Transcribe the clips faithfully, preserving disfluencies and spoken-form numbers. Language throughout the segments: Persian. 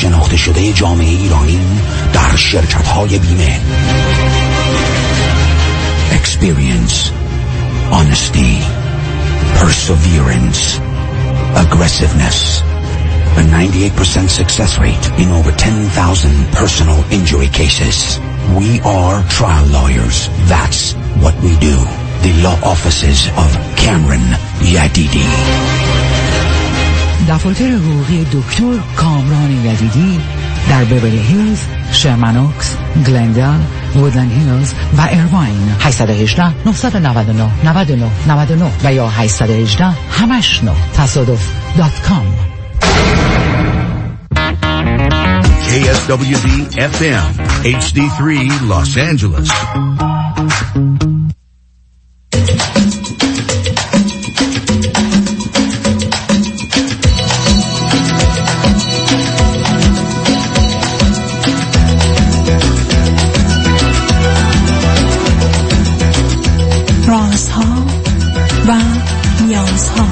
شناخته شده جامعه ایرانی در شرکت‌های بیمه. Experience, honesty, perseverance, aggressiveness. A ninety-eight percent success rate in over ten thousand personal injury cases. We are trial lawyers. That's what we do. The law offices of Cameron Yadidi. دفاتر حقوقی دکتر کامران یدیدی در بیولی هیلز، شرمن اوکس، گلندال، وودلند هیلز و ایرواین. هشت یک هشت، نه نه نه، نه نه نه نه و یا هشت یک هشت همش نه تصادف دات کام. K S W D F M H D three Los Angeles. رازها و نیازها.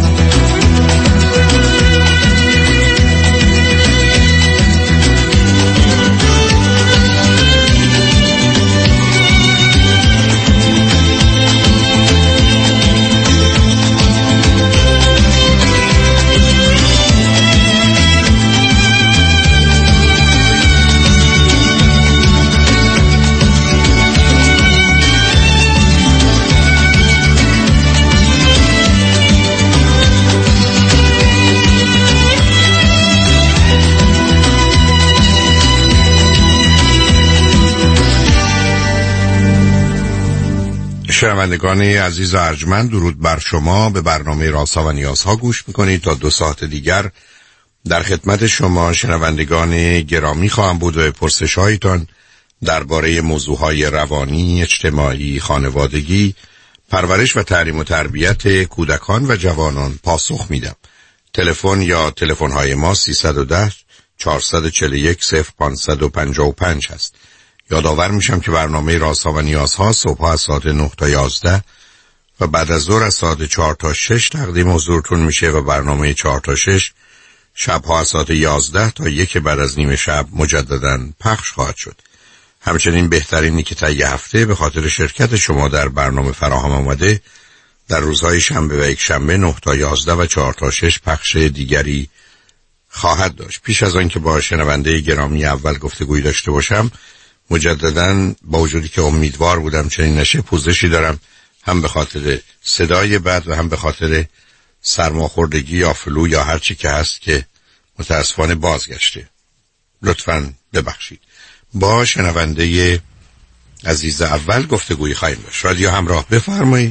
شنوندگان عزیز و ارجمند، درود بر شما. به برنامه رازها و نیازها گوش میکنید. تا دو ساعت دیگر در خدمت شما شنوندگان گرامی خواهم بود و پرسش هایتان درباره موضوعهای روانی، اجتماعی، خانوادگی، پرورش و تعلیم و تربیت کودکان و جوانان پاسخ میدم. تلفن یا تلفن های ما سیصد و ده چهارصد و چهل و یک صفر پانصد و پنجاه و پنج هست. یادآور میشم که برنامه رازها و نیازها صبح از ساعت نه تا یازده و بعد از ظهر از ساعت چهار تا شش تقدیم حضورتون میشه و برنامه چهار تا شش شبها از ساعت یازده تا یک بعد از نیم شب مجدداً پخش خواهد شد. همچنین بهترینی که تا یه هفته به خاطر شرکت شما در برنامه فراهم آمده در روزهای شنبه و یک شنبه نه تا یازده و چهار تا شش پخش دیگری خواهد داشت. پیش از آن که با شنونده گرامی اول گفتگوی داشته باشم، مجدداً با وجودی که امیدوار بودم چنین نشه، پوزشی دارم، هم به خاطر صدای بد و هم به خاطر سرماخوردگی یا فلو یا هر چی که هست که متاسفانه بازگشته. لطفاً ببخشید. با شنونده عزیز اول گفتگوی خواهیم داشت. رادیو همراه، بفرمایید.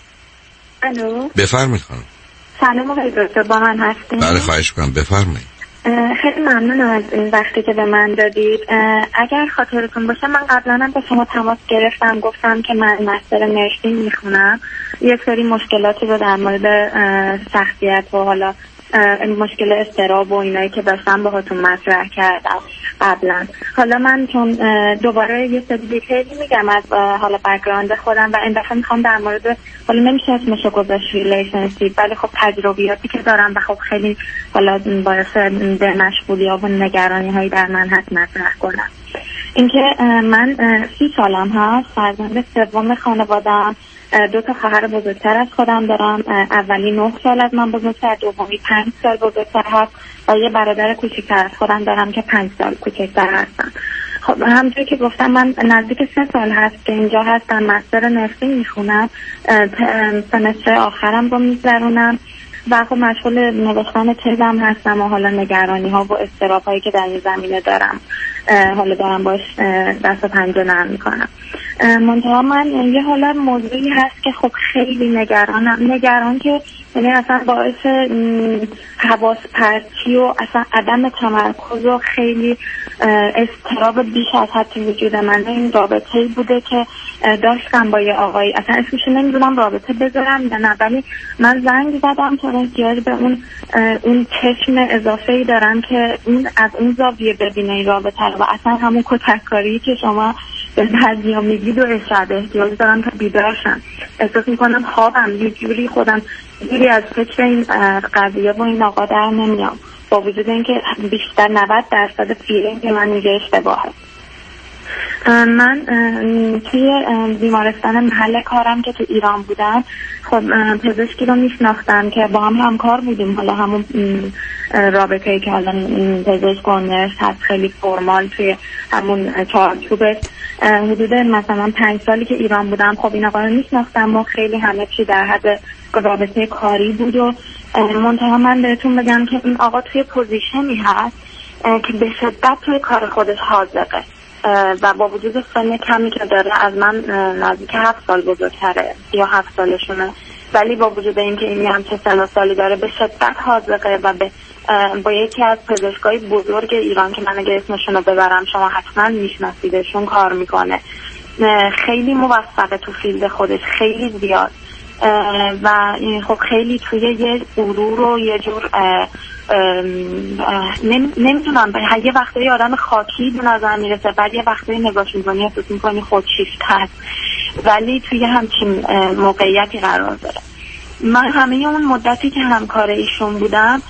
الو، بفرمایید خانم. سلام آقای دکتر، با من هستین؟ بله خواهش کنم، بفرمایید. خیلی ممنونم از این وقتی که به من دادید. اگر خاطرتون باشه من قبلا هم به شما تماس گرفتم، گفتم که من مستر نرسینگ میخونم، یه سری مشکلاتی رو در مورد شخصیت و حالا مشکل اضطراب و اینایی که داشتم باهاتون مطرح کردم قبلا. حالا من چون دوباره یه سری دیتیلی میگم از حالا بک‌گراند خودم و این دفعه میخوام در مورد، حالا نمیشه اسمشو گذاشت ریلیشنشیپ، ولی خب تجربیاتی که دارم و خب خیلی حالا باعث به مشغولی‌ها و نگرانی‌هایی در من هست مطرح کنم. اینکه من سی سالم هست، فرزند سوم خانواده‌ام، دو تا خواهر بزرگتر از خودم دارم. اولی نه سال از من بزرگتر، دومی پنج سال بزرگتر هست و یه برادر کوچکتر از خودم دارم که پنج سال کوچکتر هستم. خب همونطور که گفتم من نزدیک سه سال هست که اینجا هستم، مستر نرسینگ میخونم، سمستر آخرم رو میگذرونم و خب مشغول نوشتن تزم هستم و حالا نگرانی ها و اضطراب هایی که در این زمینه دارم حالا دارم باش دست و پنجه نرم میکنم. منتها من یه حالا موضوعی هست که خب خیلی نگرانم، نگران که یعنی اصلا باعث حواس پرتی و اصلا عدم تمرکز و خیلی اضطراب بیش از حد وجود من. این رابطه‌ای بوده که داشتم با یه آقایی، اصلا اسمشو نمیدونم رابطه بذارم یا نه، ولی من زنگ زدم تا احتیاج به اون اون چشم اضافه‌ای دارم که اون از اون زاویه ببینه این رابطه رو و اصلا همون کتککاری که شما به بعضیا میگید و اشتباه احتیاج دارم تا بیدار شم. احساس میکنم خوابم یه جوری خودم جوری از فکر این قضیه با این آقا در نمیام با وجود اینکه بیشتر نود درصد فیلینگ من میگه اشتباهه. من توی بیمارستان محل کارم که تو ایران بودم، خب پزشکی رو میشناختم که با هم همکار بودیم. حالا همون رابطه‌ای که حالا پزشک و نرس هست خیلی فرمال توی همون چارچوبش. حدود مثلا پنج سالی که ایران بودم خب این آقا رو میشناختم و خیلی همه چی در حد رابطه کاری بود و منتها من بهتون بگم که این آقا توی پوزیشنی هست که به شدت توی کار خودش حاذقه و با وجود سن کمی که داره، از من نزدیک هفت سال بزرگتره یا هفت سالشونه، ولی با وجود اینکه این همچه سن و سالی داره به شدت حاذقه و به با یکی از پزشکای بزرگ ایران که من اگه اسمشون رو ببرم شما حتما میشناسیدشون کار میکنه. خیلی موفقه تو فیلد خودش، خیلی زیاد و خب خیلی توی یه غرور و یه جور نمیدونم یه وقتایی آدم خاکی به نظر میرسه، بعد یه وقتایی نگاش میکنی احساس میکنی خودشیفته هست، ولی توی همچین موقعیتی قرار داره. من همه اون مدتی که همکار ایشون بودم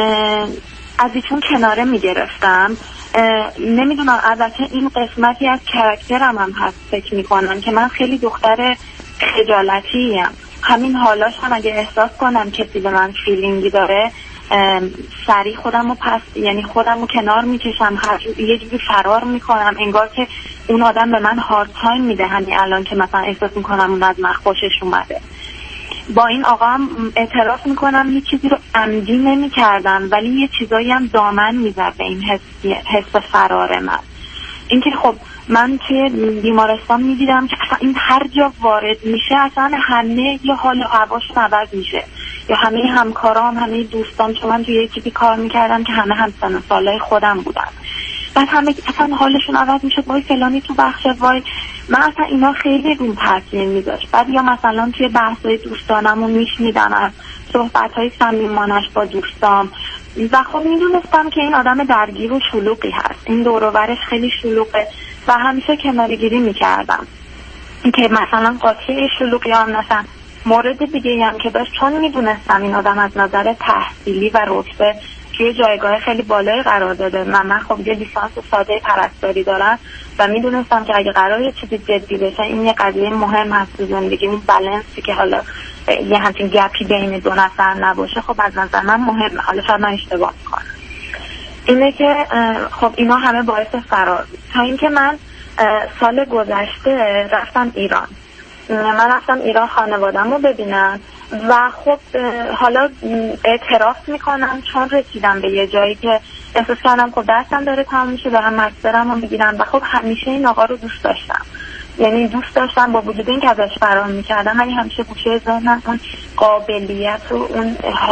از ایشون کناره میگرفتم. نمیدونم البته این قسمتی از کرکترم هم هست، فکر میکنم که من خیلی دختر خجالتیم. همین حالاش هم اگه احساس کنم کسی به من فیلینگی داره سریع خودم رو پس یعنی خودم رو کنار میکشم، یه جوری فرار میکنم، انگار که اون آدم به من هارد تایم میده. همین الان که مثلا احساس میکنم اون از من خوشش اومده. با این آقا هم اعتراف میکنم یه چیزی رو عمدی نمی کردم، ولی یه چیزایی هم دامن میزد به این حس, حس فرار من. اینکه خب من توی بیمارستان میدیدم که اصلا این هر جا وارد میشه اصلا همه یه حال و هواش عوض میشه، یا همه همکارام، همه دوستان، چون من توی یه تیپی کار میکردم که همه همسن و سالای خودم بودن، بعد همه اصلا حالشون عوض میشه، وای فلانی تو بخش، وای من اصلا اینا خیلی روم تاثیر میذاشت. بعد یا مثلا توی بحثای دوستانمو میشنیدم از صحبتهای صمیمانش با دوستام و خب میدونستم که این آدم درگیر و شلوغی هست، این دور و برش خیلی شلوغه و همیشه کناره‌گیری میکردم که مثلا قاطی شلوغی هم نشم. مورد دیگه هم که داشت، چون میدونستم این آدم از نظر تحصیلی و رتبه توی جایگاه خیلی بالایی قرار داده و من خب یه لیسانس ساده پرستاری دارم و میدونستم که اگه قرار یه چیزی جدی بشه این یه قضیه مهم هست تو زندگی، اون بالانسی که حالا یه همچین گپی بین دو نفر نباشه خب از نظر من مهمه. حالا شاید من اشتباه میکنم. اینه که خب اینا همه باعث فرار بود تا اینکه من سال گذشته رفتم ایران. من رفتم ایران خانوادم رو ببینم و خب حالا اعتراف میکنم چون رسیدم به یه جایی که احساس کردم خب درسم داره تمام میشه، دارم مسترم رو میگیرم و خب همیشه این آقا رو دوست داشتم، یعنی دوست داشتم با وجود این که ازش فرار میکردم، ولی همیشه گوشه ذهنم اون قابلیت و اون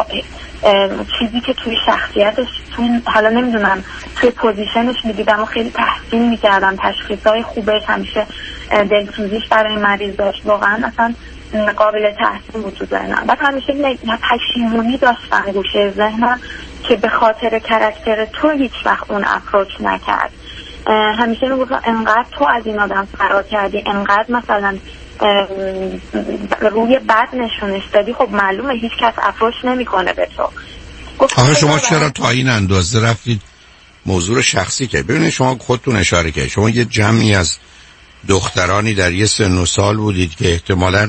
چیزی که توی شخصیتش، توی حالا نمیدونم توی پوزیشنش میدیدم و خیلی تحسین میکردم، تشخیصهای خوبش، همیشه دلسوزیش برای مریض داشت، واقعا اصلا قابل تحسین بود تو ذهنم. بعد همیشه پشیمونی داشتم گوشه ذهنم که به خاطر کرکتر تو هیچ وقت اون اپروچ نکرد. همیشه میگفتم انقدر تو از این آدم فرار کردی، انقدر مثلا روی بد نشونش دادی، خب معلومه هیچ کس اپروچ نمیکنه به تو. آخه شما چرا تا این اندازه رفتید موضوع شخصی که ببینید شما خودتون اشاره کردید شما یه جمعی از دخترانی در یه سن و سال بودید که احتمالاً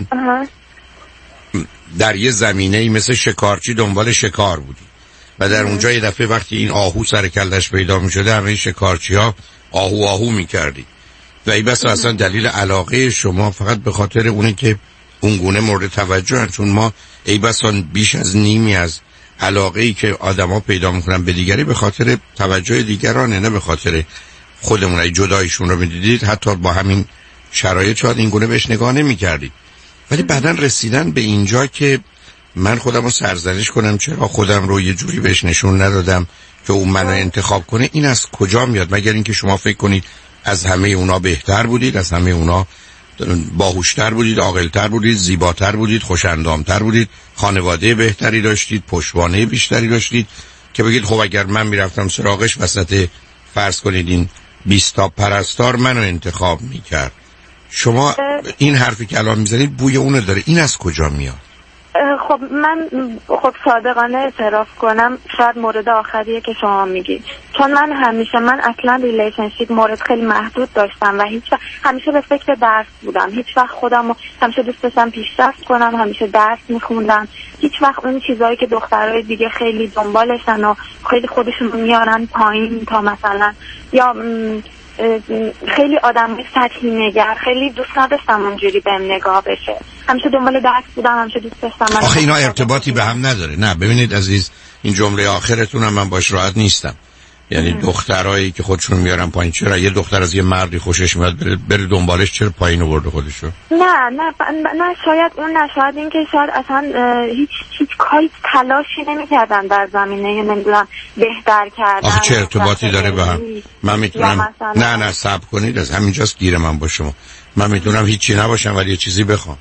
در یه زمینه‌ای مثل شکارچی دنبال شکار بودید و در اونجا یه دفعه وقتی این آهو سر کلش پیدا می‌شده همه شکارچی‌ها آهو آهو می‌کردید و این بس اصلا دلیل علاقه شما فقط به خاطر اونه که اون گونه مورد توجه هست. چون ما ای بسا بیش از نیمی از علاقه‌ای که آدما پیدا می‌کنن به دیگری به خاطر توجه دیگرانه، نه به خاطر خودمون. ای جدایشون رو می‌دیدید حتی با همین شرایط شاید این گونه بهش نگاه نمی‌کردید، ولی بعداً رسیدن به اینجا که من خودم رو سرزنش کنم چرا خودم رو یه جوری بهش نشون ندادم که اون منو انتخاب کنه، این از کجا میاد؟ مگر اینکه شما فکر کنید از همه اونا بهتر بودید، از همه اونا باهوشتر بودید، عاقل‌تر بودید، زیباتر بودید، خوش‌اندام‌تر بودید، خانواده بهتری داشتید، پشتوانه بیشتری داشتید که بگید خب اگر من میرفتم سراغش وسط فرض کنید این بیست تا پرستار منو انتخاب میکرد. شما این حرفی که الان میزنید بوی اونو داره، این از کجا میاد؟ خب من خب صادقانه اعتراف کنم شاید مورد آخریه که شما میگی، چون من همیشه من اصلا ریلیشنشیپ مورد خیلی محدود داشتم و هیچ وقت همیشه به فکر درس بودم، هیچ وقت خودم همیشه دوست داشتم پیشرفت کنم، همیشه درس میخوندم، هیچ وقت اون چیزایی که دخترای دیگه خیلی دنبالشن و خیلی خودشون میارن پایین تا مثلا یا خیلی آدم سطحی نگر، خیلی دوست نداشتم اونجوری بهم نگاه بشه، همیشه دنبال درس بودم، همیشه دوست داشتم. آخه اینا ارتباطی به هم نداره. نه ببینید عزیز، این جمله آخرتون هم من باش راحت نیستم. یعنی دخترایی که خودشون میارن پایین، چرا یه دختر از یه مردی خوشش میاد بره, بره دنبالش، چرا پایین آورده خودشو؟ نه نه نه شاید اون نه شاید این که شاید اصلا هیچ هیچ کاری تلاشی نمی‌کردن در زمینه نمیدونم بهتر کردن. آخه چه ارتباطی داره به هم؟ من میتونم نه نه صبر کنید، از همینجاست گیر من با شما. من میتونم هیچی نباشم ولی یه چیزی بخوام.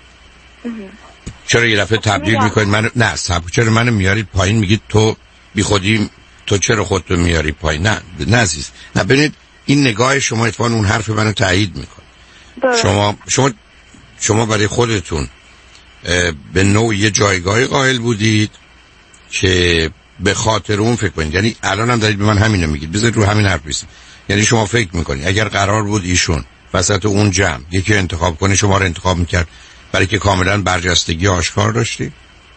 چرا یه دفعه تبدیل میکنید منو؟ نه صبر، چرا منو میارید پایین میگید تو بی خودی، تو چرا خودتو میاری پایین؟ نه نه عزیز، نه ببینید این نگاه شما اتفاقا اون حرف منو تایید میکنه. شما شما شما برای خودتون به نوع یه جایگاهی قائل بودید که به خاطر اون فکر کنید، یعنی الان هم دارید به من همینو میگید، بذارید رو همین حرف بیستیم. یعنی شما فکر میکنید اگر قرار بود ایشون وسط اون جمع یکی انتخاب کنه شما رو انتخاب میکرد برای که کاملا برجستگی آشکار داشتی؟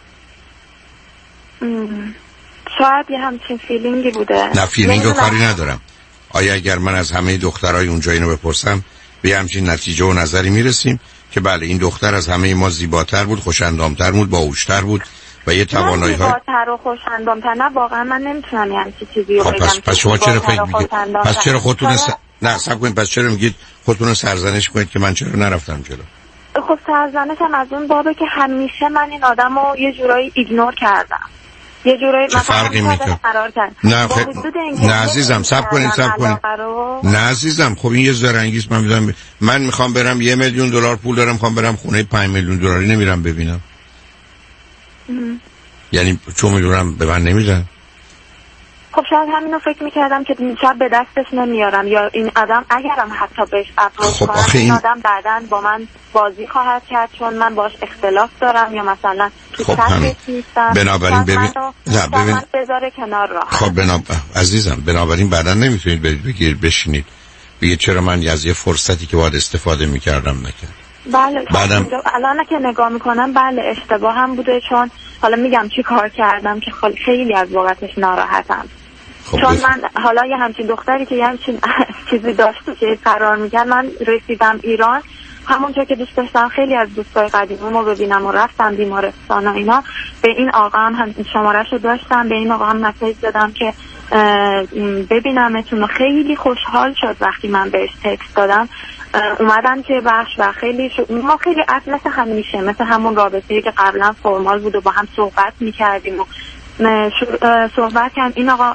ام. شاید یه همچین فیلینگی بوده. نه فیلینگ رو کاری ندارم. آیا اگر من از همه دخترای اونجا اینو بپرسم به همچین نتیجه و نظری میرسیم که بله این دختر از همه ما زیباتر بود، خوش‌اندام‌تر بود، باهوش‌تر بود و یه توانایی‌های زیباتر و خوش‌اندام‌تر؟ نه واقعا من نمیتونم یه همچین چیزی رو بگم. پس, پس شما چرا فکر میگید؟ پس چرا خودتون س... نه صبر کنید، پس چرا میگید خودتون رو سرزنش کنید که من چرا نرفتم جلو؟ خب سرزنشم از اون بابه که همیشه من این آدمو یه جورایی ایگنور کردم، یه جورایی چه فرقی میکنه؟ نه خ... نه عزیزم صبر کنید صبر کنید نه عزیزم، خب این یه زرنگیست. من میذارم من میخوام برم یه میلیون دلار پول دارم، میخوام برم خونه پنج میلیون دلاری نمیرم ببینم. ام. یعنی چون میدونم به من نمیدن. خب شاید همینو فکر میکردم که شاید به دستش نمیارم یا این آدم اگرم حتی بهش اپروچ خب کنم این این آدم بعداً با من بازی خواهد کرد چون من باش اختلاف دارم یا مثلا تو خب سطحش نیستم. بنابراین ببین نه ببین بذاره کنار راه. خب بنا... عزیزم بنابراین بعداً نمیتونید برید بگید بشینید بگید چرا من از یه فرصتی که باید استفاده میکردم نکردم. بله بعدم الان که نگاه میکنم بله اشتباه هم بوده، چون حالا میگم چی کار کردم که خیلی از وقتش ناراحتم. خب چون بس. من حالا یه همچین دختری که یه همچین چیزی داشته که قرار میکرد من رسیدم ایران، همونجا که دوست داشتم خیلی از دوستای قدیمیمو ببینم و رفتم بیمارستان و اینا، به این آقا هم, هم شماره‌شو داشتم، به این آقا هم مسیج دادم که ببینمتون و خیلی خوشحال شد وقتی من بهش تکست دادم اومدن که بخش و خیلی شد. ما خیلی از مثل همیشه مثل همون رابطه‌ای که قبلا فرمال بود و با هم صحبت میکردیم و صحبت کردن. این آقا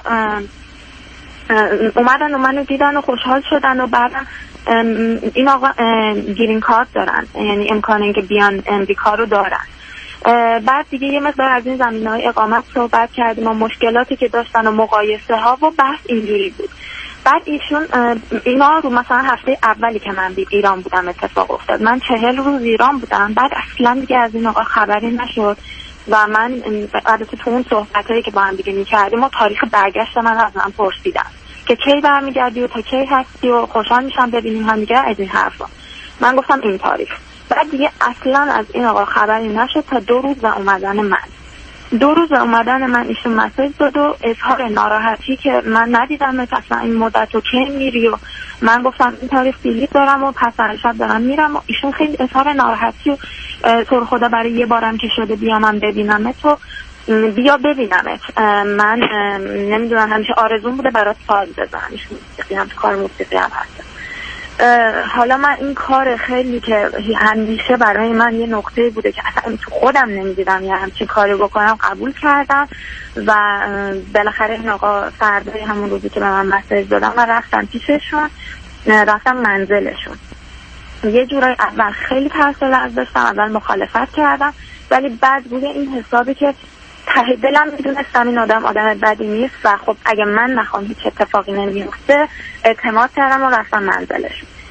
اومدن و منو دیدن و خوشحال شدن و بعدم این آقا گرین کارت دارن، یعنی امکان اینکه بیان امریکا رو دارن. بعد دیگه یه مقدار از این زمینه‌های اقامت صحبت کردیم و مشکلاتی که داشتن و مقایسه ها و بحث اینجوری بود. بعد ایشون اینا رو مثلا هفته اولی که من بی ایران بودم اتفاق افتاد، من چهل روز ایران بودم، بعد اصلا دیگه از این آقا خبری نشد و من البته تو اون صحبتایی که با هم دیگه می‌کردیم و تاریخ برگشت من از من پرسیدن که کی برمیگردی و تا کی هستی و خوشحال میشم ببینیم هم دیگه از این حرفا. من گفتم این تاریخ. بعد دیگه اصلا از این آقا خبری نشد تا دو روز و اومدن من. دو روز اومدن من ایشون مسیج داد و اظهار ناراحتی که من ندیدم اصلا این مدت رو کی میری و من گفتم این تاریخ بلیط دارم و پس هر شب دارم میرم و ایشون خیلی اظهار ناراحتی و تو رو خدا برای یه بارم که شده بیام من ببینم تو بیا ببینمت. من نمیدونم همیشه آرزون بوده برات ساز بزنم، ایشون موسیقی هم تو کار موسیقی هم هست. حالا من این کار خیلی که همیشه برای من یه نقطه بوده که اصلا تو خودم نمیدیدم یه همچین کاری بکنم قبول کردم و بالاخره این آقا فردای همون روزی که به من مسیج دادم من رفتم پیششون، رفتم منزلشون. یه جورایی اول خیلی ترس از داشتم، اول مخالفت کردم ولی بعد بوده این حسابی که ته دلم میدونستم این آدم آدم بدی نیست و خب اگه من نخوام هیچ اتفاقی نمیفته اعتماد کردم و رفتم منزلشون.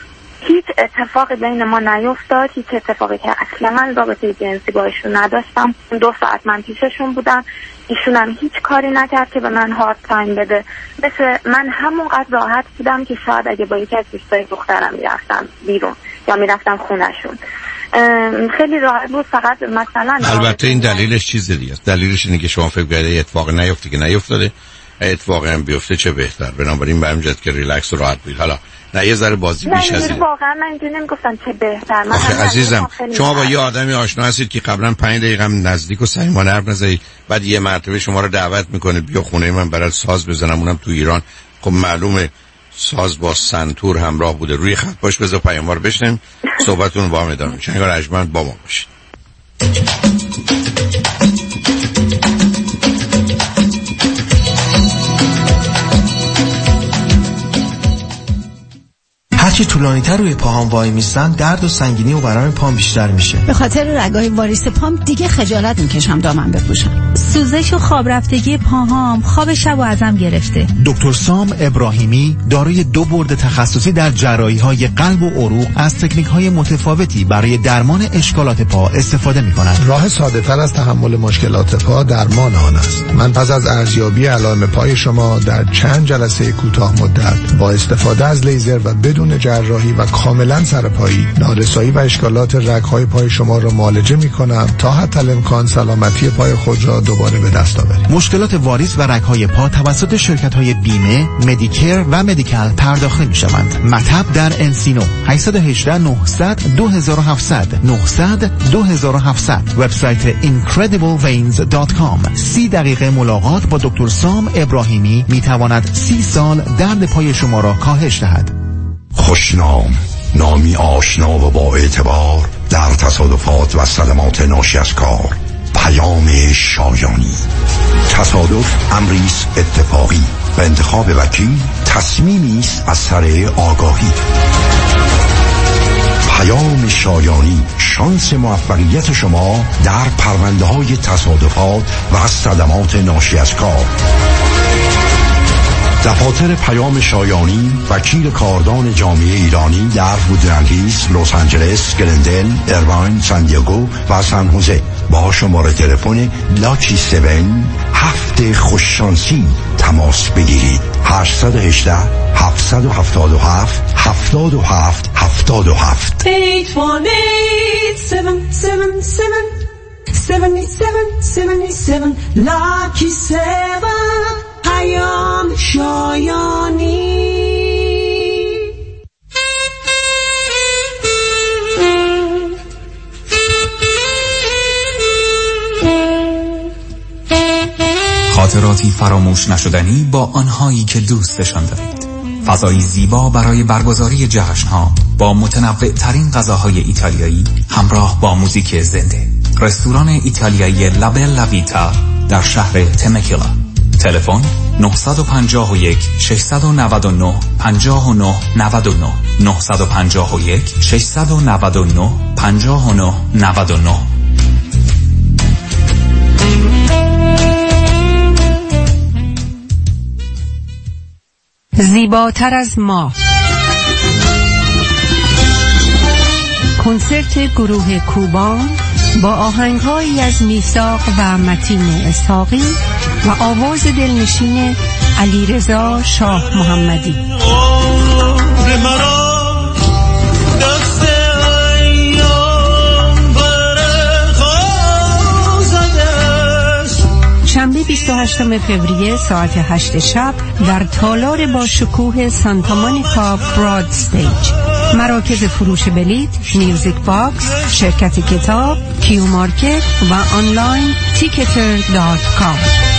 هیچ اتفاقی بین ما نیفتاد، هیچ اتفاقی که اصلا من رابطه جنسی با ایشون نداشتم. دو ساعت من پیششون بودم، ایشون هم هیچ کاری نکرد که به من هارد تایم بده. مثل من همونقدر راحت بودم که شاید اگه با یکی از دوستای دخترم میرفتم بیرون یا میرفتم خونشون خیلی راحت بود. فقط مثلا البته این دلیلش چیز دیگه است. دلیلش اینه که شما فکر کردید اتفاق نیفته که نیفتاده، اتفاقی هم بیفته چه بهتر. بنابراین برام جد که ریلکس و راحت بود. حالا نه یه ذره بازی بیش از این. واقعا من اینجوری نمیگفتم چه بهتر. من آخه عزیزم شما با یه آدمی آشنا هستید که قبلا پنج دقیقه هم نزدیک و صمیمانه حرف نزدید، بعد یه مرتبه شما رو دعوت میکنه بیا خونه من برات ساز بزنم، اونم تو ایران. خب معلومه ساز با سنتور همراه بوده. روی خط باش، بذار پیام رو بشنیم، صحبتتون با هم ادامه میشه. انگار ارجمند با ما باشید. هرچی طولانی‌تر روی پاهام وای میستن درد و سنگینی و ورم پام بیشتر میشه. به خاطر رگای واریس پام دیگه خجالت میکشم دامن بپوشم. سوزش و خواب رفتگی پاهام خواب شب و ازم گرفته. دکتر سام ابراهیمی دارای دو برد تخصصی در جراحی‌های قلب و عروق از تکنیک‌های متفاوتی برای درمان اشکالات پا استفاده می‌کند. راه ساده‌تر از تحمل مشکلات پا درمان آن است. من پس از ارزیابی علائم پای شما در چند جلسه کوتاه مدت با استفاده از لیزر و بدون جراحی و کاملا سرپایی نارسایی و اشکالات رگ‌های پای شما را معالجه می‌کنم تا حتی الامکان سلامتی پای خود را دوباره به دست آورید. مشکلات واریس و رگ‌های پا توسط شرکت‌های بیمه، مدیکر و مدیکال پرداخت می‌شوند. مطب در انسینو هشت یک هشت نه صفر صفر دو هفت صفر صفر نه صفر صفر دو هفت صفر صفر. وبسایت incredible veins دات کام. سی دقیقه ملاقات با دکتر سام ابراهیمی می‌تواند سی سال درد پای شما را کاهش دهد. خوشنام، نامی آشنا و با اعتبار در تصادفات و صدمات ناشی از کار. پیام شایانی. تصادف امریست اتفاقی و انتخاب وکیل تصمیمی است از سر آگاهی. پیام شایانی، شانس موفقیت شما در پرونده های تصادفات و صدمات ناشی از کار. دفاتر پیام شایانی وکیل کاردان جامعه ایرانی در وودلند هیلز، لس آنجلس، گلندل، ایرواین، سان دیگو و سان خوزه با شماره تلفن لاکی هفت هفت خوششانسی تماس بگیرید. هشت یک هشت هفت هفت هفت هفت هفت هفت هفت هشت یک هشت هفت هفت هفت هفت هفت لاکی هفت. پیام شایانی. خاطراتی فراموش نشدنی با آنهایی که دوستشان دارید. فضایی زیبا برای برگزاری جشن‌ها با متنوع ترین غذاهای ایتالیایی همراه با موزیک زنده. رستوران ایتالیایی لابلا ویتا در شهر تمکیلا. تلفن نه پنج یک شش نه نه پنج نه نه نه نه پنج یک شش نه نه پنج نه نه نه. زیباتر از ما، کنسرت گروه کوبان با آهنگ‌هایی از میثاق و متین اسحاقی و آواز دلنشین علیرضا شاه محمدی. شنبه بیست و هشتم فوریه ساعت هشت شب در تالار با شکوه سانتا مونیکا براد استیج. مراکز فروش بلیط میوزیک باکس، شرکت کتاب، کیو مارکت و آنلاین تیکتر دات کام.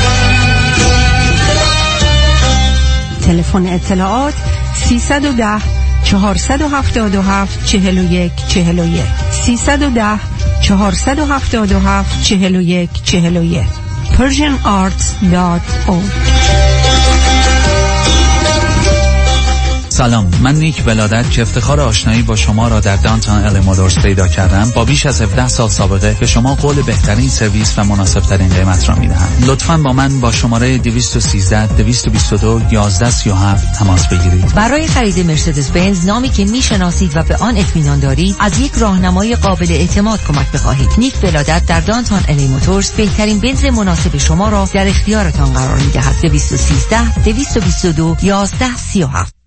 تلفن اطلاعات سیصد و ده چهارصد و هفتاد و هفت چهل و یک چهل و یک سیصد و ده چهارصد و هفتاد و هفت چهل و یک چهل و یک پرژن آرتس دات اورگ. سلام، من نیک ولادت که افتخار آشنایی با شما را در دانتون ال موتورز پیدا کردم، با بیش از هفده سال سابقه به شما قول بهترین سرویس و مناسبترین قیمت را میدهم. لطفاً با من با شماره دویست و سیزده دویست و بیست و دو یازده سی و هفت تماس بگیرید. برای خرید مرسدس بنز نامی که میشناسید و به آن اطمینان دارید، از یک راهنمای قابل اعتماد کمک بخواهید. نیک ولادت در دانتون ال موتورز بهترین بنز مناسب شما را در اختیارتان قرار می‌دهد. دویست و سیزده دویست و بیست و دو یازده سی و هفت.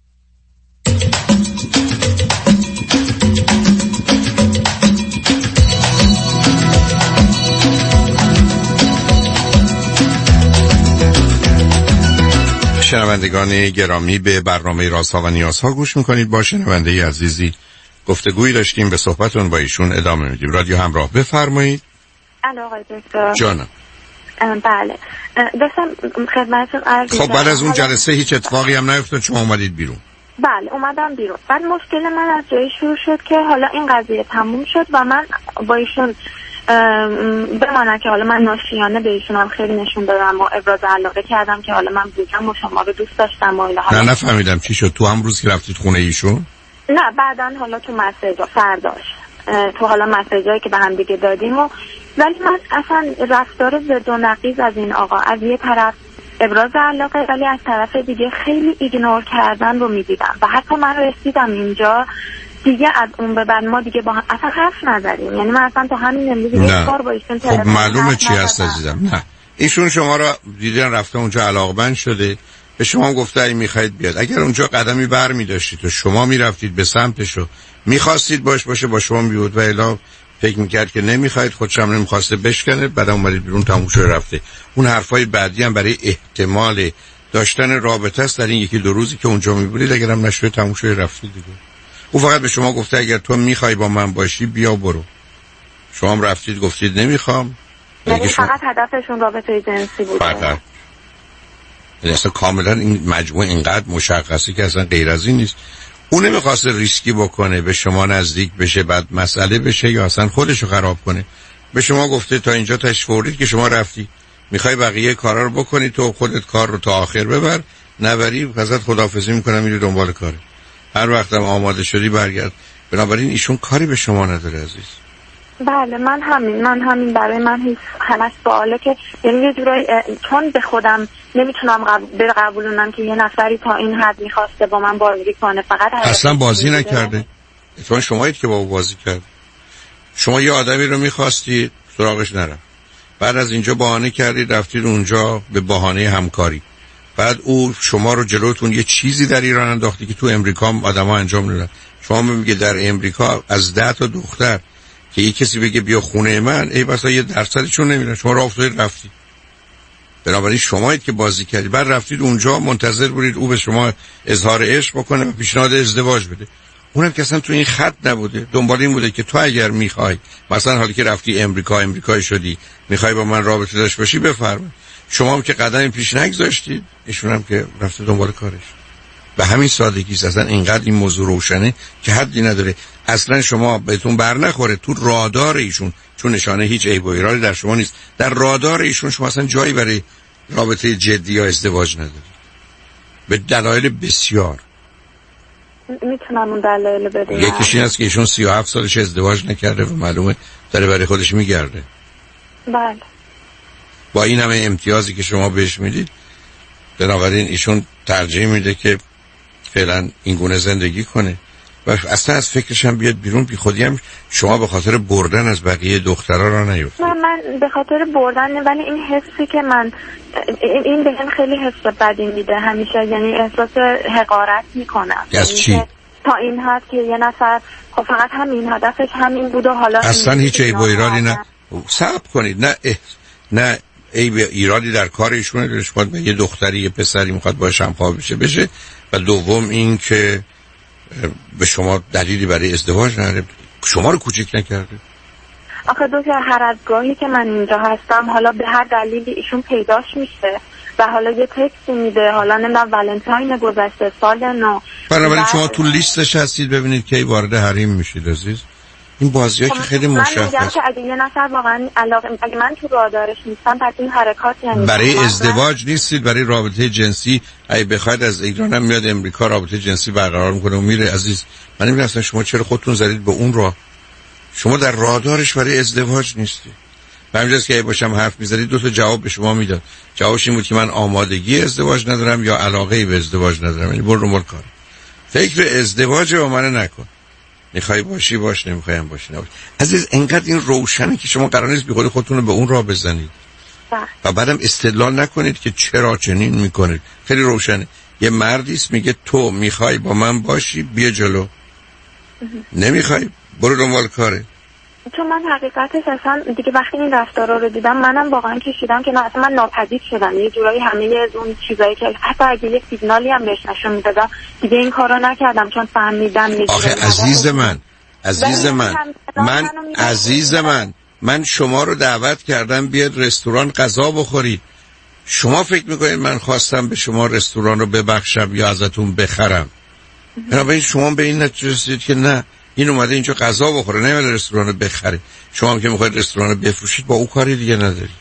شنوندگان گرامی، به برنامه رازها و نیازها گوش میکنید. با شنونده عزیزی گفتگویی داشتیم، به صحبتون با ایشون ادامه میدیم. رادیو همراه، بفرمایید. الو آقای دکتر. جانم. بله داشتم خدمتتون عرض خب بعد از اون جلسه هیچ اتفاقی هم نیفتاد، شما اومدید بیرون؟ بله اومدم بیرون. بعد مشکل من از جایی شروع شد که حالا این قضیه تموم شد و من با ایشون بمانه که حالا من ناشیانه به ایشون هم خیلی نشون دادم و ابراز علاقه کردم که حالا من بودم و شما رو دوست داشتم و اینا. نه نفهمیدم چی شد. تو هم روز که رفتید خونه ایشون؟ نه بعدن حالا تو مسیجا فرداش تو حالا مسیجایی که به هم دیگه دادیم و ولی من اصلا رفتار ضد و نقیض از این آقا، از یه طرف ابراز علاقه ولی از طرف دیگه خیلی ایگنور کردن رو میدیدم و حتی من رسیدم اینجا دیگه از اون به بعد ما دیگه با هم اصلا حرف نزدیم. یعنی من اصلا تا همین امروز یه کار با ایشون خب معلومه چی هست عزیزم. نه ایشون شما را دیدن رفته اونجا علاقمند شده، به شما گفته ای میخواید بیاد. اگر اونجا قدمی بر میداشتید و شما میرفتید به سمتش و میخواستید باش باشه با شما بیود و الا فکر میکرد که نمیخواید، خودش هم نمیخواسته بشکنه، بعد اومدید بیرون تموم شده رفته. اون حرفای بعدی هم برای احتمال داشتن رابطه است در این یکی دو روزی که اونجا میبودید. اگرم نشده تموم شده رفته دیگه. او فقط به شما گفته اگر تو میخوای با من باشی بیا برو. شما هم رفتید گفتید نمیخوام. یعنی فقط هدفشون رابطه جنسی بود. فقط. یعنی اصلا کاملا این مجموعه اینقدر مشخصی که اصلا غیر از این نیست. اون نمیخواست ریسکی بکنه به شما نزدیک بشه بعد مسئله بشه یا اصلا خودشو خراب کنه. به شما گفته تا اینجا تشفورید که شما رفتی میخوای بقیه کارا رو بکنی، تو خودت کار رو تا آخر ببر، نبری ازت خداحافظی میکنم میری دنبال کاره. هر وقتم آماده شدی برگرد. بنابراین ایشون کاری به شما نداره عزیز. بله من همین من همین برای من هیچ همش سواله که یعنی یه جورایی چون به خودم نمیتونم قبول قبولونم که یه نفری تا این حد میخواسته با من بازی کنه. فقط اصلا بازی نکرده. اتفاقا شمایید که با او بازی کرد. شما یه آدمی رو میخواستید سراغش نرفت، بعد از اینجا بهانه کردید رفتید اونجا به بهانه همکاری، بعد او شما رو جلوتون یه چیزی در ایران انداختی که تو امریکا آدما انجام ندادن. شما میگه در امریکا از ده تا دختر که یک کسی بگه بیا خونه من، ای بسا یه درصدشون نمیرن. شما راه افتادید رفتید. بنابراین شمایید که بازی کردید، بعد رفتید اونجا منتظر بودید او به شما اظهار عشق بکنه و پیشنهاد ازدواج بده. اونم که اصلا تو این خط نبوده. دنبال این بوده که تو اگر میخوای مثلا حالی که رفتی امریکا امریکایی شدی میخوای با من رابطه داشته باشی بفرمایید. شما هم که قدمی پیش نگذاشتید، ایشون هم که رفته دنبال کارش. به همین سادگی است. اصلا اینقدر این موضوع روشنه که حدی نداره. اصلا شما بهتون بر نخوره تو رادار ایشون، چون نشانه هیچ عیب و ایرادی در شما نیست، در رادار ایشون شما اصلا جایی برای رابطه جدی یا ازدواج ندارید به دلایل بسیار. میتونم اون دلایل بدونم؟ یکیش این است که ایشون سی و هفت سالش ازدواج نکرده و معلومه داره برای خودش میگرده. بله. با این همه امتیازی که شما بهش میدید، بنابراین ایشون ترجیح میده که فعلا این گونه زندگی کنه و اصلا از فکرش هم بیاد بیرون. بی خودی هم شما به خاطر بردن از بقیه دخترها را نیفتید. نه من به خاطر بردن نه، ولی این حسی که من این به هم خیلی حس بدی میده همیشه، یعنی احساس حقارت میکنم. از چی؟ تا این حد که یه نفر خب فقط همین هدفش همین بود و حالا اصلا هیچ عیب و ایرادی نه. صبر کنید. نه اه... نه عیب ایرادی در کار ایشونه دلش میخواد به یه دختری یه پسری میخواد باهاش همخواب بشه بشه و دوم این که به شما دلیلی برای ازدواج نداره. شما رو کوچیک نکرده. آخه دکتر هر از گاهی که من اینجا هستم حالا به هر دلیلی ایشون پیداش میشه و حالا یه تکسی میده، حالا نمیدونم ولنتاین گذشته، سال نو. بنابراین شما تو لیستش هستید ببینید کی وارد حریم میشید عزیز. این بازی‌ها که خیلی مشخص. من میگم که اگه یه نفر واقعا علاقه، اگه من تو رادارش نیستم، پس این حرکات یعنی برای ازدواج نیستید، برای رابطه جنسی. اگه بخواید از ایران هم میاد امریکا رابطه جنسی برقرار میکنه و میره. عزیز من نمیدونم اصلا شما چرا خودتون زدید به اون راه. شما در رادارش برای ازدواج نیستید. و همینجاست که اگه باشم حرف میزدید دو تا جواب به شما میداد. جوابش این بود که من آمادگی ازدواج ندارم یا علاقه به ازدواج ندارم. یعنی برو دنبال کار. فکر ازدواج با من نکن. میخوای باشی باش، نمیخوایم باشی نباش. عزیز اینقدر این روشنه که شما قرار نیست بیخودی خودتون رو به اون راه بزنید و بعدم استدلال نکنید که چرا چنین میکنید. خیلی روشنه. یه مردیست میگه تو میخوای با من باشی بیا جلو، نمیخوای برو دنبال کاره. چون من حقیقتش اصلا دیگه وقتی این رفتارا رو دیدم منم واقعا کشیدم که نه اصلا من ناپدید شدم. یه جورایی همه از اون چیزایی که حتی اگه یه سیگنالی هم بهش نشون میدادم دیگه این کارو نکردم، چون فهمیدم یه آخه عزیز من عزیز من من عزیز من من شما رو دعوت کردم بیاد رستوران غذا بخورید. شما فکر میکنید من خواستم به شما رستوران رو ببخشم یا ازتون بخرم؟ بنابراین شما به این نتیجه رسیدید که نه، این اومده اینجا غذا بخوره، نمیاد رستوران رو بخره. شما هم که میخواید رستوران رو بفروشید با او کاری دیگه نداری.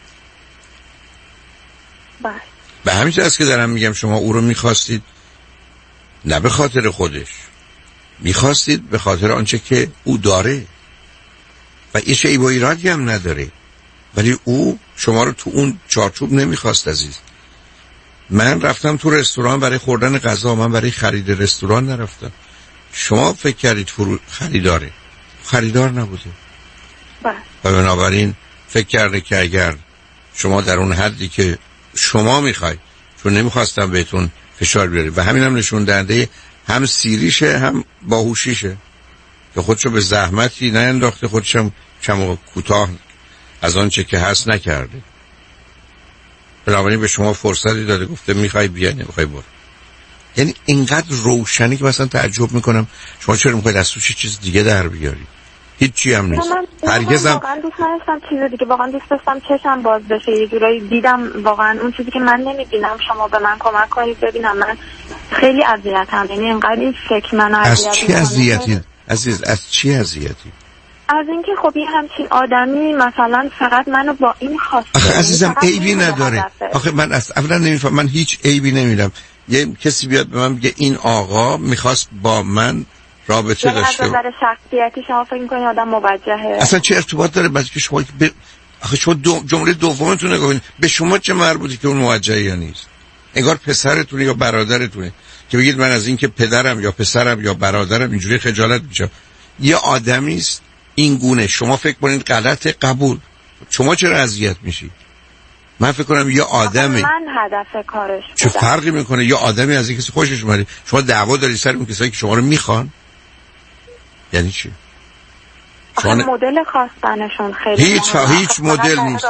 بله. به همین جهت است که دارم میگم شما او رو میخواستید نه به خاطر خودش، میخواستید به خاطر آنچه که او داره و یه شیء با ایرادی هم نداره، ولی او شما رو تو اون چارچوب نمیخواست. عزیز من رفتم تو رستوران برای خوردن غذا، من برای خرید رستوران نرفتم. شما فکر کردید فرو خریداره، خریدار نبوده. بله. و بنابراین فکر کرده که اگر شما در اون حدی که شما میخواید، چون نمیخواستم بهتون فشار بیارید و همین هم نشون دهنده هم سیریشه هم باهوشیشه که خودشو به زحمتی نانداخته، خودشم چم کوتاه از آنچه که هست نکرده. بنابراین به شما فرصتی داده، گفته میخوای بیا نمیخوای برو. یعنی اینقدر روشنی که مثلا تعجب میکنم شما چرا میخواید از توش چیز دیگه در بیاری؟ هیچی هم نیست. هرگزم واقعا دوست نداشتم چیز دیگه، واقعا دوست داشتم چشم باز بشه. یه جورایی دیدم واقعا اون چیزی که من نمیبینم شما به من کمک کنید ببینم. من خیلی اذیتم، یعنی اینقدر این فکر منو اذیت. از چی اذیتی عزیز؟ از چی اذیتی؟ از اینکه خب این همچین آدمی مثلا فقط منو با این خواسته. آخه عزیزم عیبی نداره. آخه من اصلا نمیفهم، من هیچ عیبی نمیدم. یه کسی بیاد به من بگه این آقا میخواست با من رابطه داشته. از نظر شخصیتی شما فکر می‌کنید آدم موجهه؟ اصلا چه ارتباط داره بعد که شما ب... آخه شما دو... جمله دومتون نگاه کنید، به شما چه مربوطی که اون موجهه یا نیست؟ انگار پسرتونه یا برادرتونه که بگید من از این که پدرم یا پسرم یا برادرم اینجوری خجالت میشم. یه آدمی است این گونه، شما فکر کنید غلط، قبول. شما چرا اذیت میشید؟ من فکر کنم یه آدمی، من هدف کارش چه فرقی میکنه؟ یه آدمی از این کسی خوشش اومده، شما دعوا داری سر اون کسایی که شما رو میخوان. یعنی چی؟ شما مدل خواستنشون خیلی هیچ فا... هیچ مدل نیست،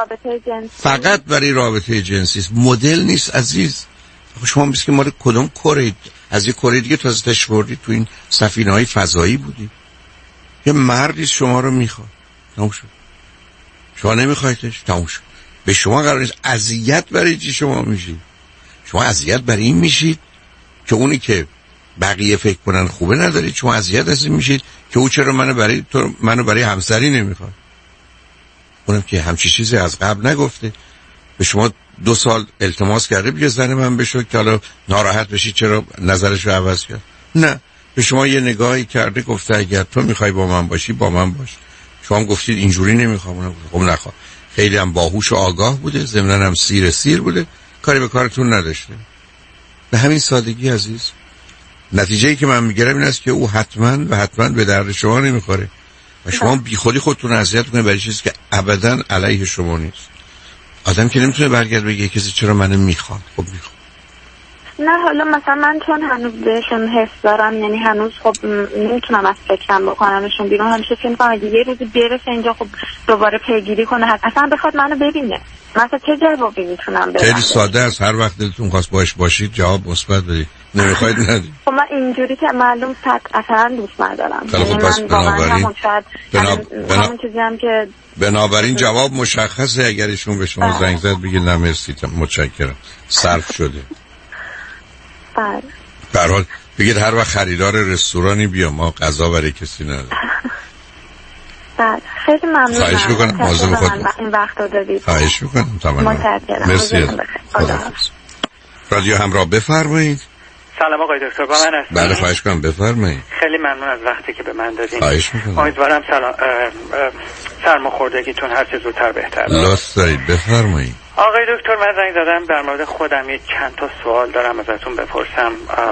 فقط برای رابطه جنسی است. مدل نیست عزیز. شما مثل که مال کدوم کره از یه کره دیگه تازه تشریف بردید تو این سفینه‌های فضایی بودید. یه مردی شما رو میخواد، تموم شد. شما نمیخوایدش، تموم شد. به شما قرار نیست. اذیت برای چی شما میشید؟ شما اذیت برای این میشید که اونی که بقیه فکر کنن خوبه ندارید. شما اذیت از این میشید که او چرا منو برای تو منو برای همسری نمیخواد. اونم که همچی چیزی از قبل نگفته. به شما دو سال التماس کرده بیا زن من بشو که حالا ناراحت بشید چرا نظرش رو عوض کرد. نه، به شما یه نگاهی کرده گفته اگر تو میخوای با من باشی با من باش. شما هم گفتید اینجوری نمیخوام. خب نخوام. خیلی هم باهوش و آگاه بوده، ضمناً هم سیر سیر بوده، کاری به کارتون نداشته. به همین سادگی عزیز. نتیجه‌ای که من میگیرم این است که او حتما و حتما به درد شما نمیخوره و شما بیخودی خودتون اذیت کنید برای چیزی که ابداً علیه شما نیست. آدم که نمیتونه برگرد بگه کسی چرا منو میخواد. خب میخواد. نه حالا مثلا من چون هنوز بهشون حس دارم، یعنی هنوز خب نمیتونم از فکرم بکنمشون بیرون. همیشه فکر می‌کنم اگه یه روزی برسه اینجا خب دوباره پیگیری کنه، اصلا بخواد منو ببینه، مثلا چه جوابی میتونم بدم؟ خیلی ساده است. هر وقت دلتون خواست باش باشید جواب مثبت بدید، نمیخواید ندید. خب من اینجوری که معلوم صد اصلا دوست ندارم. خب پس بنابراین همون چیزی هم که بنابراین جواب مشخصه. اگر ایشون به شما زنگ زد بگید نه مرسی متشکرم صرف شده. بله. به هر حال بگید هر وقت خریدار رستورانی بیا، ما غذا برای کسی نداریم. بله خیلی ممنونم. خواهش میکنم مواظب خودتون این وقت رو دادید. خواهش میکنم تمام. مرسی. رادیو همراه بفرمایید. سلام آقای دکتر، با من هستید؟ بله خواهش کنم بفرمایید. خیلی ممنون از وقتی که به من دادین. خواهش میکنم. امیدوارم سلام سرماخوردگیتون هر چه زودتر بهتر بشه. لطف دارید بفرمایید. آقای دکتر من زنگ زدم در مورد خودم یه چند تا سوال دارم ازتون بپرسم.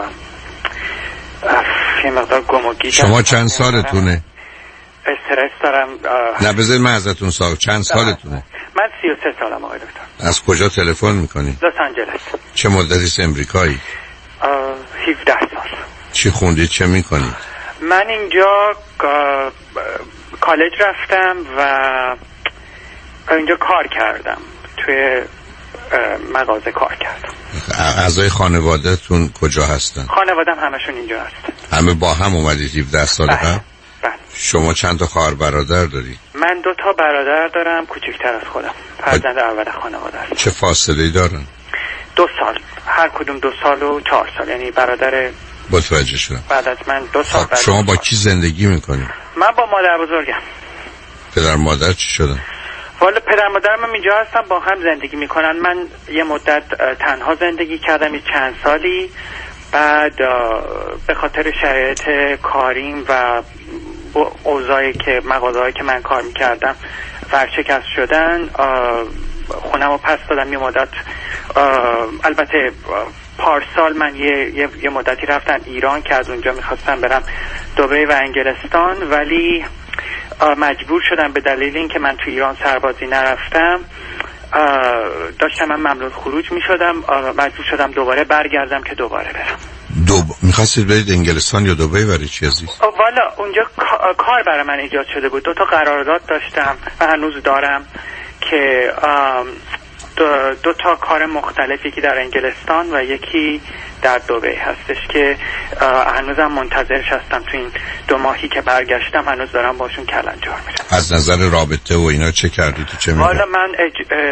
یه مقدار گم و گیج. شما چند سالتونه؟ استرس دارم. نه بذارید من ازتون سوال چند سالتونه؟ من سی و سه سالم آقای دکتر. از کجا تلفن میکنی؟ لس آنجلس. چه مدتی است امریکایی؟ هفده سال. چی خوندید چه میکنید؟ من اینجا کالج رفتم و اینجا کار کردم، توی مغازه کار کردم. اعضای خانواده‌تون کجا هستن؟ خانوادم همشون اینجا هستن. همه با هم اومدید هفده سال قبل؟ بله. شما چند تا خواهر برادر دارید؟ من دو تا برادر دارم کوچکتر از خودم، فرزند اول خانواده هستم. چه فاصله‌ای دارن؟ دو سال، هر کدوم دو سال و چهار سال، یعنی برادر. متوجه شدم. بعد از من دو سال. بعد شما با کی زندگی میکنید؟ من با مادر بزرگم. پدر مادر چی شدن؟ والا پدر مادرم هم اینجا هستن، با هم زندگی میکنن. من یه مدت تنها زندگی کردم، یه چند سالی. بعد به خاطر شرایط کاریم و اوضاعی که مغازه‌ای که من کار میکردم ورشکست شدن، خونم رو پس دادم یه مدت. البته پارسال من یه, یه, یه مدتی رفتم ایران که از اونجا میخواستم برم دبی و انگلستان، ولی مجبور شدم به دلیل اینکه من تو ایران سربازی نرفتم، داشتم من ممنوع خروج میشدم، مجبور شدم دوباره برگردم که دوباره برم. دو میخواستید برید انگلستان یا دبی برای چی عزیز؟ والا اونجا کار برای من ایجاد شده بود، دو تا قرارداد داشتم و هنوز دارم که دو, دو تا کار مختلف، یکی در انگلستان و یکی در دبی هستش که هنوزم منتظرش هستم. تو این دو ماهی که برگشتم هنوز دارم باشون کلنجار میرم. از نظر رابطه و اینا چه کردید تو چه میگم؟ حالا من اج...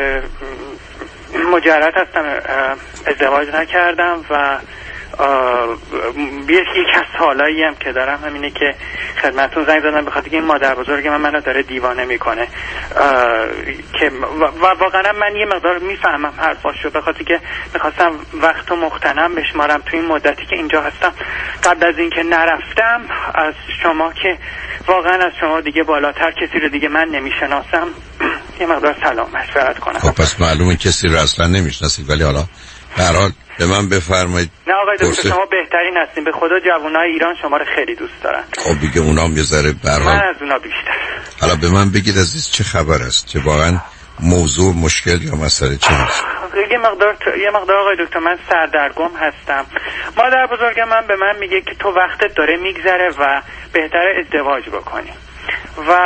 مجرد هستم، ازدواج نکردم و یکی از سوالایی هم که دارم همینه که خدمتتون زنگ زدم به خاطر که این مادر بزرگ من منو داره دیوانه میکنه که و واقعا من یه مقدار میفهمم حرفاشو، به خاطر که میخواستم وقت و مغتنم بشمارم تو این مدتی که اینجا هستم. قبل از اینکه نرفتم از شما که واقعا از شما دیگه بالاتر کسی رو دیگه من نمیشناسم یه مقدار سلام مشورت کنم. خب پس معلومه کسی رو اصلا نمیشناسید، ولی حالا به هر حال به من بفرمایید. نه آقای دکتر شما بهترین هستین، به خدا جوانای ایران شما رو خیلی دوست دارن. خب دیگه اونام یه ذره برام. من از اونا بیشتر. حالا به من بگید عزیز چه خبر است؟ چه واقعا موضوع مشکل یا مسئله چه هست؟ یه مقدار یه مقدار آقای دکتر من سردرگم هستم. مادر بزرگم من به من میگه که تو وقتت داره میگذره و بهتره ازدواج بکنی. و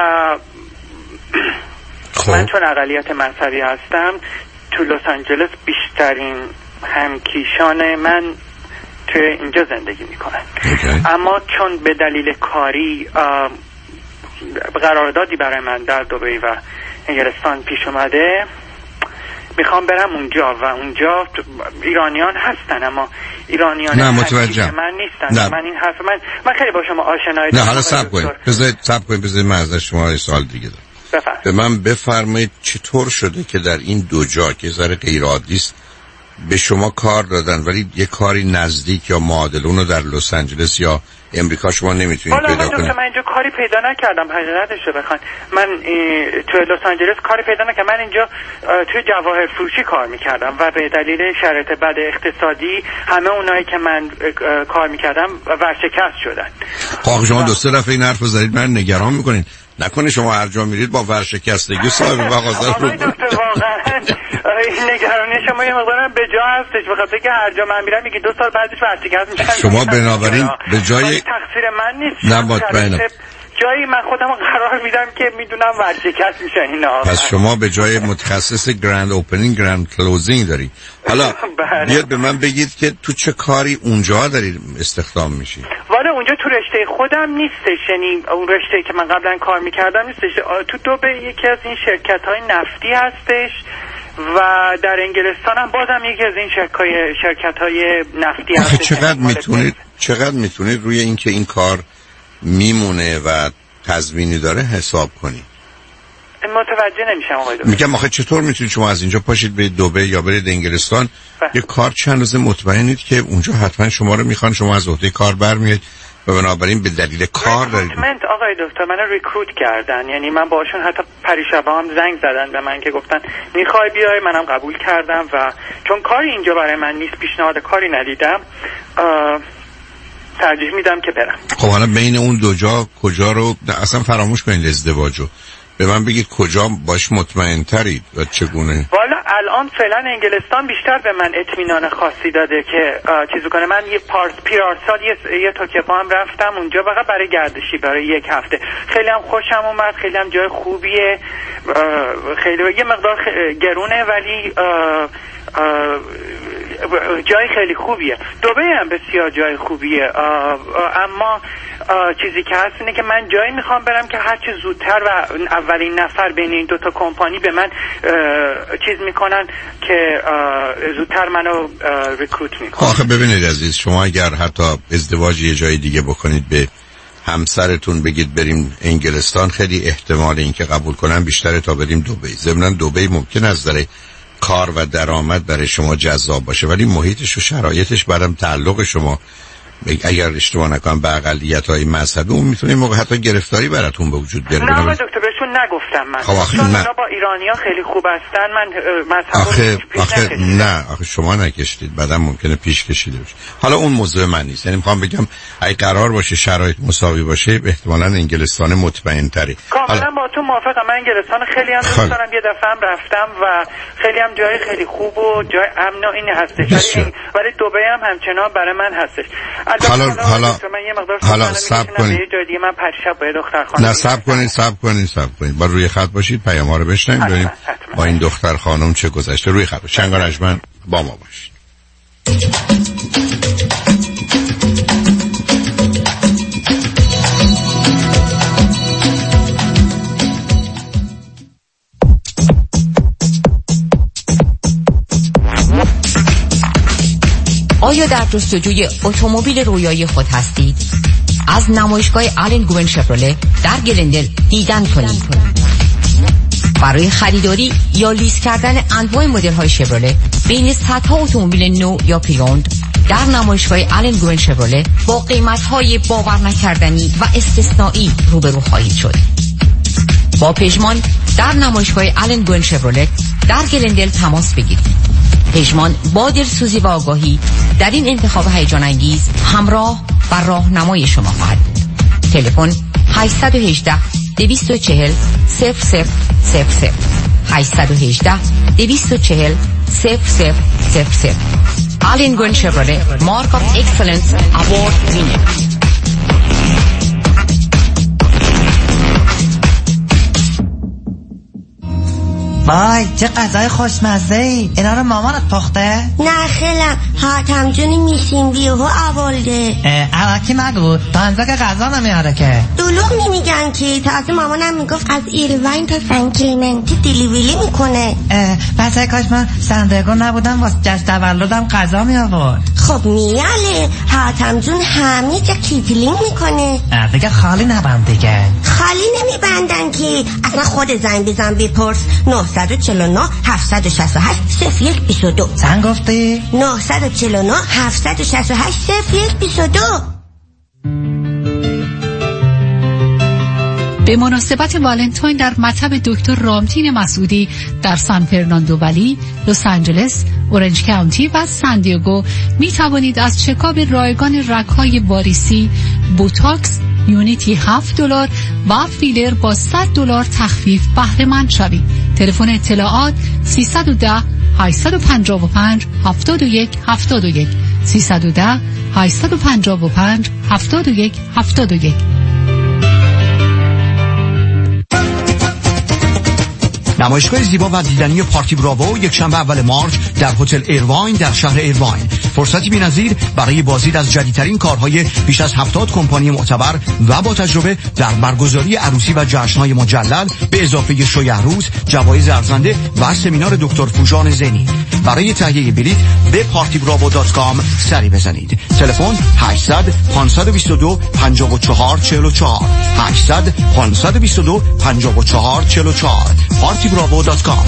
خب. من چون اقلیت مذهبی هستم تو لس آنجلس بیشترین همکیشان من تو اینجا زندگی میکنن. okay. اما چون به دلیل کاری قراردادی برای من در دبی و انگلستان پیش اومده، میخوام برم اونجا و اونجا ایرانیان هستن، اما ایرانیان نه متوجهم من نیستن. نه. من این حرف من من خیلی با شما آشنایی نه حالا صبر کنید بذارید صبر کنید بذارید من از شما یه سوال دیگه دارم. بفرمایید. به من بفرمایید چطور شده که در این دو جا که ذره غیر عادی است به شما کار دادن ولی یه کاری نزدیک یا معادل اونو در لس آنجلس یا امریکا شما نمیتونید پیدا کنید؟ من اینجا کاری پیدا نکردم حقیقتش رو بخواید. من تو لس آنجلس کاری پیدا نکردم. من اینجا توی جواهر فروشی کار میکردم و به دلیل شرایط بد اقتصادی همه اونایی که من کار میکردم ورشکست شدن. خب شما دو سه دفعه این حرفو زدید من نگران میکنین. نکنه شما هر جا میرید با ورشکستگی صاحب مغازه رو. آقای دکتر واقعا این نگرانی شما یه مقدارم به جا هستش، به خاطر که هر جا من میرم میگی دو سال بعدش ورشکست میشن. شما بنابراین به جای تقصیر من نیست. نه مطمئنم. جایی من خودم قرار میدم که میدونم ورشکست میشن اینا. پس شما به جای متخصص گرند اوپنینگ گرند کلوزینگ داری. حالا بیاد به من بگید که تو چه کاری اونجا دارید استخدام میشید؟ والا اونجا تو رشته خودم نیستش، یعنی اون رشته که من قبلا کار میکردم نیستش. تو دبی یکی از این شرکت های نفتی هستش و در انگلستان هم بازم یکی از این شرکت های نفتی هستش. چقدر میتونید چقدر میتونید روی اینکه این کار میمونه و تضمینی داره حساب کنید. متوجه نمیشم آقای دکتر. میگم آخه چطور میتونید شما از اینجا پاشید به دبی یا برید انگلستان بله. یه کار چند روز مطمئنید که اونجا حتما شما رو میخوان، شما از عهده کار برمیاد و بنابراین به دلیل کار دارید. ریکروتمنت آقای دکتر من ریکروت کردن، یعنی من باشون حتی پریشب هم زنگ زدن به من که گفتن میخوای بیای، منم قبول کردم و چون کاری اینجا برای من نیست، پیشنهاد کاری ندیدم، ترجیح میدم که برم. خب حالا بین اون دو جا کجا رو اصلا فراموش کنید ازدواجو، به من بگید کجا باش مطمئن ترید و چگونه؟ والا الان فعلا انگلستان بیشتر به من اطمینان خاصی داده که چیزو کنه. من یه پارس پیرارسال یه, یه توکیپا هم رفتم اونجا فقط برای گردشی برای یک هفته، خیلی هم خوشم اومد، خیلی هم جای خوبیه، خیلی یه مقدار خ... گرونه ولی آه آه جای خیلی خوبیه. دبی هم بسیار جای خوبیه، آه آه اما چیزی که هست اینه که من جایی میخوام برم که هرچی زودتر و اولین نفر بین این دوتا کمپانی به من چیز میکنن که زودتر منو ریکروت میکنن. آخه ببینید عزیز، شما اگر حتی ازدواج یه جای دیگه بکنید به همسرتون بگید بریم انگلستان، خیلی احتمال این که قبول کنن بیشتره تا بریم دبی. ضمن دبی ممکن از نظر کار و درآمد برای شما جذاب باشه ولی محیطش و شرایطش برام تعلق شما اگر اشتباه نکنم به اقلیت‌های مذهبی اون میتونه موقع حتی گرفتاری براتون به وجود بیاره. نه آقای دکتر بهشون نگفتم من. خب آخه چون نه. اونا با ایرانی‌ها خیلی خوب هستن، من مذهب آخه آخه نه آخه شما نکشیدید، بعدم ممکنه پیش کشیده بشه. حالا اون موضوع من نیست، یعنی میخوام بگم اگه قرار باشه شرایط مساوی باشه احتمالاً انگلستان مطمئن تری. کاملا با تو موافقم. من انگلستان خیلی هم دوست دارم، یه دفعه هم رفتم و خیلی هم جای خیلی خوب و جای امن و این هستش، ولی دبی هم همچنان برای من هستش. حالا حالا حالا صبر کنید. جای دیگه من پریشب با دختر خانم. نه صبر کنید صبر کنید صبر کنید. با روی خط باشید، پیام ها رو بشنوید ببینیم با این دختر خانم چه گذشته. روی خط شنگار اجمن با ما باشید. آیا در جستجوی اتومبیل رویایی خود هستید؟ از نمایشگاه آلن گوین شفرله در گلندل دیدن کنید. برای خریداری یا لیز کردن انواع مدل‌های شفرله بین صدها اتومبیل نو یا پریوند در نمایشگاه آلن گوین شفرله با قیمت‌های باور نکردنی و استثنایی روبرو خواهید شد. با پژمان در نمایشگاه آلن گوین شفرله در گلندل تماس بگیرید. پژمان با دلسوزی و آگاهی در این انتخاب هیجان انگیز همراه و راهنمای شما خواهد بود. تلفن هشت یک هشت دو چهار صفر صفر صفر صفر هشت یک هشت دو چهار صفر صفر صفر صفر. آلن گوین شفرله مارک آف اکسلنس اوارد وینر. وای چه غذای خوشمزه‌ای، اینا رو مامانت پخته؟ نه خیلم حاتم جونی میشیم بیهو اولده. الکی نگو تا انزا که غذا نمیاره که. دلوغ نمیگن که تازه مامانم میگفت از ایروین تا سن کلیمنتی دیلیوری میکنه. پس کاش من سندرگو نبودم واسه جشن تولدم غذا میآورد. خب میاله حاتم جون همه جا کیتلینگ میکنه. دیگه خالی نبند دیگه. خالی نمیبندن که اصلا خود زنگ بزن بپرس. نه چهار نه هفت شش هشت صفر یک دو دو. زن گفتی؟ نه چهار نه هفت شش هشت صفر یک دو دو. به مناسبت والنتاین در مطب دکتر رامتین مسعودی در سان فرناندو ولی، لس آنجلس، اورنج کانتی و سان دیگو می توانید از چکاب رایگان رگ‌های واریسی، بوتاکس، یونیتی هفت دلار و فیلر با صد دلار تخفیف بهره مند شوید. تلفن اطلاعات سیصد و ده هشتصد و پنجاه و پنج هفتاد و یک هفتاد و یک سیصد و ده هشتصد و پنجاه و پنج هفتاد و یک هفتاد و یک. نمایشگاه زیبا و دیدنی پارتی براوو یک شنبه اول مارچ در هتل ایرواین در شهر ایرواین، فرصتی بی‌نظیر برای بازدید از جدیدترین کارهای بیش از هفتاد کمپانی معتبر و با تجربه در برگزاری عروسی و جشن‌های مجلل، به اضافه شوی عروس، جوایز ارزنده و سمینار دکتر فوژان زینی. برای تهیه بلیط به پارتی براوو دات کام سری بزنید. تلفن هشتصد پانصد و بیست و دو پنجاه و چهار چهل و چهار هشتصد پانصد و بیست و دو پنجاه و چهار چهل و چهار پارتی براوو دات کام.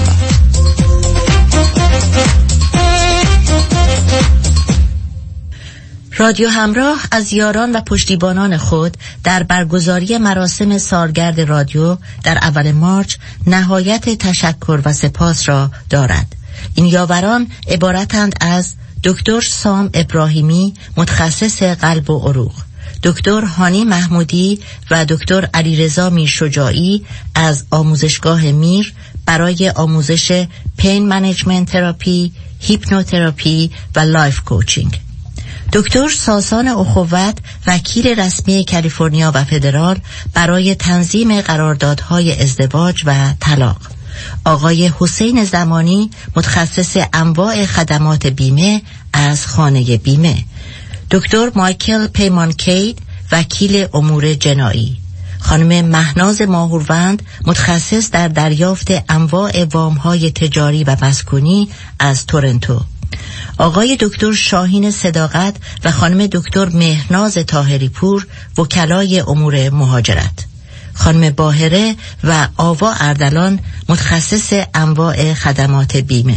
رادیو همراه از یاران و پشتیبانان خود در برگزاری مراسم سالگرد رادیو در اول مارچ نهایت تشکر و سپاس را دارد. این یاوران عبارتند از دکتر سام ابراهیمی متخصص قلب و عروق، دکتر هانی محمودی و دکتر علیرضا میرشجاعی از آموزشگاه میر برای آموزش پین منیجمنت تراپی، هیپنوتراپی و لایف کوچینگ، دکتر ساسان اخوت وکیل رسمی کالیفرنیا و فدرال برای تنظیم قراردادهای ازدواج و طلاق، آقای حسین زمانی متخصص انواع خدمات بیمه از خانه بیمه، دکتر مایکل پیمانکید وکیل امور جنایی، خانم مهناز ماهوروند متخصص در دریافت انواع وام‌های تجاری و مسکونی از تورنتو، آقای دکتر شاهین صداقت و خانم دکتر مهناز طاهری پور وکلای امور مهاجرت، خانم باهره و آوا اردلان متخصص انواع خدمات بیمه،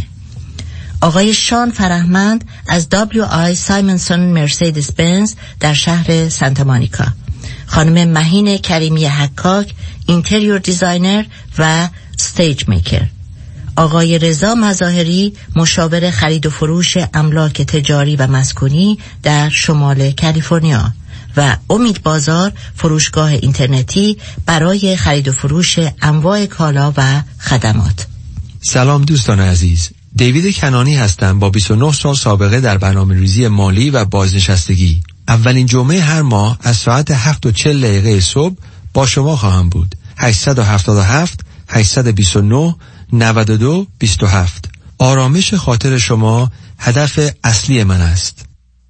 آقای شان فرهمند از دبلیو آی سایمنسون مرسیدس بنز در شهر سانتا مونیکا، خانم مهین کریمی حکاک اینتریور دیزاینر و استیج میکر، آقای رضا مظاهری مشاور خرید و فروش املاک تجاری و مسکونی در شمال کالیفرنیا و امید بازار فروشگاه اینترنتی برای خرید و فروش انواع کالا و خدمات. سلام دوستان عزیز، دیوید کنانی هستم با بیست و نه سال سابقه در برنامه‌ریزی مالی و بازنشستگی. اولین جمعه هر ماه از ساعت هفت و چهل دقیقه صبح با شما خواهم بود. هشت هفت هفت هشت دو نه نود و دو بیست و هفت. آرامش خاطر شما هدف اصلی من است.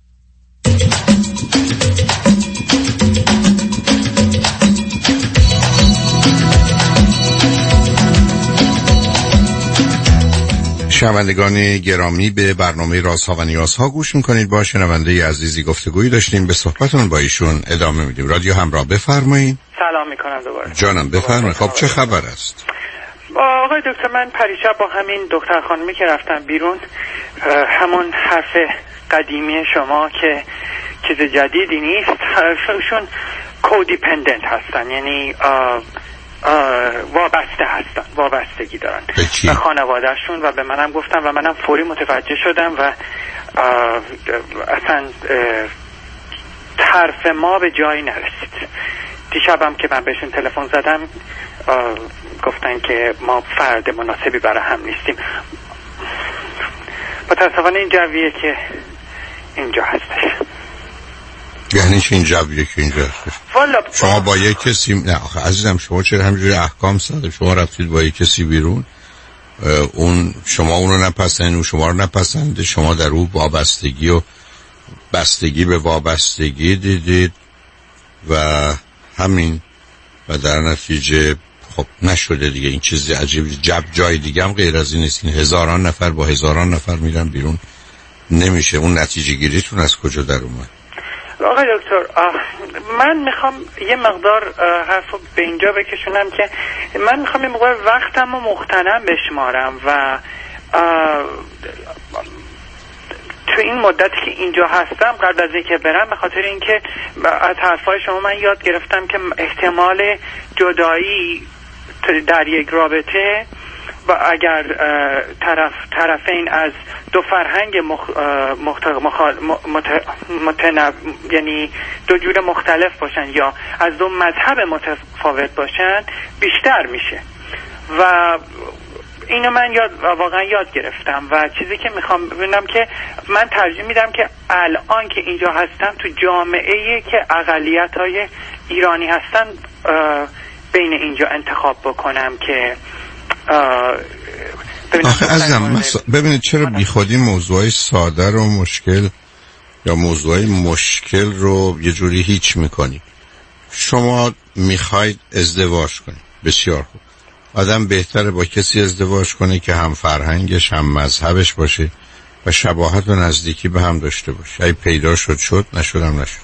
شنوندگان گرامی، به برنامه رازها و نیازها گوش میکنید. با شنونده عزیزی گفتگویی داشتیم، به صحبتون با ایشون ادامه میدیم. رادیو همراه، بفرمایید. سلام میکنم دوباره. جانم بفرمایید. خب چه خبر است؟ آقای دکتر، من پریشب با همین دکتر خانمی که رفتم بیرون، همون حرف قدیمی شما که چیز جدیدی نیست، حرفشون کودیپندنت هستن، یعنی آه وابسته هستن، وابستگی دارن به خانوادهشون و به منم گفتن و منم فوری متوجه شدم و اصلا طرف ما به جایی نرسید. دیشبم که من بهشون تلفن زدم گفتن که ما فرد مناسبی برای هم نیستیم. متاسفانه این جویه که اینجا هستش. یعنی چه این جویه که اینجا هستش؟ شما با یک کسی، نه آخه عزیزم، شما چرا همینجوری احکام ساده؟ شما رفتید با یک کسی بیرون، اون شما اونو نپسند، اون شما رو نپسنده، شما در او وابستگی و بستگی به وابستگی دیدید و همین، و در نتیجه خب نشده دیگه. این چیزی عجیب، جب جای دیگه هم غیر از این نیست. این هزاران نفر با هزاران نفر میرن بیرون، نمیشه. اون نتیجه گیریتون از کجا در اومد؟ آقای دکتر، من میخوام یه مقدار حرفو به اینجا بکشونم که من میخوام یه مقدار وقتم رو مغتنم بشمارم و تو این مدتی که اینجا هستم قبل از اینکه برم، به خاطر اینکه از حرفای شما من یاد گرفتم که احتمال جدایی در یک رابطه و اگر طرف طرفین از دو فرهنگ مخ... مخت... مخال... مت... متنو... یعنی دو جور مختلف باشن یا از دو مذهب متفاوت باشن بیشتر میشه و اینو من یاد واقعا یاد گرفتم و چیزی که میخوام ببینم که من ترجیح میدم که الان که اینجا هستم تو جامعه‌ای که اقلیت‌های ایرانی هستن بین اینجا انتخاب بکنم که آخه عزیزم ببینید چرا بی خودی موضوعی ساده رو مشکل یا موضوعی مشکل رو یه جوری هیچ میکنی. شما میخواید ازدواج کنید، بسیار خوب. آدم بهتره با کسی ازدواج کنه که هم فرهنگش هم مذهبش باشه و شباهت و نزدیکی به هم داشته باشه. اگه پیدا شد شد، نشدم نشد.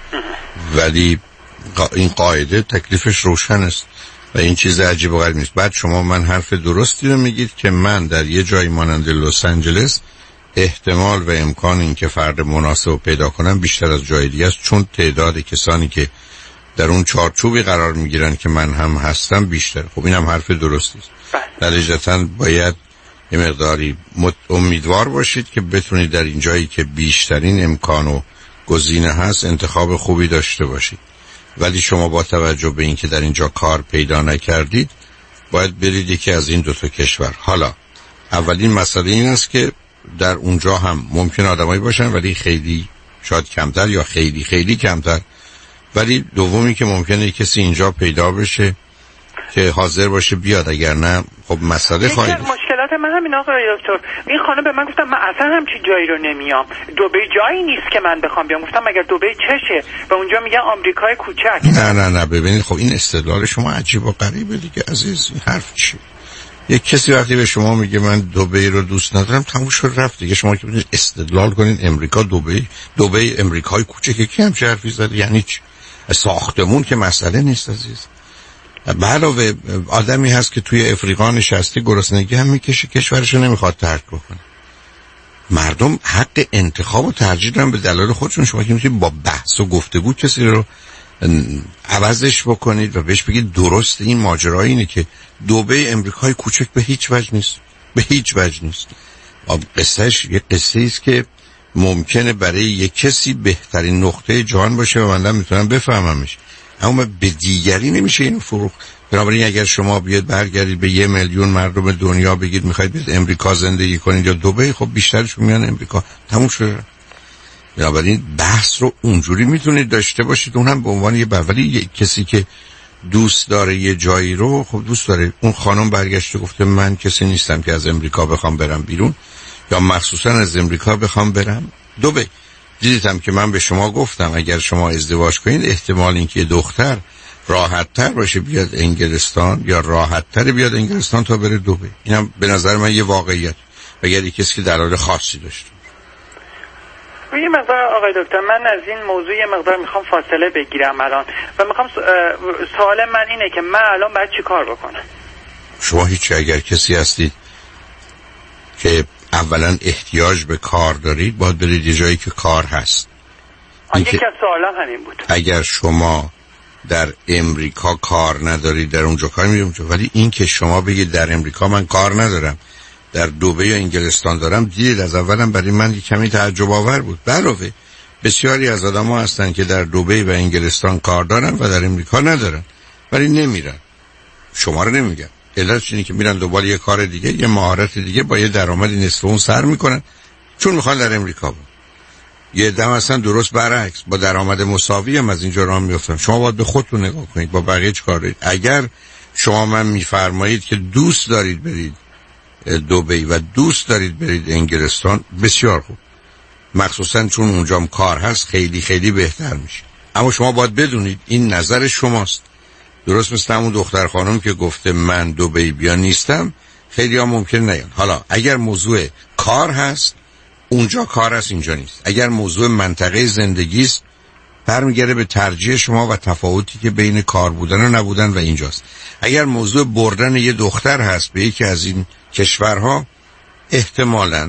ولی این قاعده تکلیفش روشن است و این چیز عجیب و غریب نیست. بعد شما من حرف درستی رو میگید که من در یه جایی مانند لس آنجلس احتمال و امکان این که فرد مناسب پیدا کنم بیشتر از جای دیگه است، چون تعداد کسانی که در اون چارچوبی قرار میگیرن که من هم هستم بیشتر. خب اینم حرف درستی است. نتیجتاً باید یه مقداری امیدوار باشید که بتونید در این جایی که بیشترین امکان و گزینه هست انتخاب خوبی داشته باشید. ولی شما با توجه به اینکه در اینجا کار پیدا نکردید باید برید یکی از این دو تا کشور. حالا اولین مسئله این است که در اونجا هم ممکن آدمایی باشن ولی خیلی شاید کمتر یا خیلی خیلی کمتر، ولی دومی که ممکنه کسی اینجا پیدا بشه که حاضر باشه بیاد، اگر نه خب مسئله خواهید. مشکلات من همین آقای دکتر، این خانم به من گفتم من اصلا همچین جایی رو نمیام، دبی جایی نیست که من بخوام بیام. گفتم مگر دبی چشه؟ و اونجا میگن آمریکای کوچک. نه نه نه ببینید، خب این استدلال شما عجیب و غریبه دیگه عزیز. این حرف چیه؟ یک کسی وقتی به شما میگه من دبی رو دوست ندارم تموم شد رفت دیگه. شما که بتونید استدلال کنین امریکا دبی دبی امریکای کوچک، کی هم چه حرفی زده؟ یعنی چی؟ ساختمون که مسئله نیست عزیز. به علاوه آدمی هست که توی افریقا نشسته گرسنگی هم میکشه، کشورش رو نمیخواد ترک بکنه. مردم حق انتخاب و ترجیح دارن به دلایل خودشون. شما که میتونید با بحث و گفتگو کسی رو عوضش بکنید و بهش بگید درست این ماجرا اینه که دبی امریکای کوچک به هیچ وجه نیست، به هیچ وجه نیست. قصهش یه قصه است که ممکنه برای یک کسی بهترین نقطه جهان باشه و من میتونم بفهممش، اما به دیگری نمیشه اینو فروخت. بنابراین اگر شما بیاد برگردید به یه میلیون مردم دنیا بگید میخواید بیاد امریکا زندگی کنید یا دبی، خب بیشترشون میان امریکا، تموم شده. بنابراین بحث رو اونجوری میتونید داشته باشید، اونم به عنوان یه ولی یک کسی که دوست داره یه جایی رو، خب دوست داره. اون خانم برگشته گفته من کسی نیستم که از امریکا بخوام برم بیرون یا مخصوصا از امریکا بخوام برم دبی. دیدیدم که من به شما گفتم اگر شما ازدواج کنید احتمال اینکه یه دختر راحت تر باشه بیاد انگلستان یا راحت تر بیاد انگلستان تا بره دبی. اینم به نظر من یه واقعیت. اگر کسی که دلایل خاصی داشته. یه مقدار آقای دکتر من از این موضوع یه مقدار میخوام فاصله بگیرم الان و میخوام سوال من اینه که من الان باید چی کار بکنم؟ شما هیچی. اگر کسی هستید که اولا احتیاج به کار دارید باید برید یه جایی که کار هست. یکی از سوالم همین بود. اگر شما در امریکا کار ندارید در اونجا کار میرید، ولی این که شما بگید در امریکا من کار ندارم در دبی یا انگلستان دارم، دید از اولم برای من کمی تعجب آور بود. علاوه بسیاری از آدم‌ها هستن که در دبی و انگلستان کار دارن و در امریکا ندارن ولی نمیرن. شما رو نمیگم، علتش اینه که میرن دنبال یه کار دیگه، یه مهارت دیگه با یه درآمد نصف اون سر میکنن چون میخوان در امریکا بود. یه دم اصلا درست برعکس با درآمد مساوی هم از اینجا راه میافتن. شما باید به خودتون نگاه کنید با بقیه چیکار دارید. اگر شما من میفرمایید که دوست دارید برید دبی و دوست دارید برید انگلستان، بسیار خوب، مخصوصا چون اونجام کار هست خیلی خیلی بهتر میشه. اما شما باید بدونید این نظر شماست. درست مثل همون دختر خانم که گفته من دبی بیا نیستم، خیلی ها ممکن نیان. حالا اگر موضوع کار هست اونجا کار هست اینجا نیست. اگر موضوع منطقه زندگی است برمیگرده به ترجیح شما و تفاوتی که بین کار بودن و نبودن و اینجاست. اگر موضوع بردن یه دختر هست به یکی از این کشورها، احتمالاً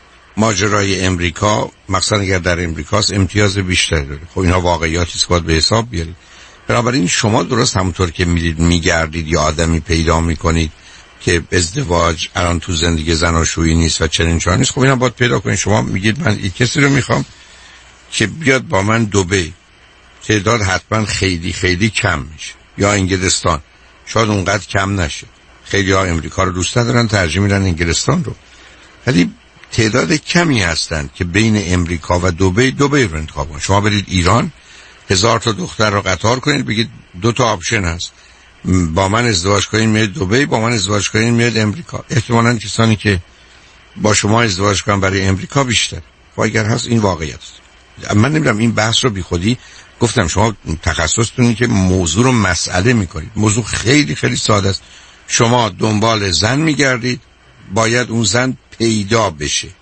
ماجرای امریکا، مثلا اگر در امریکاست، امتیاز بیشتری داره. خب اینها واقعیاتی است که باید به حساب بیارید. بنابراین شما درست همونطور که میرید میگردید یا آدمی پیدا میکنید که ازدواج الان تو زندگی زناشویی نیست و چنین چنان نیست، خب اینا باید پیدا کنید. شما میگید من این کسی رو میخوام که بیاد با من دبی، تعداد حتما خیلی خیلی کم میشه، یا انگلستان شاید اونقدر کم نشه. خیلی ها امریکا رو دوست ندارن، ترجیح میدن انگلستان رو، ولی تعداد کمی هستن که بین امریکا و دبی دبی رو انتخاب کنن. شما برید ایران هزار تا دختر رو قطار کنید بگید دو تا آپشن هست، با من ازدواج کنید میاد دبی، با من ازدواج کنید میاد امریکا. احتمالاً کسانی که با شما ازدواج کنن برای امریکا بیشتر. و اگر هست این واقعیت است. من نمیدونم این بحث رو بی خودی گفتم شما تخصصتون که موضوع رو مسئله میکنید. موضوع خیلی خیلی ساده است. شما دنبال زن میگردید، باید اون زن پیدا بشه.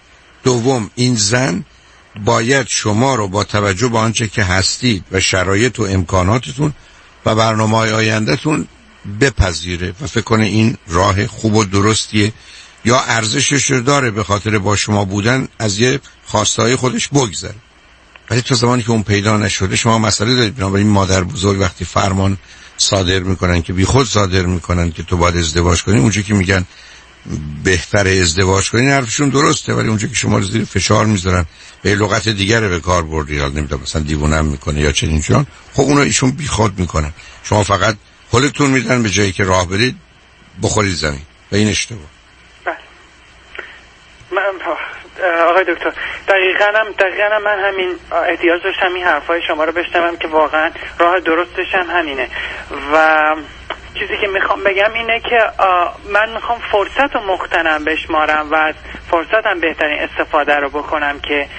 دوم، این زن باید شما رو با توجه به آنچه که هستید و شرایط و امکاناتتون و برنامه‌های آیندهتون بپذیره و فکر کنه این راه خوب و درستیه یا ارزشش رو داره به خاطر با شما بودن از یه خواستهای خودش بگذره. ولی تا زمانی که اون پیدا نشده شما مسئله دارید. بنابراین مادر بزرگ وقتی فرمان صادر میکنن که بی خود صادر میکنن که تو باید ازدواج کنی، اونجا که میگن بهتر ازدواج کنین حرفشون درسته، ولی اونجا که شما رو زیر فشار میذارن به لغت دیگه به کار بردی، یا نمیدونم مثلا دیوونم میکنه یا چنین چون، خب اونو ایشون بی خود میکنن. شما فقط حالتون میدن به جایی که راه برید بخورید زمین و این اشتباه. بله. من آقای دکتر دقیقاً هم دقیقاً هم من همین احتیاج داشتم این حرفای شما رو بشنوم که واقعا راه درستش هم همینه. و چیزی که میخوام بگم اینه که من میخوام فرصت رو مغتنم بشمارم و از فرصتم بهترین استفاده رو بکنم که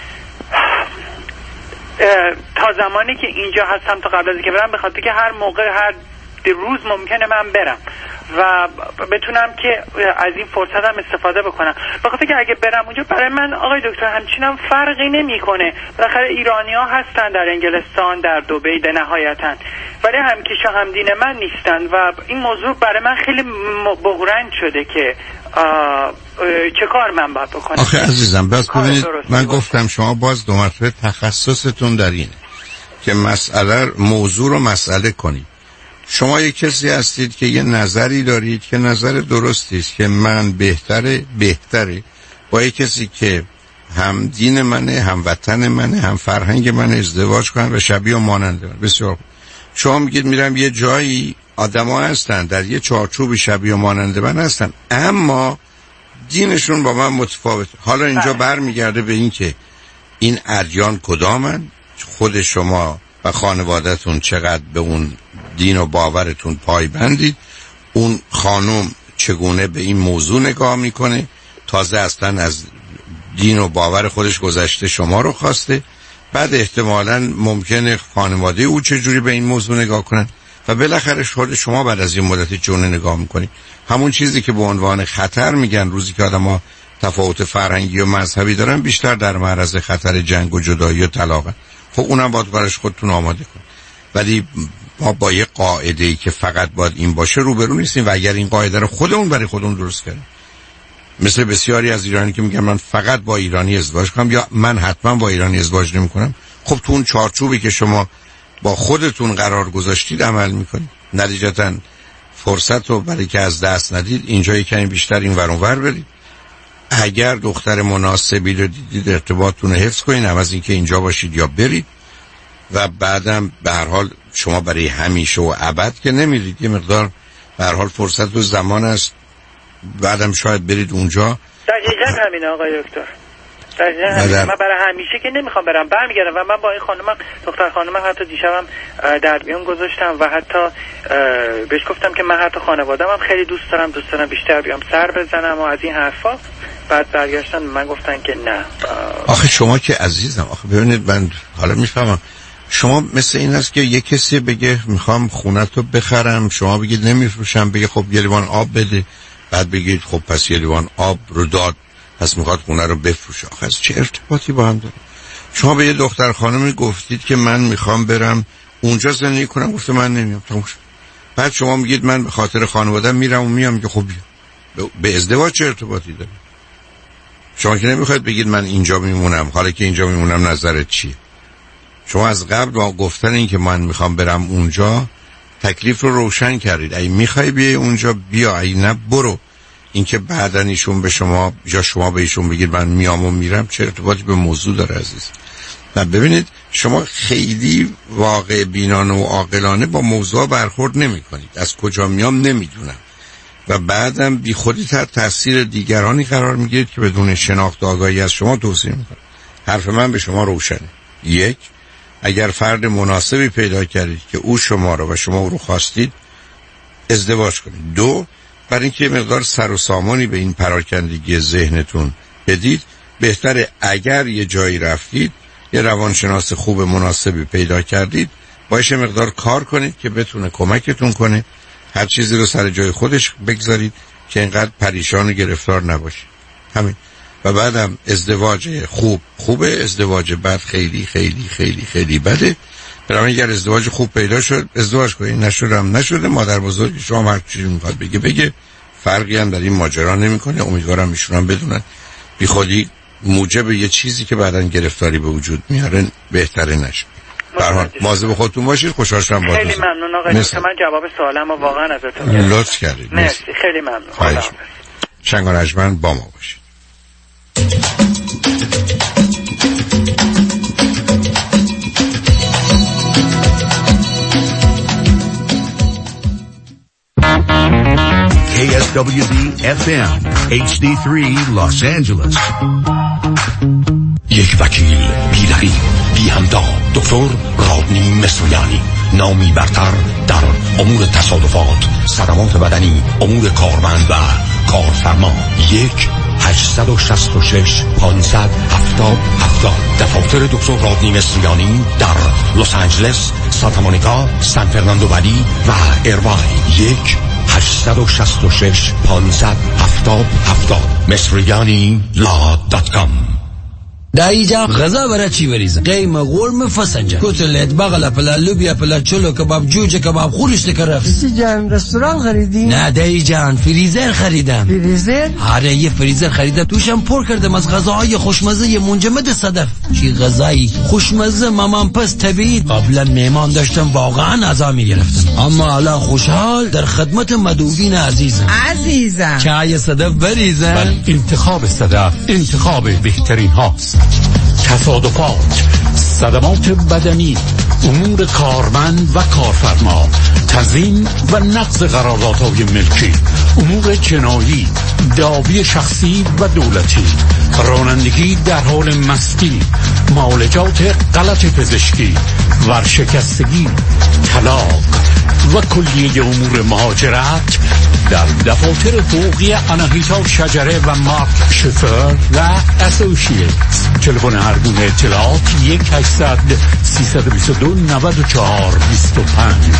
تا زمانی که اینجا هستم تا قبل از اینکه برم، به خاطر که هر موقع هر روز ممکنه من برم و بتونم که از این فرصت هم استفاده بکنم. بخاطر که اگه برم اونجا برای من آقای دکتر همچنان فرقی نمیکنه. بالاخره ایرانی ها هستن در انگلستان، در دبی ده نهایتاً، ولی هم کیش هم دین من نیستن و این موضوع برای من خیلی بغرنج شده که آه آه چه کار من باید بکنم. آخه عزیزم بس ببینید من گفتم شما باز دو مرتبه تخصصتون در اینه که مسئله موضوع رو مسئله کنید. شما یک کسی هستید که یه نظری دارید که نظر درستی است که من بهتره بهتره با یک کسی که هم دین منه، هم وطن منه، هم فرهنگ منه ازدواج کنم و شبیه و ماننده من. بسیار شما میگید میرم یه جایی آدما هستن در یه چارچوب شبیه و ماننده من هستن اما دینشون با من متفاوته. حالا اینجا برمیگرده به این که این ادیان کدامن، خود شما و خانواده‌تون چقدر به اون دین و باورتون پایبندید، اون خانم چگونه به این موضوع نگاه میکنه، تازه اصلا از دین و باور خودش گذشته شما رو خواسته، بعد احتمالاً ممکنه خانواده او چجوری به این موضوع نگاه کنن و بالاخره خود شما بعد از این مدتی چونه نگاه میکنید. همون چیزی که به عنوان خطر میگن روزی که آدم‌ها تفاوت فرهنگی و مذهبی دارن بیشتر در معرض خطر جنگ و جدایی و طلاقن. خب اونم باید براش خودتون آماده کنید. ولی ما با یه قاعده‌ای که فقط باید این باشه روبرو نیستیم و اگر این قاعده رو خودمون برای خودمون درست کردیم، مثل بسیاری از ایرانی که میگن من فقط با ایرانی ازدواج کنم یا من حتما با ایرانی ازدواج نمی‌کنم، خب تو اون چارچوبی که شما با خودتون قرار گذاشتید عمل می‌کنید. نتیجتاً فرصت رو برای که از دست ندید اینجا یکمی بیشتر این ور اون ور برید. اگر دختر مناسبی رو دیدید ارتباطتون رو حفظ کنید، هم از اینکه اینجا باشید یا برید و بعدم به هر حال شما برای همیشه و ابد که نمیرید، یه مقدار به هر حال فرصت و زمان است، بعدم شاید برید اونجا. دقیقاً همین آقای دکتر، دقیقاً همین. من برای همیشه که نمیخوام برم، برمیگردم و من با این خانمم دختر خانمم حتی دیشبم در میون گذاشتم و حتی بهش گفتم که من حتی خانواده‌ام هم خیلی دوست دارم، دوست دارم بیشتر بیام سر بزنم و از این حرفا. بعد برگشتن من گفتن که نه. آخه شما که عزیزم، آخه ببینید من حالا میفهمم شما مثل این است که یک کسی بگه میخوام خونتو بخرم، شما بگید نمیفروشم، بگه خب یه لیوان آب بده، بعد بگید خب پس یه لیوان آب رو داد پس میخواد خونه رو بفروشه. آخه از چه ارتباطی با هم داره؟ شما به یه دختر خانمی گفتید که من میخوام برم اونجا زندگی کنم، گفته من نمیام. بعد شما میگید من به خاطر خانواده‌ام میرم و میام، میگه خب بیا. به ازدواج چه ارتباطی داره؟ شما که نمیخواید بگید من اینجا میمونم، حالا که اینجا میمونم نظرت چیه؟ شما از قبل با گفتن این که من میخوام برم اونجا تکلیف رو روشن کردید. ای میخوای بیای اونجا بیا، ای نه برو. اینکه بعدن ایشون به شما یا شما به ایشون بگید من میام و میرم چه ارتباطی به موضوع داره عزیز؟ و ببینید شما خیلی واقع بینانه و عاقلانه با موضوع برخورد نمی کنید. از کجا میام نمیدونم و بعدم بی خودی تحت تاثیر دیگرانی قرار میگیرید که بدون شناخت و آگاهی از شما توصیه میکنن. حرف من به شما روشنه. یک، اگر فرد مناسبی پیدا کردید که او شما رو و شما او رو خواستید، ازدواج کنید. دو، برای اینکه مقدار سر و سامانی به این پراکندگی ذهنتون بدید، بهتره اگر یه جایی رفتید یه روانشناس خوب مناسبی پیدا کردید باشه مقدار کار کنید که بتونه کمکتون کنه هر چیزی رو سر جای خودش بگذارید که اینقدر پریشان و گرفتار نباشید. همین. و بعدم ازدواج خوب خوبه، ازدواج بد خیلی خیلی خیلی خیلی بده. برای اگر ازدواج خوب پیدا شد ازدواج کنید، نشدم نشده، مادر بزرگ شما هر چیزی میخواد بگه بگه، فرقی هم در این ماجرا نمیکنه. امیدوارم ایشون هم بدونن بی خودی موجب یه چیزی که بعداً گرفتاری به وجود میاره بهتره نشه. به هر حال مواظب خودتون باشید. خوشحال شدم باهاتون. خیلی ممنون آقای دکتر، من جواب سوالمو واقعا ازتون گرفتم. لطف کردید. مرسی، خیلی ممنون. خواهش شنگ و رجمند با ما باشید. کی اس دبلیو دی اف ام اچ دی سه Los Angeles. یک وکیل بی‌رحم بی همتا، دکتر رادنی مصریانی، نامی برتر در امور تصادفات، صدمات بدنی، امور کارمند و کارفرما. یک هشتصد و شصت و شش پانصد هفتاد هفتاد. دفاتر دکتر رادنی مصریانی در لس آنجلس، سانتا مونیکا، سان فرناندو ولی و ایرواین. یک هشتصد و شصت و شش پانصد هفتاد هفتاد. مصریانی لا دات کام. دایجا غذا برای چی بریزم؟ قیمه قرمه فسنجا کتلت بغل پلا لوبیا پلا چلو کباب جوجه کباب خورشت کرفت. سی جان رستوران خریدی؟ نه دایی جان فریزر خریدم. فریزر؟ آره یه فریزر خریدم توشم پر کردم از غذاهای خوشمزه منجمد صدف. چی غذایی خوشمزه مامان پس طبیعی. قبلا میمان داشتم واقعا عزا میگرفتم، اما الان خوشحال در خدمت مدوین عزیزم. عزیزم چای صدف بریزم. بل انتخاب صدف انتخاب بهترین هاست. تصادفات، صدمات بدنی، امور کارمند و کارفرما، تضمین و نقض قراردادهای ملکی، امور جنایی، دعاوی شخصی و دولتی، رانندگی در حال مستی، معالجات غلط پزشکی، ورشکستگی، طلاق و کلیه امور مهاجرت در دفاتر حقوقی آناهیتا شجره و مارک شفر و اسوسییت. تلفن هر گونه اطلاعات یک هشتصد سیصد و بیست و دو نود و چهار بیست و پنج.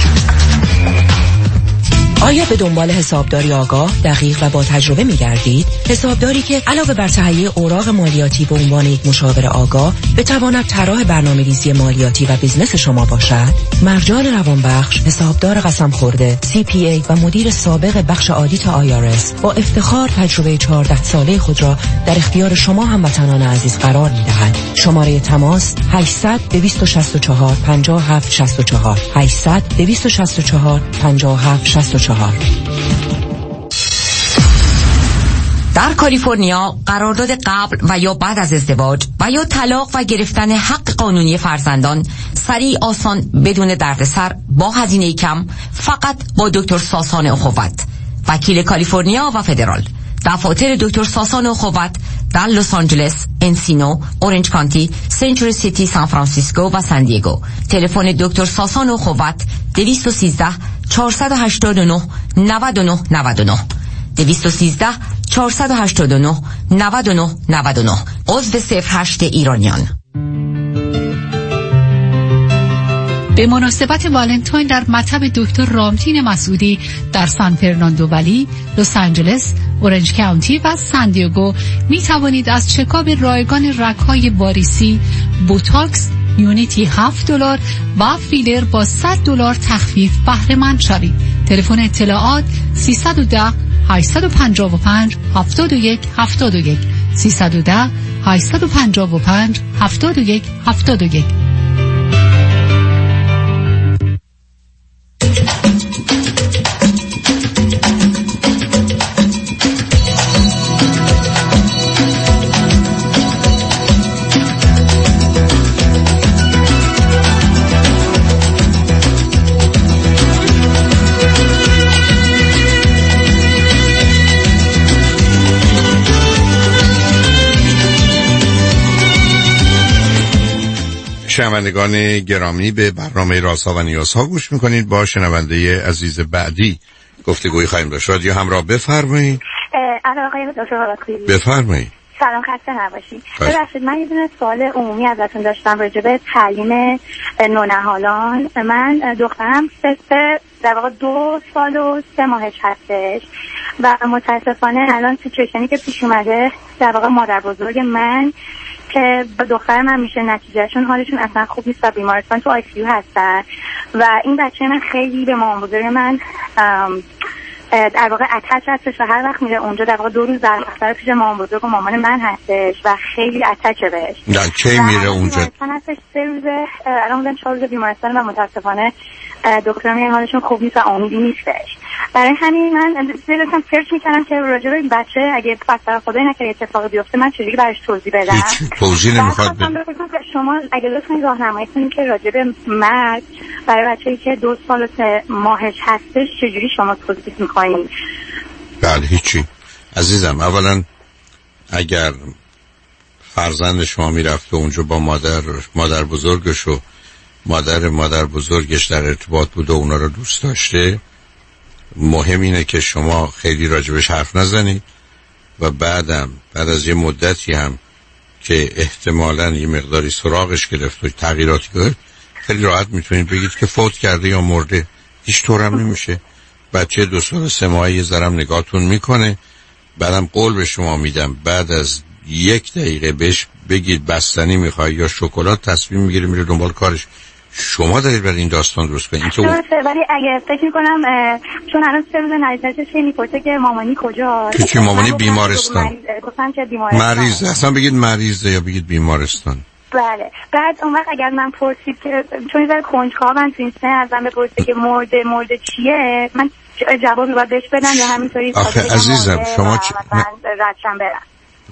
آیا به دنبال حسابداری آگاه، دقیق و با تجربه می‌گردید؟ حسابداری که علاوه بر تهیه اوراق مالیاتی به عنوان یک مشاور آگاه، بتواند طراح برنامه‌ریزی مالیاتی و بیزنس شما باشد؟ مرجان روانبخش، حسابدار قسم خورده، سی پی ای و مدیر سابق بخش آدیت آی آر اس، با افتخار تجربه چهارده ساله خود را در اختیار شما هموطنان عزیز قرار می‌دهد. شماره تماس هشتصد دویست و شصت و چهار پنجاه و هفت شصت و چهار هشتصد دویست و شصت و چهار پنجاه و هفت شصت و چهار. در کالیفرنیا قرارداد قبل و یا بعد از ازدواج و یا طلاق و گرفتن حق قانونی فرزندان سریع، آسان، بدون دردسر، با هزینه کم، فقط با دکتر ساسان اخوت، وکیل کالیفرنیا و فدرال. دفاتر دکتر ساسان اخوت در لس آنجلس، انسینو، اورنج کانتی، سنچوری سیتی، سان فرانسیسکو و سان دیگو. تلفن دکتر ساسان اخوت دویست و سیزده چهارصد و هشتاد و نه نود و نه نود و نه دویست و سیزده چهارصد و هشتاد و نه نود و نه نود و نه. عضو صفر هشت ایرانیان. به مناسبت والنتاین در مطب دکتر رامتین مسعودی در سان فرناندو ولی، لس آنجلس، اورنج کانتی و سان دیگو می توانید از چکاب رایگان رگ‌های واریسی، بوتاکس، یونیتی هفت دلار و فیلر با صد دلار تخفیف بهره مند شوید. تلفن اطلاعات سیصد و ده هشتصد و پنجاه و پنج هفتاد و یک هفتاد و یک سیصد و ده هشتصد و پنجاه و پنج هفتاد و یک هفتاد و یک. شنوندگان گرامی، به برنامه رازها و نیازها گوش میکنید. با شنونده عزیز بعدی گفتگوی خواهیم داشت. رادیو همراه بفرمایید. الان آقای دکتر بفرمایید. سلام، خسته نباشید. ببخشید من یه دونه سوال عمومی ازتون داشتم راجع به تعلیم نونهالان. من دخترم سه در واقع دو سال و سه ماهش هستش. و متاسفانه الان سیچویشنی که پیش اومده در واقع مادر بزرگ من که با دختر من میشه نتیجهشون حالشون اصلا خوب نیست و بیمارستان تو آی سی یو هستن و این بچه من خیلی به مامان بزرگ من در واقع اتچ هستش و هر وقت میره اونجا در واقع دو روز در وقت پیش مامان بزرگ و مامان من هستش و خیلی اتچه بهش. نه کی میره اونجا؟ بیمارستان هستش سه روزه الان بودن چهار روز بیمارستان و متاسفانه دکتر میگن حالشون خوب نیست و امیدی نیستش. برای همین من دلتم سرچ میکنم که راجع به این بچه اگه فقط خدای نکنه اتفاقی بیفته من چجوری براش توضیح بدم. هیچ توضیح نمیخواد بدم. شما اگه لطفاً راهنمایی کنید که راجع به مرگ برای بچه‌ای که دو سال و سه ماهش هستش چجوری شما توضیح میکنید؟ بله هیچی عزیزم. اولا اگر فرزند شما میرفته اونجا با مادر مادر بزرگش و مادر مادر بزرگش در ارتباط بوده و اونا رو دوست داشته، مهم اینه که شما خیلی راجبش حرف نزنید و بعدم بعد از یه مدتی هم که احتمالاً یه مقداری سراغش گرفت و تغییراتی گرفت خیلی راحت میتونید بگید که فوت کرده یا مرده. هیچ طورم نمیشه. بچه دو سال سه ماهه یه ذرم نگاهتون میکنه، بعدم قول به شما میدم بعد از یک دقیقه بهش بگید بستنی میخوای یا شکلات، تصمیم میگیره میره دنبال کارش. شما دارید برای این داستان درست کنید. این که اون... ولی اگه فکر میکنم چون الان سه روز نریزشش میپرسه که مامانی کجاست. که چی مامانی بیمارستان؟ گفتم که بیمارستان. مریضه. اصلا بگید مریضه یا بگید بیمارستان. بله. بعد اون وقت اگر من پرسید که چون یه کنجکاوم تو این سن ازم بپرسه که مرده مرده چیه، من جوابی باید بهش بدم یا همینطوری آخه عزیزم شما چ... من ردشم برم؟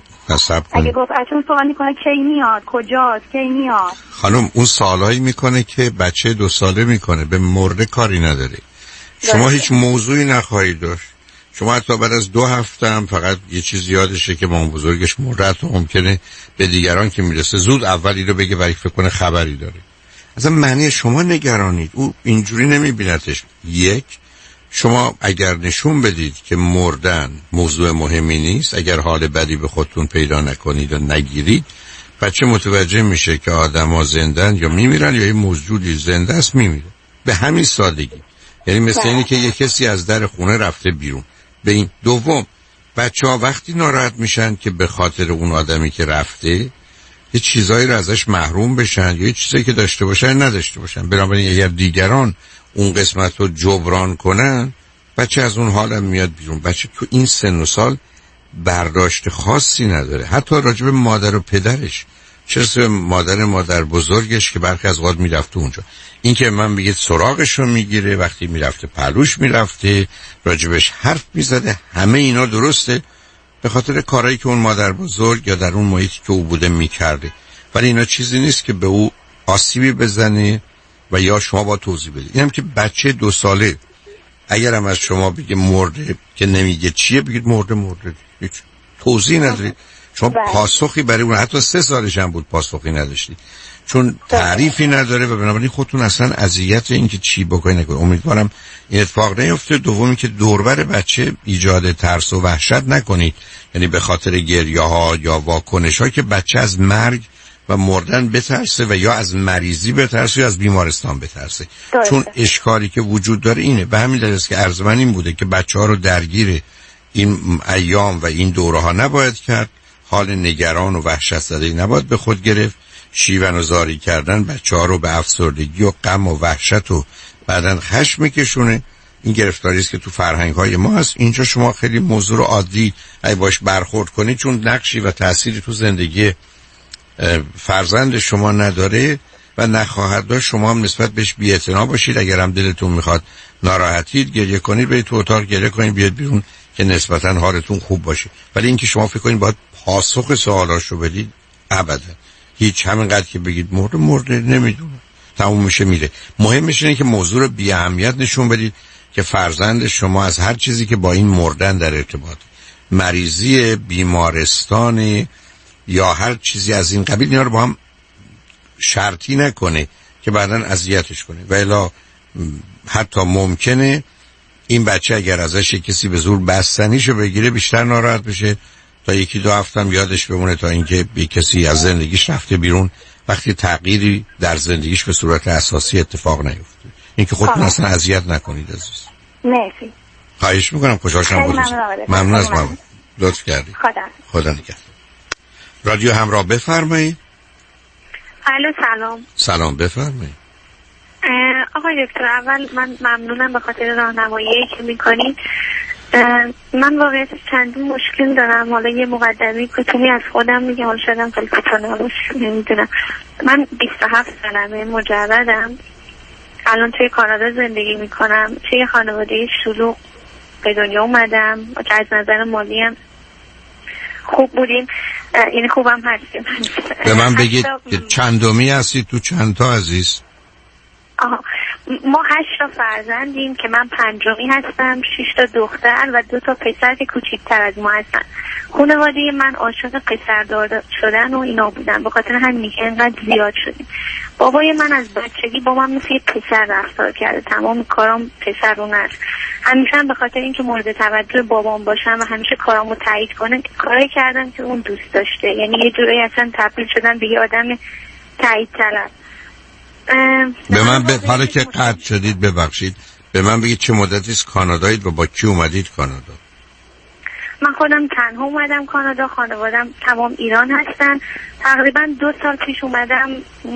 نصب اگه گفت اصلا سوال میکنه کی میاد کجاست کی میاد. خانم اون سوالایی میکنه که بچه دو ساله میکنه، به مرده کاری نداره. شما داره. هیچ موضوعی نخواهید داشت. شما حتی بعد از دو هفته هم فقط یه چیز یادشه که مام بزرگش مرده، حتی ممکنه به دیگران که میرسه زود اولی رو بگه ولی فکر کنه خبری داره. اصلا معنی شما نگرانید، او اینجوری نمیبینتش. یک، شما اگر نشون بدید که مردن موضوع مهمی نیست، اگر حال بدی به خودتون پیدا نکنید و نگیرید، بچه متوجه میشه که آدم ها زندن یا میمیرن یا یه موجودی زنده است میمیره. به همین سادگی. یعنی مثل اینه که یه کسی از در خونه رفته بیرون. به این دوم، بچه ها وقتی ناراحت میشن که به خاطر اون آدمی که رفته یه چیزایی رو ازش محروم بشن یا یه چیزایی که داشته باشن نداشته باشن، بنابراین اگر دیگران اون قسمت رو جبران کنن بچه از اون حالم میاد بیرون. بچه تو این سن و سال برداشت خاصی نداره، حتی راجب مادر و پدرش، چه مادر مادر بزرگش که برخی از اوقات میرفته اونجا. این که من بگید سراغش رو میگیره، وقتی میرفته پلوش میرفته، راجبش حرف میزده، همه اینا درسته به خاطر کارهایی که اون مادر بزرگ یا در اون محیطی که او بوده میکرده، ولی اینا چیزی نیست که به او آسیبی بزنه و یا شما با توضیح بدید. اینم که بچه دو ساله اگر هم از شما بگه مرده که نمیگه چیه، بگید مرده مرده، هیچ توضیح ندارید. شما پاسخی برای اون، حتی سه سالش هم بود پاسخی نداشتید، چون تعریفی نداره و بنابراین خودتون اصلا اذیت این که چی بکنید نکنید. امیدوارم این اتفاق نیفته. دومی که دوربر بچه ایجاد ترس و وحشت نکنید، یعنی به خاطر گریه ها یا واکنش ها که بچه از مرگ و مردن بترسه و یا از مریضی بترسه یا از بیمارستان بترسه. دارسته. چون اشکالی که وجود داره اینه. به همین دلیل است که عرض من این بوده که بچه ها رو درگیر این ایام و این دوره ها نباید کرد، حال نگران و وحشت زده نباید به خود گرفت، شیون و زاری کردن بچه ها رو به افسردگی و غم و وحشت و بعدن خشم میکشونه. این گرفتاری است که تو فرهنگ های ما هست. اینجا شما خیلی موضوع رو عادی ای باش برخورد کنید، چون نقشی و تأثیری تو زندگی فرزند شما نداره و نخواهد داشت. شما هم نسبت بهش بی‌اعتنا باشید. اگر هم دلتون میخواد ناراحتید گریه کنید، برید تو اتاق گریه کنید، بیاد بیرون که نسبتا حالتون خوب باشه. ولی اینکه شما فکر کنید باید پاسخ سوالاشو بدید، ابدا. هیچ، همینقدر که بگید مرده مرده نمیدونم، تموم میشه میره. مهمش اینه که موضوع رو بی اهمیت نشون بدید که فرزند شما از هر چیزی که با این مردن در ارتباط، مریضی، بیمارستان یا هر چیزی از این قبیل، اینا رو با هم شرطی نکنه که بعداً اذیتش کنه. و الا حتی ممکنه این بچه اگر ازش کسی به زور بستنیشو بگیره بیشتر ناراحت بشه تا یکی دو هفته هم یادش بمونه تا اینکه به کسی از زندگیش رفته بیرون وقتی تغییری در زندگیش به صورت اساسی اتفاق نیفته. اینکه خودتون اصلا اذیت نکنید عزیز. مرسی. خواهش میکنم، خوشحال شدم بودید. ممنون از من، لطف کردید. خدا خدا نگهدار. رادیو همراه بفرمایید. الو سلام. سلام بفرمایید. آقای دکتر، اول من ممنونم به خاطر راهنمایی که میکنید. من واقعا چندین مشکل دارم. حالا یه مقدمه کوتاهی از خودم میگم، حالا شدم خیلی کوتاه نمیدونم. من بیست و هفت سالمه، مجردم، الان توی کانادا زندگی میکنم. توی خانواده شلوغ به دنیا اومدم، از نظر مالی هم خوب بودیم، یعنی خوبم هستیم. به من بگید چندمی هستید تو چند تا عزیز؟ آها، ما هشت تا فرزندیم که من پنجمی هستم، شش تا دختر و دو تا پسر که کوچیک‌تر از ما هستن. خانواده من عاشق پسردار شدن و اینا بودن، به خاطر همین که انقدر زیاد شدیم. بابای من از بچگی با من مثل یه پسر رفتار کرده، تمام کارام پسرونه است. همیشه هم به خاطر اینکه مورد توجه بابام باشم و همیشه کارامو تایید کنه کاری کردم که اون دوست داشته، یعنی یه جوری اصلا تبدیل شدن به یه آدم تایید طلب. به من ب... حالا که قطع شدید ببخشید، به من بگید چه مدتی از کانادایید و با کی اومدید کانادا؟ من خودم تنها اومدم کانادا، خانوادم تمام ایران هستن. تقریبا دو سال پیش اومدم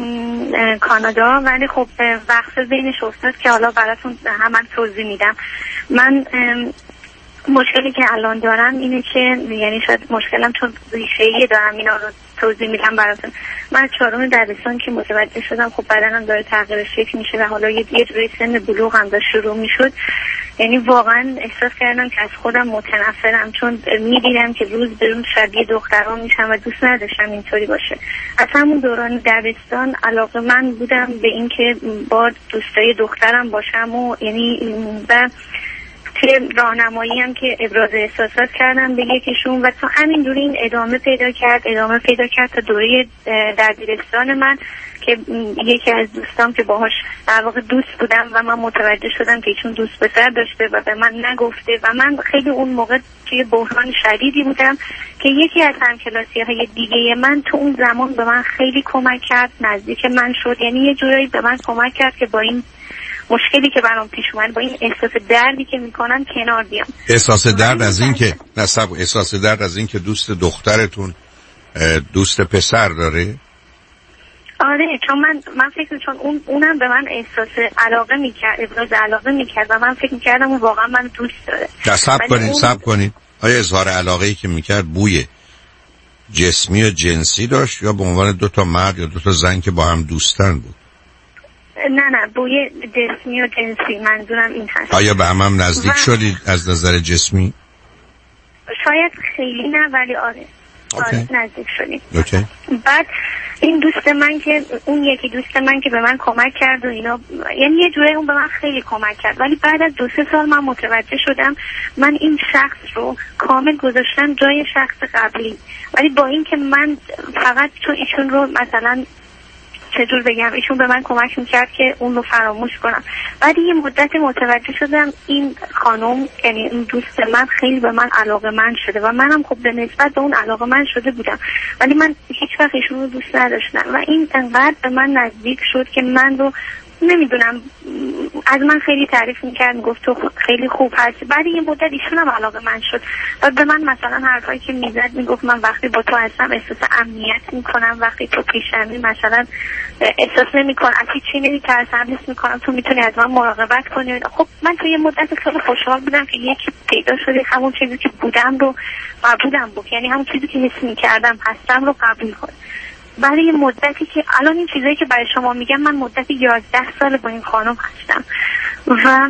کانادا، ولی خب وقت بینش افتاد که حالا براتون همون توضیح میدم. من مشکلی که الان دارم اینه که، یعنی شاید مشکلم چون ریشه‌ای دارم اینا رو توضیح میدم براتون. من چهارم دبستان که متوجه شدم خب بدنم داره تغییر شکل میشه و حالا یه یه جوری سن بلوغ هم داشت شروع میشد. یعنی واقعا احساس کردم که از خودم متنفرم، چون میدیدم که روز به روز شبیه دختران میشم و دوست نداشتم اینطوری باشه. از همون دوران دبستان علاقه من بودم به اینکه با دوستای دخترم باشم و یعنی و توی راهنمایی هم که ابراز احساسات کردم به یکیشون و تا همین دوری این ادامه پیدا کرد ادامه پیدا کرد تا دوره در دبیرستان من که یکی از دوستام که باهاش در واقع دوست بودم و من متوجه شدم که ایشون دوست پسر داشته و به من نگفته و من خیلی اون موقع توی بحران شدیدی بودم که یکی از همکلاسی‌های دیگه من تو اون زمان به من خیلی کمک کرد، نزدیک من شد، یعنی یه جورایی به من کمک کرد که با این مشکلی که برام پیش اومد، با این احساس دردی که میکنم کنار بیام. احساس درد از این که نصب احساس درد از این که دوست دخترتون دوست پسر داره؟ آره، چون من من فکر چون اون اونم به من احساس علاقه میکرد، ابراز علاقه میکرد و من فکر میکردم اون واقعا من دوست داره. صبر کنین اون... صبر کنین آیا اظهار علاقه‌ای که میکرد بوی جسمی و جنسی داشت یا به عنوان دو تا مرد یا دو تا زن که با هم دوستن بود؟ نه نه، بوی جسمی و جنسی، منظورم این هست. آیا به هم هم نزدیک و... شدید از نظر جسمی؟ شاید خیلی نه، ولی آره آره نزدیک شدیم. اوکی. بعد این دوست من که اون یکی دوست من که به من کمک کرد و اینا، یعنی یه جوری اون به من خیلی کمک کرد، ولی بعد از دو سه سال من متوجه شدم من این شخص رو کامل گذاشتم جای شخص قبلی، ولی با این که من فقط چون ایشون رو مثلا چجور بگم، ایشون به من کمک میکرد که اون رو فراموش کنم. بعد یه مدت متوجه شدم این خانم، یعنی این دوست من خیلی به من علاقه من شده و منم خب به نسبت به اون علاقه من شده بودم، ولی من هیچ وقت ایشون رو دوست نداشتم و این انقدر به من نزدیک شد که من رو نمیدونم از من خیلی تعریف میکرد، میگفت تو خیلی خوب هستی. بعد یه مدت ایشون هم علاقه من شد و به من مثلا حرفایی که میزد میگفت من وقتی با تو هستم احساس امنیت میکنم، وقتی تو پیشمی مثلا احساس نمیکنم، از هیچی نمیترسم، حس میکنم تو میتونی از من مراقبت کنی. خب من تو یه مدت خیلی خوشحال بودم که یکی پیدا شده همون چیزی که بودم رو قبولم بود، یعنی همون چیزی که حس میکردم هستم رو قبول کنم. برای مدتی که الان این چیزایی که برای شما میگم، من مدت یازده سال با این خانم هستم و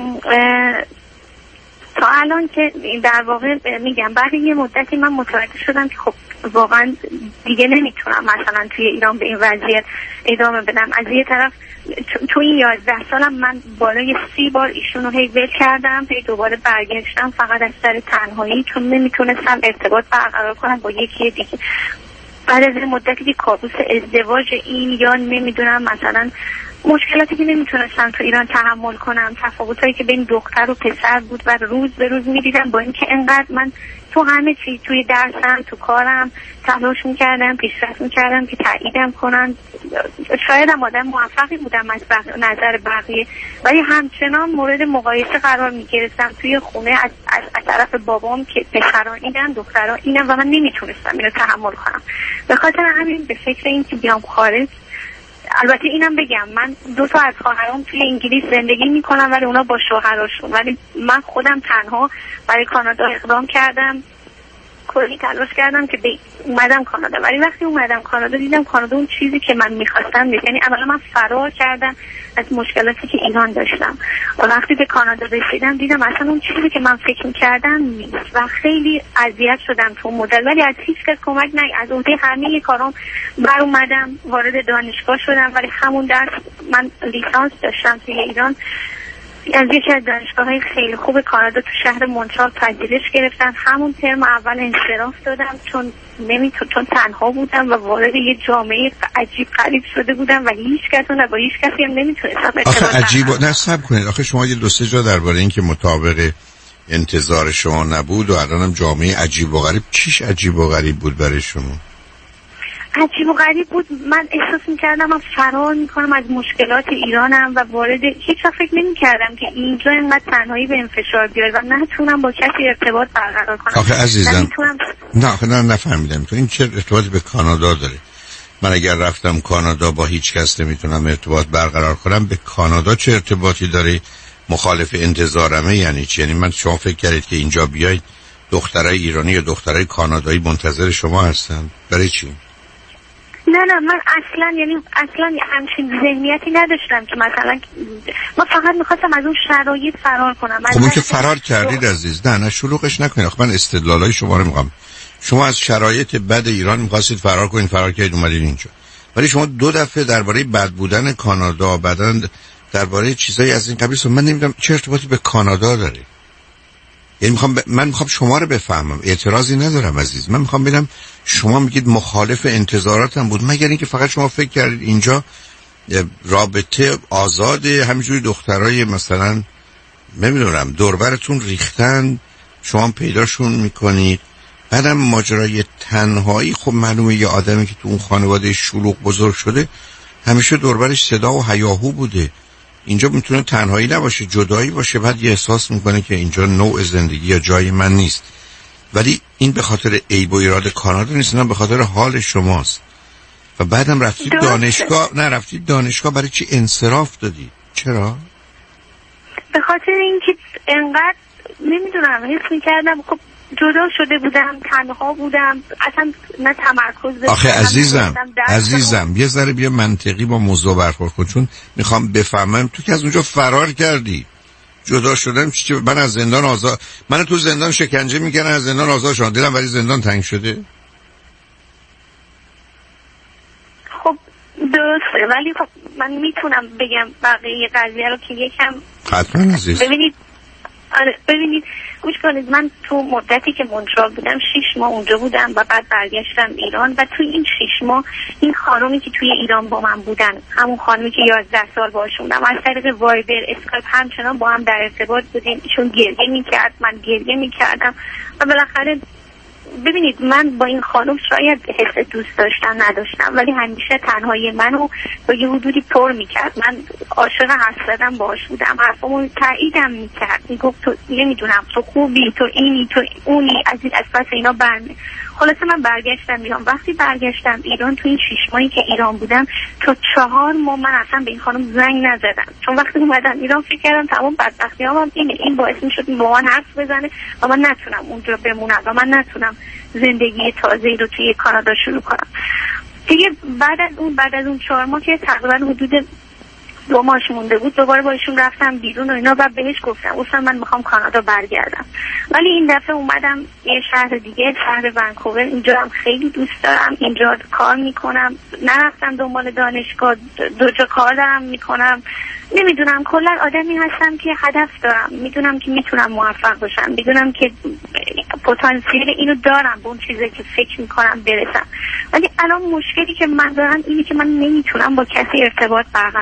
تا الان که در واقع میگم برای یه مدتی من متوجه شدم که خب واقعا دیگه نمیتونم مثلا توی ایران به این وضعیت ادامه بدم. از یه طرف تو این یازده سالم من بالای سی بار ایشون رو هی ول کردم، هی دوباره برگشتم فقط از سر تنهایی، چون نمیتونستم ارتباط برقرار کنم با یکی دیگه. بعد از این مدتی که کابوس ازدواج این یا نمیدونم مثلا مشکلاتی که نمیتونستم تو ایران تحمل کنم، تفاوتایی که بین دختر و پسر بود و روز به روز میدیدم، با اینکه انقدر من تو همه چی، توی درسم، تو کارم تلاش میکردم، پیشرفت میکردم که تاییدم کنن. شاید هم آدم موفقی بودم از بق... نظر بقیه، ولی همچنان مورد مقایسه قرار میگرفتم توی خونه از, از... از طرف بابام که پسران اینن دختران اینن و من نمیتونستم اینو تحمل کنم. به خاطر همین به فکر این که بیام خارج. البته اینم بگم من دو تا از خواهرام توی انگلیس زندگی میکنم ولی اونا با شوهراشون، ولی من خودم تنها برای کانادا اقدام کردم، کلی تلاش کردم که اومدم کانادا. ولی وقتی اومدم کانادا دیدم کانادا اون چیزی که من میخواستم نیست. یعنی اولا من فرار کردم از مشکلاتی که ایران داشتم و وقتی به کانادا رسیدم دیدم اصلا اون چیزی که من فکر میکردم نیست و خیلی اذیت شدم تو مدل. ولی از هیچ کس کمک نه، از عهده همه کارام بر اومدم، وارد دانشگاه شدم. ولی همون درس من لیسانس داشتم توی ایران، از یکی از دانشگاه‌های خیلی خوب کانادا تو شهر مونترال پذیرش گرفتن. همون ترم اول انصراف دادم چون نمیتون چون تنها بودم و وارد یه جامعه عجیب غریب شده بودم و هیچ کس و با هیچ کسی هم نمیتونستم. آخه عجیب و نصب کنید. آخه شما یه دو سه جا درباره این که مطابق انتظار شما نبود و الانم جامعه عجیب و غریب. چیش عجیب و غریب بود برای شما؟ عجیب و غریب بود. من احساس میکردم من فرار میکنم از مشکلات ایرانم و وارد هیچ وقت فکر نمیکردم که اینجا اینقدر تنهایی به انفجار بیاد و نتونم با کسی ارتباط برقرار کنم. آخه عزیزم نمیتونم... نه آخه نه نفهمیدم تو این چه ارتباطی به کانادا داره؟ من اگر رفتم کانادا با هیچ کس نمیتونم ارتباط برقرار کنم، به کانادا چه ارتباطی داره؟ مخالف انتظارمه یعنی چی؟ یعنی من شما فکر کردید که اینجا بیاید دخترای ایرانی یا دخترای کانادایی منتظر شما هستن؟ برای چی؟ نه نه من اصلا یعنی اصلا همچین ذهنیتی نداشتم که مثلا من فقط میخواستم از اون شرایط فرار کنم. خب اون که فرار کردید عزیز. نه نه شلوغش نکنید. آخه من استدلالای شما رو میگم. شما از شرایط بد ایران میخواستید فرار کنید، فرار کردید اومدید اینجا. ولی شما دو دفعه درباره بد بودن کانادا، بعدن درباره چیزایی از این قبیل. من نمیدونم چه ارتباطی به کانادا داره. یعنی میخوام ب... من میخوام شما رو بفهمم. اعتراضی ندارم عزیز. من میخوام ببینم شما میگید مخالف انتظاراتم بود، مگر اینکه فقط شما فکر کردید اینجا رابطه آزاده، همینجوری دخترای مثلا نمیدونم دوربرتون ریختن شما پیداشون میکنید. بعدم ماجرای تنهایی، خب معلومه یه آدمی که تو اون خانواده شلوغ بزرگ شده همیشه دوربرش صدا و هیاهو بوده. اینجا میتونه تنهایی نباشه، جدایی باشه، بعد یه احساس میکنه که اینجا نوع زندگی یا جای من نیست. ولی این به خاطر عیب و ایراد کانادا نیست، نه به خاطر حال شماست. و بعدم رفتید دانشگاه. نه رفتید دانشگاه برای چی انصراف دادی؟ چرا؟ به خاطر اینکه انقدر نمیدونم حس میکردم خب جدا شده بودم، تنها بودم، اصلا نه تمرکز داشتم. آخه عزیزم عزیزم یه ذره بیا منطقی با موضوع برخورد کن، چون میخوام بفهمم تو که از اونجا فرار کردی، جدا شدم چی؟ من از زندان آزاد، من تو زندان شکنجه میکنن، از زندان آزاد شدم، دلم برای زندان تنگ شده. خب درسته، ولی خب من میتونم بگم بقیه قضیه رو که یکم حتما عزیز. ببینید آره ببینید گوش کنید، من تو مدتی که مونترال بودم شیش ماه اونجا بودم و بعد برگشتم ایران و توی این شیش ماه این خانومی که توی ایران با من بودن، همون خانومی که یازده سال باشون بودم، از طریق وایبر اسکایپ همچنان با هم در ارتباط بودیم. ایشون گریه میکرد، من گریه میکردم و بالاخره ببینید من با این خانم شاید حس دوست داشتم نداشتم، ولی همیشه تنهایی منو با یه حدودی پر میکرد. من عاشق حرف زدن باهاش بودم، حرفمو تاییدم میکرد، میگفت تو نمیدونم تو خوبی، تو اینی، تو اونی، از این از پس اینا برمی. خلاصه من برگشتم ایران. وقتی برگشتم ایران تو این شش ماهی که ایران بودم تا چهار ماه من اصلا به این خانم زنگ نزدم، چون وقتی اومدم ایران فکر کردم تمام بدبختیام اینه، این باعث میشد با من حرف بزنه و من نتونم اونجا بمونم و من نتونم زندگی تازه‌ای رو توی کانادا شروع کنم. دیگه بعد از اون بعد از اون چهار ماه که تقریبا حدود دو ماهش مونده بود دوباره با ایشون رفتم بیرون و اینا و بهش گفتم گفتم من میخوام کانادا برگردم. ولی این دفعه اومدم یه شهر دیگه، شهر ونکوور. اینجا هم خیلی دوست دارم، اینجا کار میکنم، نرفتم دنبال دانشگاه، دو جا کار دارم میکنم. نمیدونم کلا آدمی هستم که هدف دارم، میدونم که میتونم موفق باشم، میدونم که پتانسیل اینو دارم به اون چیزی که فکر میکنم برسم. ولی الان مشکلی که من دارم اینه که من نمیتونم با کسی ارتباط برقرار کنم و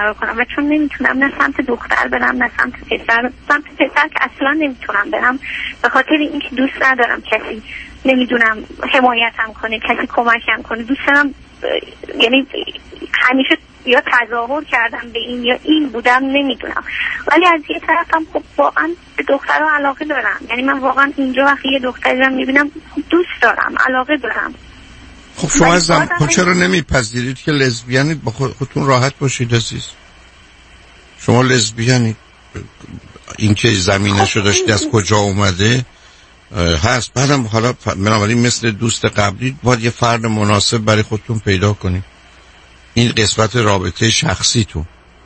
چون نمیتونم نه سمت دختر برم نه سمت پسر. سمت پسر که اصلا نمیتونم برم به خاطر اینکه دوست ندارم کسی نمیدونم حمایتم کنه، کسی کمکم کنه. دوست دارم یعنی همیشه یا تظاهر کردم به این یا این بودم، نمیدونم. ولی از یه طرفم خب واقعا به دخترها علاقه دارم. یعنی من واقعا اینجا وقتی یه دختری رو میبینم دوست دارم، علاقه دارم. خب شما ازم خب چرا نمیپذیرید که لزبیانید؟ با خودتون راحت باشید عزیز. شما لزبیانید، این که زمینشو داشتی از کجا اومده هست. بعدم حالا بنابراین مثل دوست قبلی باید یه فرد مناسب برای خودتون پیدا کنید. این قسمت رابطه شخصیتون.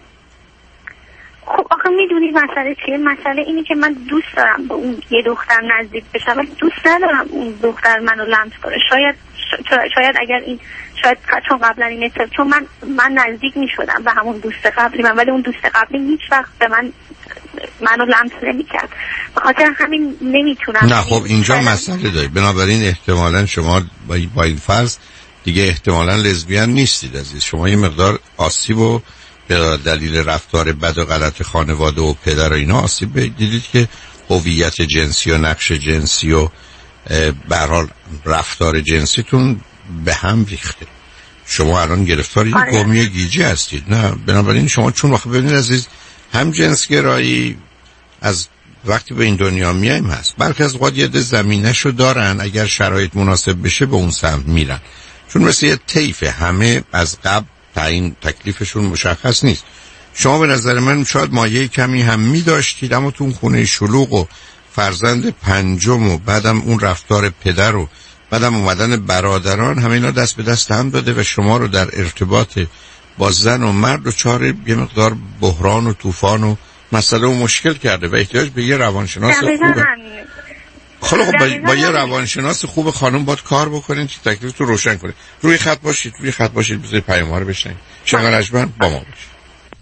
خب آخه میدونی مسئله چیه؟ مسئله اینه که من دوست دارم به اون یه دختر نزدیک بشم ولی دوست ندارم اون دختر منو لمس کنه. شاید شاید اگر این شاید چون قبلا این اتفاق، چون من من نزدیک میشدم به همون دوست قبلی من، ولی اون دوست قبلی هیچ وقت به من منو لمس نمیکرد. به خاطر همین نمیتونم. نه خب اینجا مسئله داره. بنابراین احتمالاً شما با این فرض دیگه احتمالاً لزبیان نیستید عزیز. شما یه مقدار آسیب و به دلیل رفتار بد و غلط خانواده و پدر و اینا آسیب دیدید که هویت جنسی و نقش جنسی و به هر حال رفتار جنسیتون به هم ریخته. شما الان گرفتار یه قومی گیجی هستید. نه بنابراین شما چون وقت ببینید عزیز، هم جنسگرایی از وقتی به این دنیا میایم هست، بلکه از اوقات یه ده زمینه‌شو دارن، اگر شرایط مناسب بشه به اون سمت میرن. چون مثل یه طیف همه از قبل تعیین تکلیفشون مشخص نیست. شما به نظر من شاید مایه کمی هم می داشتید، اما تو اون خونه شلوغ و فرزند پنجم و بعدم اون رفتار پدر و بعدم اومدن برادران، همه اینا دست به دست هم داده و شما رو در ارتباط با زن و مرد و چهار یه مقدار بحران و طوفان و مسئله و مشکل کرده و احتیاج به یه روانشناس خوبه. خب با, با یه روانشناس خوب خانم باید کار بکنید که تکلیفتون روشن کنید. روی خط باشید، روی خط باشید، بذارید پیام‌ها رو بشنوید. شنگ نجمن با ما باشید.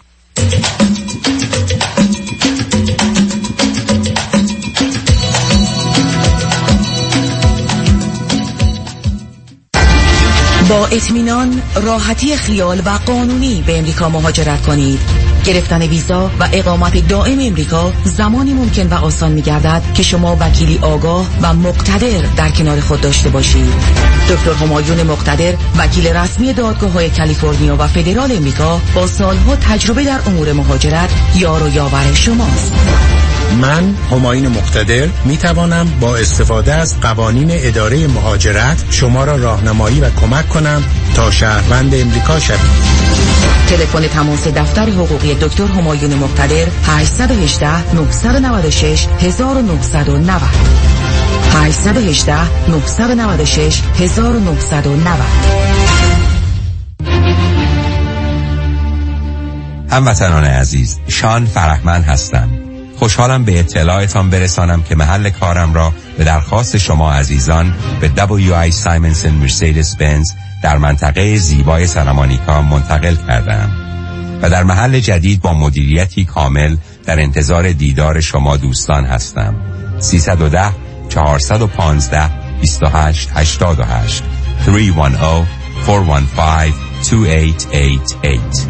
با اطمینان، راحتی خیال و قانونی به امریکا مهاجرت کنید. گرفتن ویزا و اقامت دائم امریکا زمانی ممکن و آسان می‌گردد که شما وکیلی آگاه و مقتدر در کنار خود داشته باشید. دکتر همایون مقتدر، وکیل رسمی دادگاه‌های کالیفرنیا و فدرال امریکا با سالها تجربه در امور مهاجرت، یار و یاور شماست. من همایون مقتدر می توانم با استفاده از قوانین اداره مهاجرت شما را راهنمایی و کمک کنم تا شهروند امریکا شوید. تلفن تماس دفتر حقوقی دکتر همایون مقتدر هشت یک هشت نه نه شش نه نه نه نه هشت یک هشت نه نه شش نه نه نه نه. هموطنان عزیز، شان فرهمند هستم. خوشحالم به اطلاعتان برسانم که محل کارم را به درخواست شما عزیزان به دبلیو آی سایمنسن مرسدس بنز در منطقه زیبای سرامانیکا منتقل کردم و در محل جدید با مدیریتی کامل در انتظار دیدار شما دوستان هستم. سیصد و ده چهارصد و پانزده بیست و هشت هشتاد و هشت سه یک صفر چهار یک پنج دو هشت هشت هشت.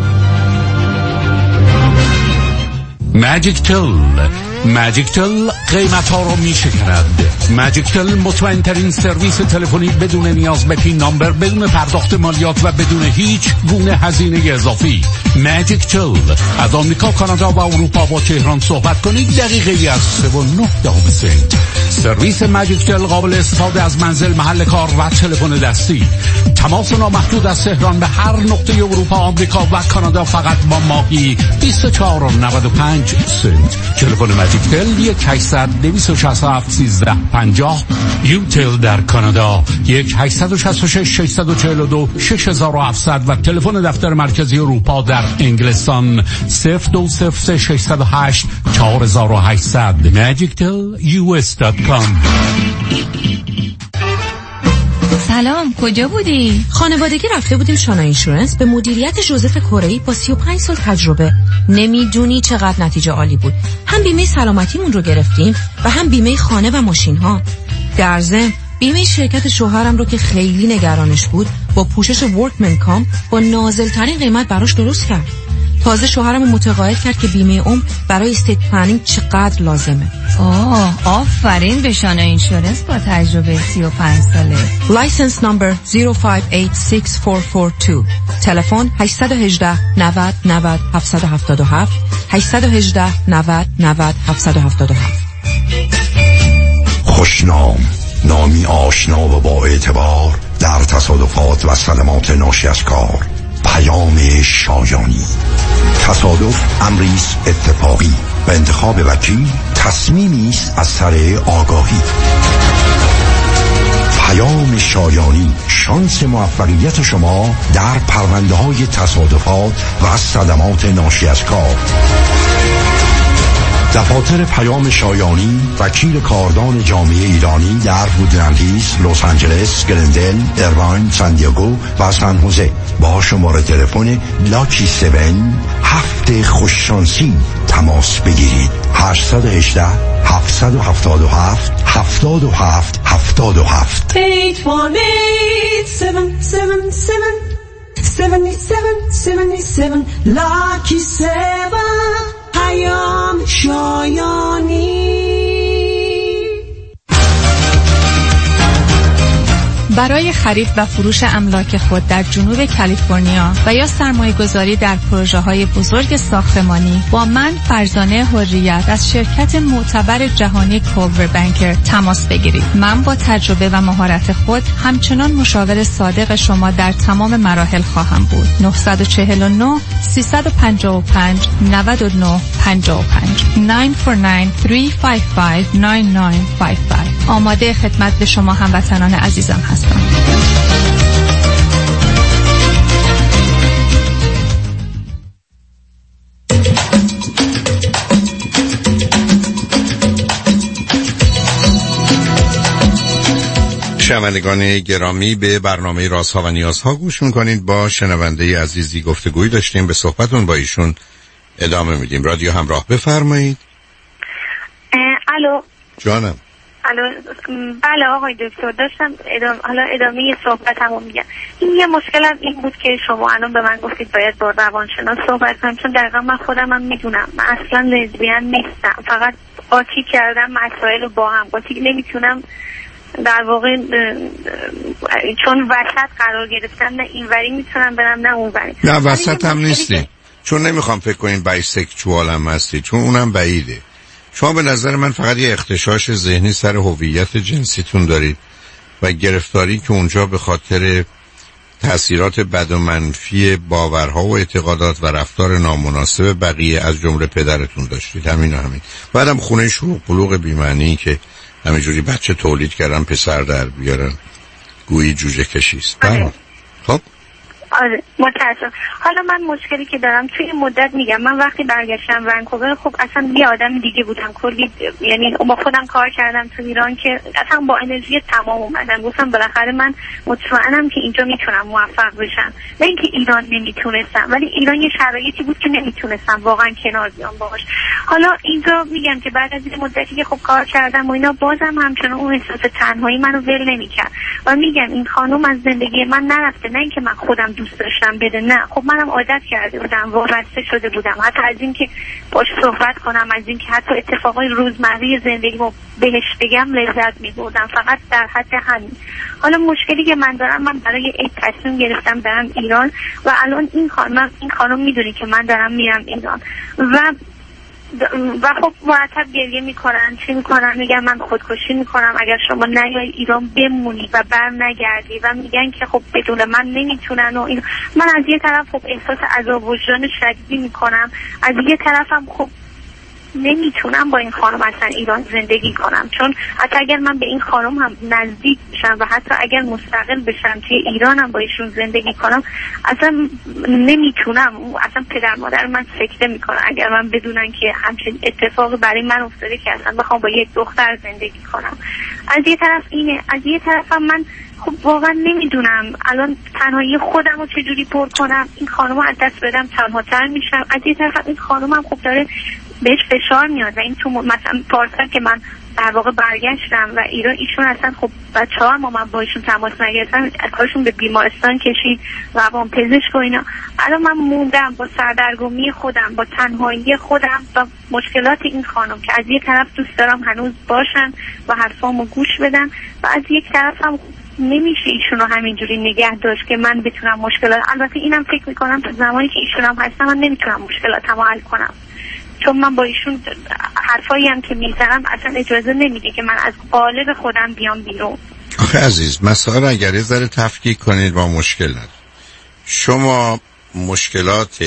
ماجیک تل ماجیک تل قیمت ها رو می شکند. ماجیک تل مطمئن ترین سرویس تلفنی بدون نیاز به پین نامبر، بدون پرداخت مالیات و بدون هیچ گونه هزینه اضافی. ماجیک تل از آمریکا، کانادا و اروپا با تهران صحبت کنید دقیقه از سه و نه دهم سنت. سرویس ماجیک تل قابل استفاده از منزل، محل کار و تلفن دستی. تماس نامحدود از تهران به هر نقطه اروپا، آمریکا و کانادا فقط با ماهی بیست و چهار و نود و پنج سنت. تلفن ماجیک تل یک هشتصد دویست و شصت و هفت سیزده پنجاه. یوتل در کانادا یک هشتصد و شصت و شش ششصد و چهل و دو شش هزار و هفتصد و تلفن دفتر مرکزی اروپا در انگلستان صفر دو صفر سه ششصد و هشت چهار هزار و هشتصد. ماجیک تل یو اس دات کام. سلام، کجا بودی؟ خانوادگی رفته بودیم شانا اینشورنس به مدیریت جوزف کره‌ای با سی و پنج سال تجربه. نمیدونی چقدر نتیجه عالی بود. هم بیمه سلامتیمون رو گرفتیم و هم بیمه خانه و ماشین ها. در ضمن بیمه شرکت شوهرم رو که خیلی نگرانش بود با پوشش ورکمن کام با نازل ترین قیمت براش درست کرد. تازه شوهرم متقاعد کرد که بیمه عمر برای استیت پلنینگ چقدر لازمه. آه آفرین به شانه اینشورنس با تجربه سی و پنج ساله. لایسنس نمبر صفر پنج هشت شش چهار چهار دو. تلفن هشت یک هشت نود نود هفت هفت هفت هشت یک هشت نود نود هفت هفت هفت. خوشنام، نامی آشنا و با اعتبار در تصادفات و صدمات ناشی از کار. پیام شایانی. تصادف امریست اتفاقی و انتخاب وکیل تصمیمی است از سر آگاهی. پیام شایانی، شانس موفقیت شما در پرونده های تصادفات و صدمات ناشی از کار. دفاتر پیام شایانی، وکیل کاردان جامعه ایرانی در وودلند هیلز، لس آنجلس، گلندل، ایرواین، سان دیگو و سان خوزه با شماره تلفن لاکی هفت هفت خوششانسی تماس بگیرید. هشت یک هشت هفت هفت هفت هفت هفت هفت هفت. هشت یک هشت هفت هفت هفت هفت هفت لاکی هفت. پیام شایانی. برای خرید و فروش املاک خود در جنوب کالیفرنیا و یا سرمایه گذاری در پروژه های بزرگ ساختمانی با من فرزانه حریت از شرکت معتبر جهانی کولور بانکر تماس بگیرید. من با تجربه و مهارت خود همچنان مشاور صادق شما در تمام مراحل خواهم بود. نه چهار نه سه پنج پنج نه نه پنج پنج نه چهار نه سه پنج پنج نه نه پنج پنج. آماده خدمت به شما هموطنان عزیزم هستم. شنوندگان گرامی، به برنامه رازها و نیازها گوش میکنید. با شنونده عزیزی گفتگوی داشتیم، به صحبتون با ایشون ادامه میدیم. رادیو همراه، بفرمایید. الو جانم. الو بله آقای دکتر، داشتم ادامه حالا ادامه صحبتمو میگم. این یه مشکلم این بود که شما الان به من گفتید باید با روانشناس صحبت کنم، چون دقیقا من خودم هم میدونم من اصلا لزبیان نیستم، فقط قاطی کردم مسائل رو با هم قاطی نمیتونم در واقع، چون وسط قرار گرفتن، نه اینوری میتونم برم نه اونوری. نه وسط هم نیستی، چون نمیخوام فکر کنین بایسکشوال هم هستی، چون اونم بعیده. شما به نظر من فقط یه اختشاش ذهنی سر هویت جنسیتون دارید و گرفتاری که اونجا به خاطر تأثیرات بد و منفی باورها و اعتقادات و رفتار نامناسب بقیه از جمله پدرتون داشتید. همین و همین. بعدم خونه شروع قلوق بی‌معنی که همینجوری بچه تولید کردن پسر در بیارن، گویی جوجه کشیست. خب آره متاسفم. حالا من مشکلی که دارم توی مدت میگم، من وقتی برگشتم ونکوور خب اصلا یه آدم دیگه بودم کلی، یعنی با خودم کار کردم تو ایران که اصلا با انرژی تمام اومدم، گفتم بالاخره من مطمئنم که اینجا میتونم موفق بشم، نه اینکه ایران نمیتونستم، ولی ایران یه شرایطی بود که نمیتونستم واقعا کنار بیام باهاش. حالا اینجا میگم که بعد از این مدتی که خب کار کردم و اینا، بازم همچنان اون احساس تنهایی منو ول نمیکرد و میگم این خانم از زندگی من نرفته، نه اینکه من خودم دوست داشتم بده، نه خب منم عادت کرده بودم، وابسته شده بودم، حتی از این که باش صحبت کنم، از این که حتی اتفاقای روزمره زندگیمو بهش بگم لذت می‌بردم، فقط در حد همین. حالا مشکلی که من دارم، من برای یک تصمیم گرفتم برم ایران و الان این خانم این خانم میدونی که من دارم میرم ایران و و خب مرتب گریه میکنن، چی میکنن، میگن من خودکشی میکنم اگر شما نیای ایران بمونی و بر نگردی، و میگن که خب بدون من نمیتونن و این. من از یه طرف خب احساس عذاب وجدان شدیدی میکنم، از یه طرفم خب نمیتونم با این خانم اصلا ایران زندگی کنم، چون حتی اگر من به این خانم هم نزدیک بشم و حتی اگر مستقل بشم توی ایران هم با ایشون زندگی کنم، اصلا نمیتونم. اصلا پدر مادر من سکته میکنن اگر من بدونن که همچین اتفاقی برای من افتاده که اصلا بخوام با یک دختر زندگی کنم. از یه طرف اینه، از یه طرف هم من خب واقعا نمیدونم الان تنهایی خودم رو چجوری پر کنم، این خانم رو از دست بدم تنها تر میشم، از یه طرف این خانم هم خب داره بهش فشار میاد و این تو مثلا پارسال که من در واقع برگشتم و ایران ایشون اصلا خب بعد چهار ماه من با ایشون تماس نگرفتم، کارشون به بیمارستان کشید، روان پزشک و اینا. الان من موندم با سردرگمی خودم، با تنهایی خودم و مشکلات این خانم که از یک طرف دوست دارم هنوز باشن و حرفامو گوش بدن و از یک طرف هم نمیشه ایشون رو همینجوری نگه داشت که من بتونم مشکلات، البته اینم فکر میکنم تا زمانی که ایشون هم هستم من نمیتونم مشکلاتمو حل کنم، چون من با ایشون حرفایی هم که میزنم اصلا اجازه نمیده که من از قالب خودم بیام بیرون. آخه عزیز مسائل اگر یه ذره تفکیک کنید با مشکل ندارید. شما مشکلات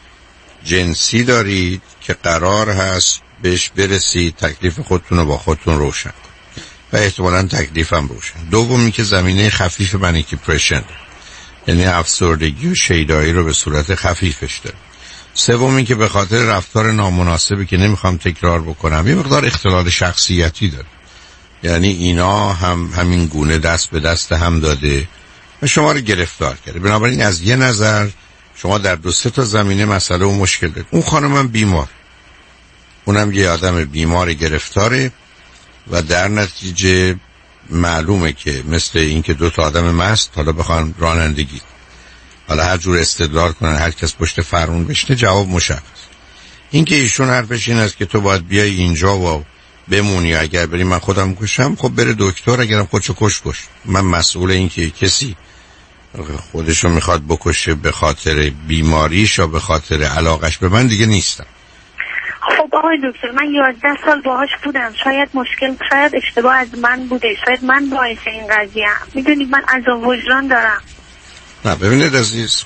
جنسی دارید که قرار هست بهش برسید، تکلیف خودتون رو با خودتون روشن و احتمالاً تکلیفم روشن. دومی که زمینه خفیف منیک دیپرشن، یعنی افسردگی و شیدایی رو به صورت خفیفش داره. سومی که به خاطر رفتار نامناسبی که نمیخوام تکرار بکنم یه مقدار اختلال شخصیتی داره، یعنی اینا هم همین گونه دست به دست هم داده و شما رو گرفتار کرده. بنابراین از یه نظر شما در دو سه تا زمینه مسئله و مشکل دارید. اون خانمم بیمار، اونم یه آدم بیمار گرفتاره و در نتیجه معلومه که مثل این که دو تا آدم مست حالا بخوان رانندگی، حالا هر جور استدلال کنن، هر کس پشت فرمون بشینه، جواب مشخص. این که ایشون حرفش این است که تو باید بیای اینجا و بمونی، اگر بری من خودم کشم، خب بره دکتر، اگرم خودشو کش کش. من مسئول این که کسی خودشو میخواد بکشه به خاطر بیماریش یا به خاطر علاقش به من دیگه نیستم. خب آقای دکتر من یازده سال باهاش بودم، شاید مشکل، شاید اشتباه از من بوده، شاید من باعث این قضیه ام. میدونید من عذاب وجدان دارم. نه ببینید عزیز،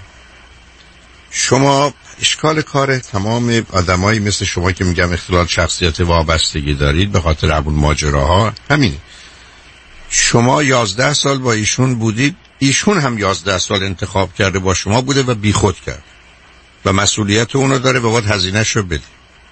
شما اشکال کار تمام آدمایی مثل شما که میگم اختلال شخصیت وابستگی دارید به خاطر همون ماجراها همینه. شما یازده سال با ایشون بودید، ایشون هم یازده سال انتخاب کرده با شما بوده و بیخود کرد و مسئولیت اونو داره و باید هزینه‌ش رو بده.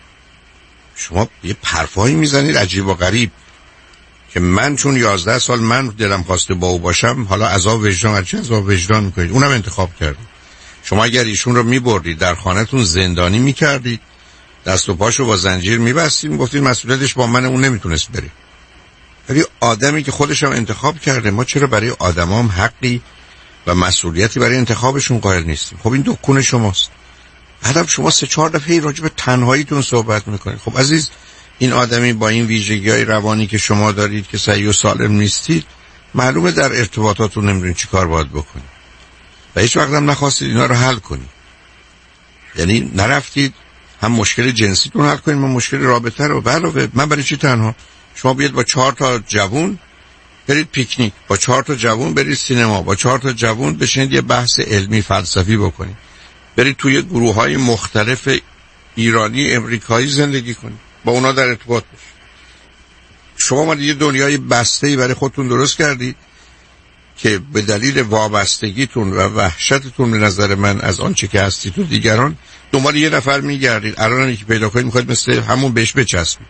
شما یه حرفایی میزنید عجیب و غریب که من چون یازده سال من دلم خواسته با او باشم حالا عذاب وجدان، چه عذاب وجدان میکنید؟ اونم انتخاب کردید. شما اگر ایشون رو میبردید در خانه‌تون زندانی میکردید، دست و پاشو با زنجیر میبستید، میگفتید مسئولیتش با من، اون نمیتونست بره. ولی آدمی که خودش هم انتخاب کرده، ما چرا برای آدمام حقی و مسئولیتی برای انتخابشون قائل نیستیم؟ خب این دکون شماست. بعدم شما سه چهار دفعه راجع به تنهاییتون صحبت میکنید. خب عزیز، این آدمی با این ویژگی‌های روانی که شما دارید که صحیح و سالم نیستید، معلومه در ارتباطاتون نمیدونید چی کار باید بکنید و هیچ وقت هم نخواستید اینا رو حل کنید. یعنی نرفتید هم مشکل جنسیتون حل کنید، من مشکل رابطه رو. علاوه من برای چی تنها؟ شما بیاید با چهار تا جوون برید پیکنیک، با چهار تا جوون برید سینما، با چهار تا جوون بشینید یه بحث علمی فلسفی بکنید، برید توی گروه‌های مختلف ایرانی امریکایی زندگی کنید، با اونا در ارتباط باشید. شما ما یه دنیای بسته‌ای برای خودتون درست کردید که به دلیل وابستگیتون و وحشتتون به نظر من از آنچه که هستید تو دیگران دنبال یه نفر میگردید. الان یکی پیدا کنید میخواید مثل همون بهش بچسبید.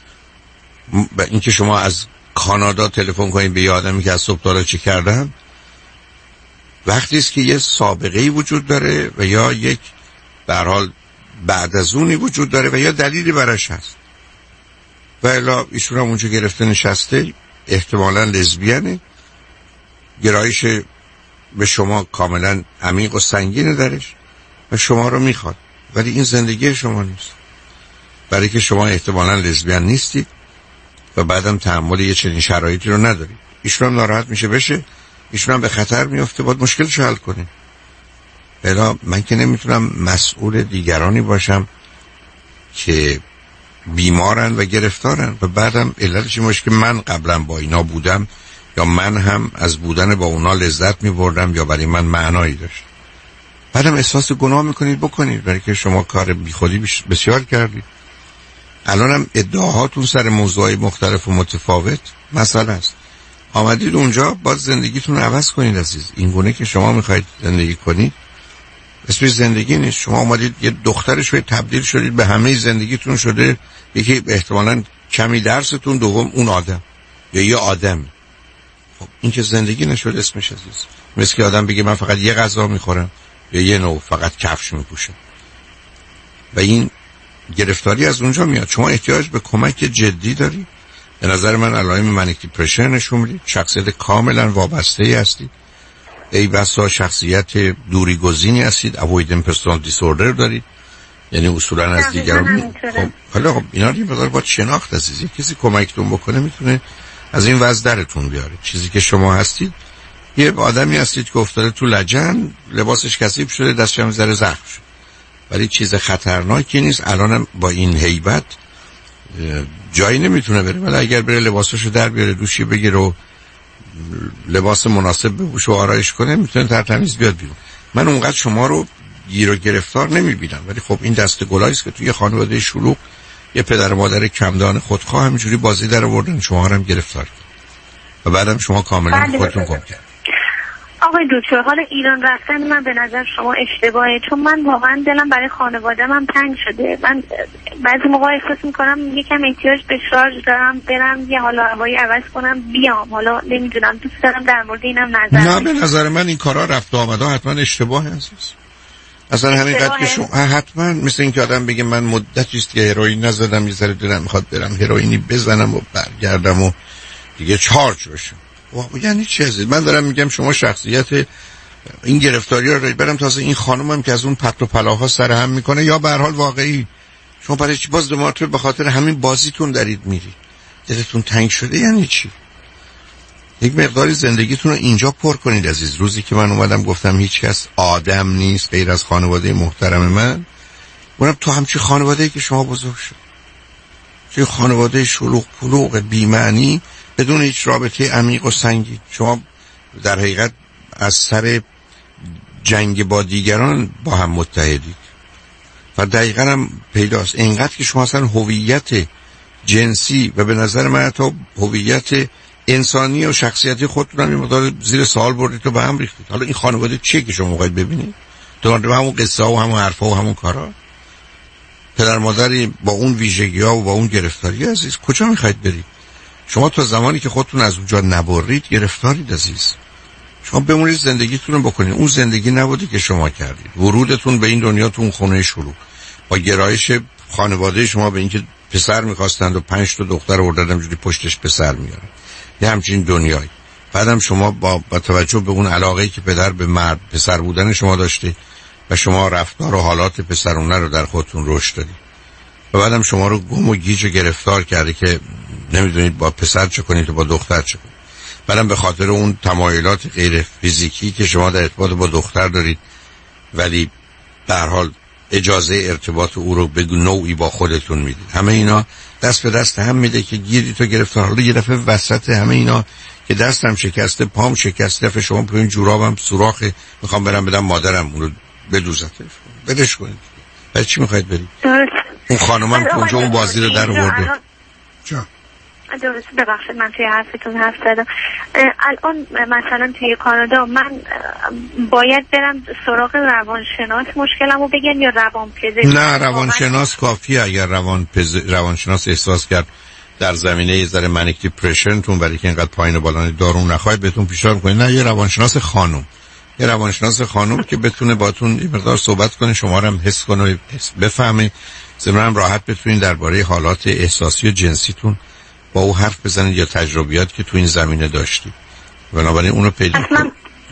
و اینکه شما از کانادا تلفن کنید به یه آدمی که از صبح تا حالا چه کردن، وقتی است که یه سابقه‌ای وجود داره و یا یک به هر حال بعد از اونی وجود داره و یا دلیلی براش هست. و الا ایشون هم اونجا گرفته نشسته، احتمالاً لزبیانه، گرایش به شما کاملا عمیق و سنگینه درش و شما رو میخواد، ولی این زندگی شما نیست، برای که شما احتمالاً لزبیان نیستید و بعدم تحمل یه چنین شرایطی رو ندارید. ایشون هم ناراحت میشه بشه، ایشون هم به خطر میفته، باید مشکلش حل کنه. الا من که نمیتونم مسئول دیگرانی باشم که بیمارن و گرفتارن و بعدم علتش این باشه که من قبلا با اینا بودم یا من هم از بودن با اونا لذت میبردم یا برای من معنایی داشت. بعدم احساس گناه میکنید بکنید، برای که شما کار بیخودی بسیار کردید. الانم ادعاهاتون سر موضوعی مختلف و متفاوت مسئله است. آمدید اونجا باید زندگیتون عوض کنید عزیز. این گونه که شما میخواید زندگی کنید اسمش زندگی نیست. شما آمدید یه دخترش رو تبدیل شدید به همه زندگیتون شده یکی احتمالاً کمی درستون، دوم اون آدم یا یه آدم. خب این که زندگی نشد اسمش عزیز. مثل که آدم بگه من فقط یه غذا میخورم یا یه نوع فقط کفش میپوشم و این گرفتاری از اونجا میاد. شما احتیاج به کمک جدی داری. به نظر من علائم منیک دیپرشن نشون میدید. شخصیت کاملا وابسته ای هستید. ای بسا شخصیت دوری گزینی هستید. avoidant personality disorder دارید. یعنی اصولا از دیگران. خب حالا خب اینا رو یه مقدار باید شناخت عزیزی. کسی کمکتون بکنه میتونه از این وضع درتون بیاره. چیزی که شما هستید یه آدمی هستید که افتاده تو لجن، لباسش کثیف شده، دستش هم ذره زخم شده، ولی چیز خطرناکی نیست. الانم با این هیبت جایی نمیتونه بره، ولی اگر بره لباسشو در بیاره، دوشی بگیره و لباس مناسب بپوشه و آرایش کنه، میتونه ترتمیز بیاد بیرون. من اونقدر شما رو گیر و گرفتار نمیبینم، ولی خب این دست گلایی است که توی خانواده شلوغ یه پدر و مادر کمدان خودخواه همینجوری بازی در آوردن، شما رو هم گرفتار کرد و بعدم شما کاملا خودتون گم کرد. آقای دکتر، حالا ایران رفتن من به نظر شما اشتباهه، چون من واقعا دلم برای خانواده‌ام هم تنگ شده. من بعضی موقع احساس میکنم یکم احتیاج به شارژ دارم، برم یه حالا هوایی عوض کنم بیام. حالا نمیدونم، دوست دارم در مورد اینم نظر نه به نظر من این کارا رفت و آمده حتما اشتباهه عزیز. اصلا همین قد که شما حتما مثل این که آدم بگه من مدتی است که هروئین نزدم، یه ذره دلم میخواد برم هروئینی بزنم و برگردم و دیگه چارج بشم. یعنی چه عزیز؟ من دارم میگم شما شخصیت این گرفتاری رو دارید. برم تازه این خانم هم که از اون پت و پلاها سر هم میکنه، یا به هر حال واقعی شما برای چی باز دو مرتبه به خاطر همین بازیتون دارید میری؟ دلتون تنگ شده یعنی چی؟ یک مقداری زندگیتون رو اینجا پر کنید عزیز. روزی که من اومدم گفتم هیچ کس آدم نیست غیر از خانواده محترم من، اونم تو همچی خانواده‌ای که شما بزرگ شد، چه خانواده شلوغ پلوغ بی معنی بدون هیچ رابطه عمیق و سنگین. شما در حقیقت از سر جنگ با دیگران با هم متحدید و دقیقاً هم پیداست. اینقدر که شما اصلا هویت جنسی و به نظر من حتی هویت انسانی و شخصیتی خودتون هم مقدار زیر سوال بردید و به هم ریختید. حالا این خانواده چیه که شما موقعید ببینید؟ تو به همون قصه و همون حرفا و همون کارا، پدر مادری با اون ویژگی ها و با اون گرفتاری عزیز کجا میخواید برید؟ شما تا زمانی که خودتون از اونجا نبرید گرفتارید عزیز. شما بمونید زندگیتون رو بکنید. اون زندگی نبودی که شما کردید. ورودتون به این دنیا تو اون خونه شروع با گرایش خانواده شما به اینکه پسر می‌خواستند و پنج تا دختر آوردن همجوری پشتش پسر میارن، یه همچین دنیایی. بعدم شما با, با توجه به اون علاقه‌ای که پدر به مرد پسر بودن شما داشته و شما رفتار و حالات پسرونه رو در خودتون رشد دادید و بعدم شما رو گم و گیج و گرفتار کرده که نمیدونید با پسر چه کنید و با دختر چه کنید. بعدم به خاطر اون تمایلات غیر فیزیکی که شما در ارتباط با دختر دارید، ولی به هر حال اجازه ارتباط او رو به نوعی با خودتون میدید. همه اینا دست به دست هم میده که گیری تو گرفتار. حالا یه دفعه وسط همه اینا که دستم شکسته، پام شکسته، دفعه شما پایین جورابم سوراخه، میخوام برم بدم مادرم اون رو بدوزتش. بدش کنید. بعد چی میخواید برید؟ اون خانمم که اونجا اون بازی رو در آورده. جا درست، ببخشید من توی حرفتون حرف زدم. الان مثلا توی کانادا من باید برم سراغ روانشناس مشکلمو بگم یا روانپزشک؟ نه روانشناس کافیه. اگر روان پز... روانشناس احساس کرد در زمینه یه ذره منیک دیپرشن تون ولی که اینقدر پایین و بالا دارو نخواهید بهتون پیشنهاد می‌کنه. نه یه روانشناس خانم، یه روانشناس خانم که بتونه باتون یه مقدار صحبت کنه، شما رو هم حس کنه و بفهمه، ضمن راحت بتونین درباره حالات احساسی و جنسیتون با او حرف بزنید یا تجربیات که تو این زمینه داشتید. بنابراین اونو پیدا کنید.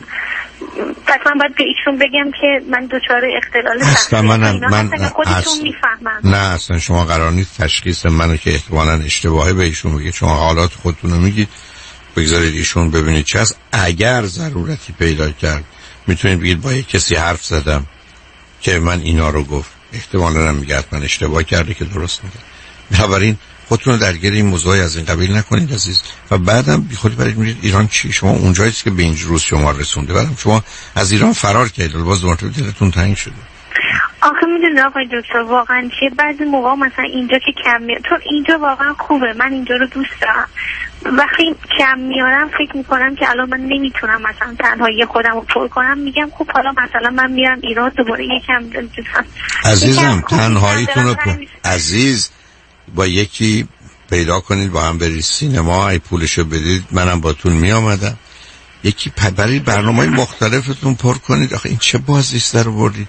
پس من باید به ایشون بگم که من دچار اختلال اصلا من من خودشون میفهمن. نه اصلا شما قرار نیست تشخیص منو که احتمالاً اشتباهه به ایشون بگید. شما حالات خودتون رو میگید، بگذارید ایشون ببینید چه هست. اگر ضرورتی پیدا کرد میتونید بگید با یک کسی حرف زدم که من اینا رو گفت، احتمالاً هم میگه حتما اشتباه کرده که درست میگه. بنابراین خودتون رو درگیر این موضوعی از این قبیل نکنید عزیز. و بعدم بی خودی برید میرید ایران. چی شما اونجایی که به این روز شما رسونده، بعدم شما از ایران فرار کردید، باز مرتبه دلتون تنگ شده. آخه میدونی آقای دکتر واقعا چیه، بعضی موقع مثلا اینجا که کم میاد، چون اینجا واقعا خوبه، من اینجا رو دوست دارم، وقتی کم میارم فکر میکنم که الان من نمیتونم مثلا تنهایی خودم رو پر کنم، میگم خب حالا مثلا من میرم ایران دوباره یکم دوستم. عزیزم تنهاییتون رو پر... عزیز با یکی پیدا کنید، با هم برید سینما، ای پولشو بدید منم باتون می آمدم. یکی برای برنامه‌های مختلفتون پر کنید. آخه این چه بازی است در بردید؟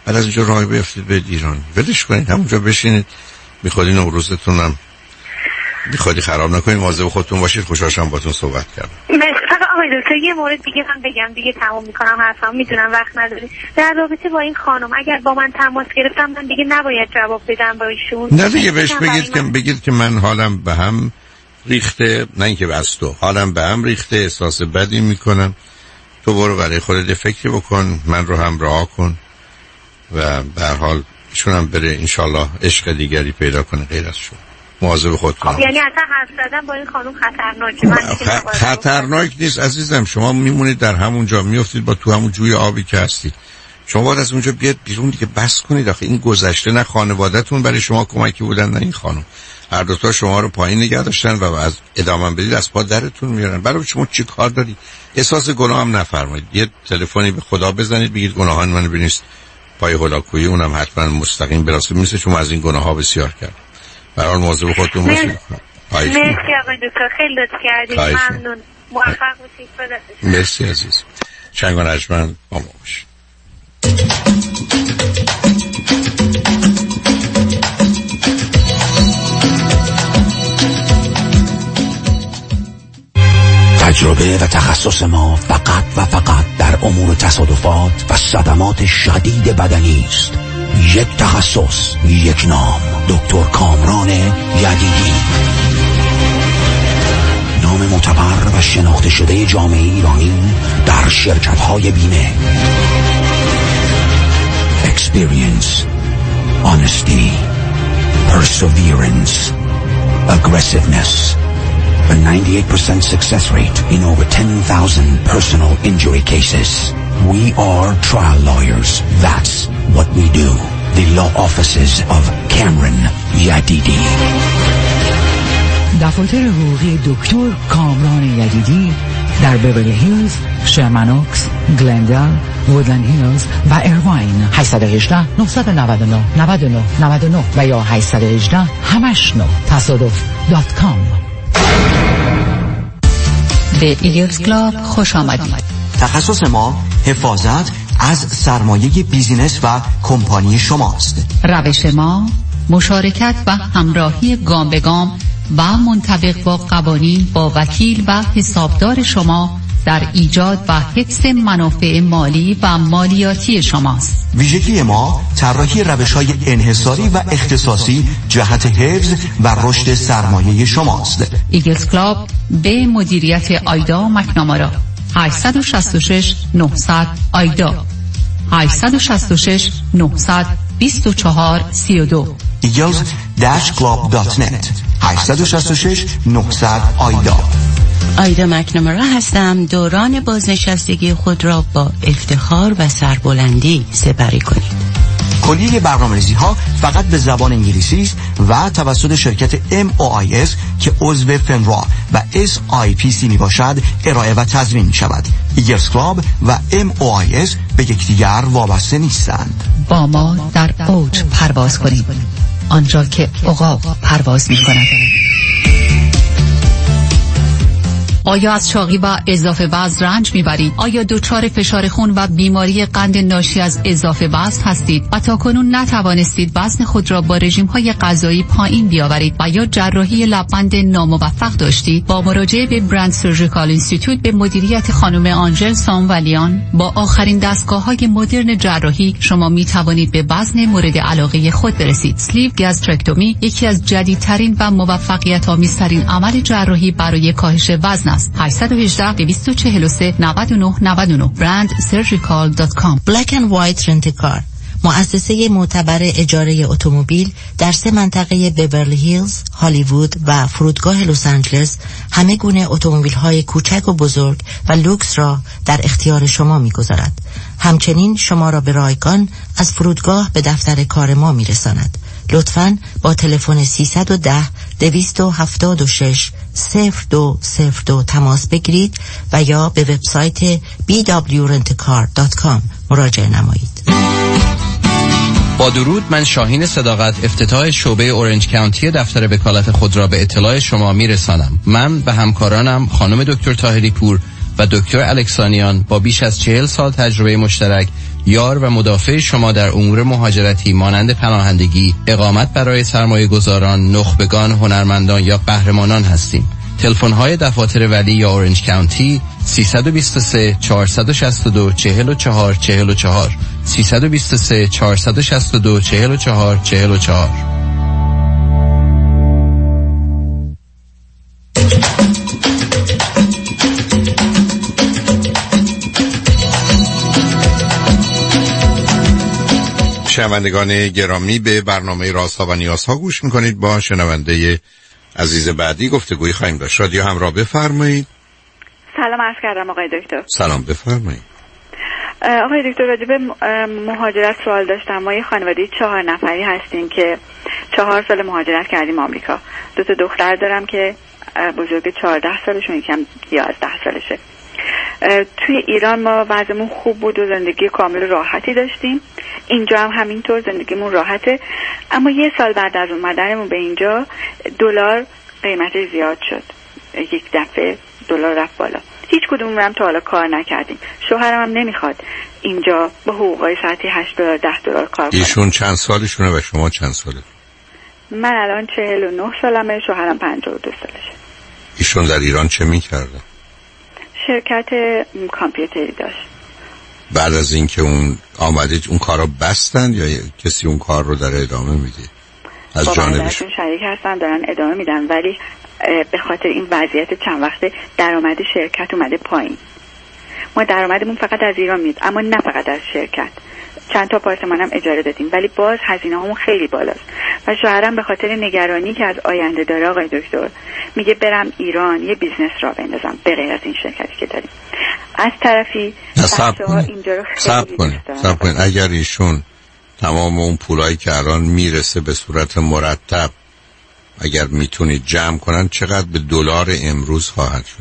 بعد از اینجا راه بیفتید به ایران، ولش کنید، همونجا بشینید، میخواد این روزتونم میخوادی خراب نکنید، مواظب خودتون باشید. خوشحالم باهاتون صحبت کردم. مثلا آقای دکتر یه مورد دیگه هم بگم، دیگه تموم میکنم حرفم، میدونم وقت نداری. در رابطه با این خانم اگر با من تماس گرفتم من دیگه نباید جواب بدم با ایشون؟ نه دیگه بهش بگید که بگید که من حالم به هم ریخته، نه اینکه از تو، حالم به هم ریخته، احساس بدی میکنم، تو برو برای خودت فکر بکن، من رو هم رها کن و به هر حال ایشون هم بره انشالله عشق دیگری پیدا کنه غیر از شما. مواظب خودتون. خب یعنی اصلا حرف زدن با این خانم خطرناکه؟ من خ... خطرناک نیست عزیزم، شما میمونید در همون جا، میافتید با تو همون جوی آبی که هستید. شما باید از اونجا بیاد بیرون دیگه، بس کنید. آخه این گذشته نه خانواده‌تون برای شما کمکی بودن نه این خانم، هر دو تا شما رو پایین نگه داشتن و از ادامه بدید از پا درتون میارن. برای شما چی کار دارید؟ احساس گناه هم نفرمایید، یه تلفنی به خدا بزنید بگید گناهان من بنویس پای هولاکویی، اونم حتما مستقیم براسه میرسه، چون از این گناه‌ها بسیار کرد. برای مواظب خودتون باشید. مرسی آقای دکتر، خیلی لطف کردید، ممنون، موفق باشید. خدا. مرسی عزیز. چنگ و نجمن با ما باشید. تجربه و تخصص ما فقط و فقط در امور تصادفات و صدمات شدید بدنی است. یک تخصص، یک نام، دکتر کامران یدیدی. نام معتبر و شناخته شده جامعه ایرانی در شرکت‌های بیمه. Experience, honesty, perseverance, aggressiveness. A ninety-eight percent success rate in over ten thousand personal injury cases. We are trial lawyers. That's what we do. The law offices of Cameron Yadidi. دفاتر حقوقی دکتر کامران یدیدی در بیورلی هیلز، شرمن اوکس، گلندال، وودلند هیلز و ایرواین. هشت یک هشت، نه نه نه، نه نه نه نه و یا هشت یک هشت همش نه تصادف دات کام. به ایگلز کلاب خوش آمدید. تخصص ما حفاظت از سرمایه بیزینس و کمپانی شماست. روش ما مشارکت و همراهی گام به گام و منطبق با قوانین با وکیل و حسابدار شما در ایجاد و حفظ منافع مالی و مالیاتی شماست. ویژگی ما طراحی روش‌های انحصاری و اختصاصی جهت حفظ و رشد سرمایه شماست. ایگلز کلاب به مدیریت آیدا مکنامارا. هشت شش شش نه صفر صفر آیدا، هشت شش شش نه دو چهار سه دو. ایگلز کلاب دات نت. هشت شش شش نه صفر صفر آیدا. آیدا مکنامارا هستم. دوران بازنشستگی خود را با افتخار و سربلندی سپری کنید. کلیه برنامه‌ریزی ها فقط به زبان انگلیسی است و توسط شرکت ام او آی اس که عضو فنرا و اس آی پی سی می باشد ارائه و تضمین می شود. ایگلز کلاب و ام او آی اس به یکدیگر وابسته نیستند. با ما در اوج پرواز کنید، آنجا که عقاب پرواز می کند. آیا از چاقی و اضافه وزن رنج میبرید؟ آیا دچار فشار خون و بیماری قند ناشی از اضافه وزن هستید و تاکنون نتوانستید وزن خود را با رژیم‌های غذایی پایین بیاورید و یا جراحی لب‌بند ناموفق داشتید؟ با مراجعه به برند سرجیکال اینستیتوت به مدیریت خانم آنژل سامولیان با آخرین دستگاه‌های مدرن جراحی شما میتوانید به وزن مورد علاقه خود برسید. اسلیو گاسترکتومی یکی از جدیدترین و موفقیت آمیزترین عمل جراحی برای کاهش وزن هشت یک هشت دو چهار سه نه نه نه نه برند سرجیکال دات کام. بلک اند وایت رنت کار، مؤسسه معتبر اجاره اتومبیل در سه منطقه بیورلی هیلز، هالیوود و فرودگاه لس آنجلس همه گونه اتومبیل‌های کوچک و بزرگ و لوکس را در اختیار شما می‌گذارد. همچنین شما را به رایگان از فرودگاه به دفتر کار ما می‌رساند. لطفاً با تلفن سیصد و ده دویست و هفتاد و شش صفر دو صفر دو تماس بگیرید و یا به وبسایت بی دبلیو رنت کار دات کام مراجعه نمایید. با درود، من شاهین صداقت افتتاح شعبه اورنج کانتی دفتر وکالت خود را به اطلاع شما میرسانم. من به همکارانم خانم دکتر طاهری پور و دکتر الکسانیان با بیش از چهل سال تجربه مشترک یار و مدافع شما در امور مهاجرتی مانند پناهندگی، اقامت برای سرمایه گذاران، نخبگان، هنرمندان یا قهرمانان هستیم. تلفن های دفاتر ولی یا اورنج کانتی سه دو سه چهار شش دو چهار چهار چهار چهار سه دو سه چهار شش دو چهار چهار چهار چهار. شنوندگان گرامی، به برنامه رازها و نیازها گوش میکنید. با شنونده عزیز بعدی گفتگوی خواهیم داشت. رادیو همراه، بفرمایید. سلام عرض کردم آقای دکتر. سلام، بفرمایید. آقای دکتر، راجع به مهاجرت سوال داشتم. ما یه خانواده چهار نفری هستیم که چهار سال مهاجرت کردیم آمریکا. دو تا دختر دارم که بزرگ چهارده سالشون، یکم یازده سالشه. توی ایران ما وضعمون خوب بود و زندگی کامل راحتی داشتیم. اینجا هم همینطور زندگیمون راحته، اما یه سال بعد از اومدنمون به اینجا دلار قیمتش زیاد شد. یک دفعه دلار رفت بالا. هیچ کدومون هم تا حالا کار نکردیم. شوهرم هم نمیخواد اینجا با حقوقای ساعتی هشت دلار ده دلار کار کنه. ایشون چند سالشونه و شما چند ساله؟ من الان چهل و نه سالمه، شوهرم پنجاه و دو سالشه. ایشون در ایران چه میکرده؟ شرکت کامپیوتری داشت. بعد از اینکه اون آمده اون کارو بستن یا کسی اون کار رو در ادامه میده؟ از جانبشون شریک هستن دارن ادامه میدن، ولی به خاطر این وضعیت چند وقته درآمد شرکت اومده پایین. ما درآمدمون فقط از ایران میاد، اما نه فقط از شرکت. چند تا آپارتمان هم اجاره دادیم، ولی باز هزینه همون خیلی بالاست. و شوهرم به خاطر نگرانی که از آینده داره آقای دکتر میگه برم ایران یه بیزنس را بندازم به غیر از این شرکتی که داریم. از طرفی بچه‌ها اینجا رو خیلی کنید. صبر کنید. اگر ایشون تمام اون پولایی که الان میرسه به صورت مرتب اگر میتونید جمع کنن، چقدر به دلار امروز خواهد شد؟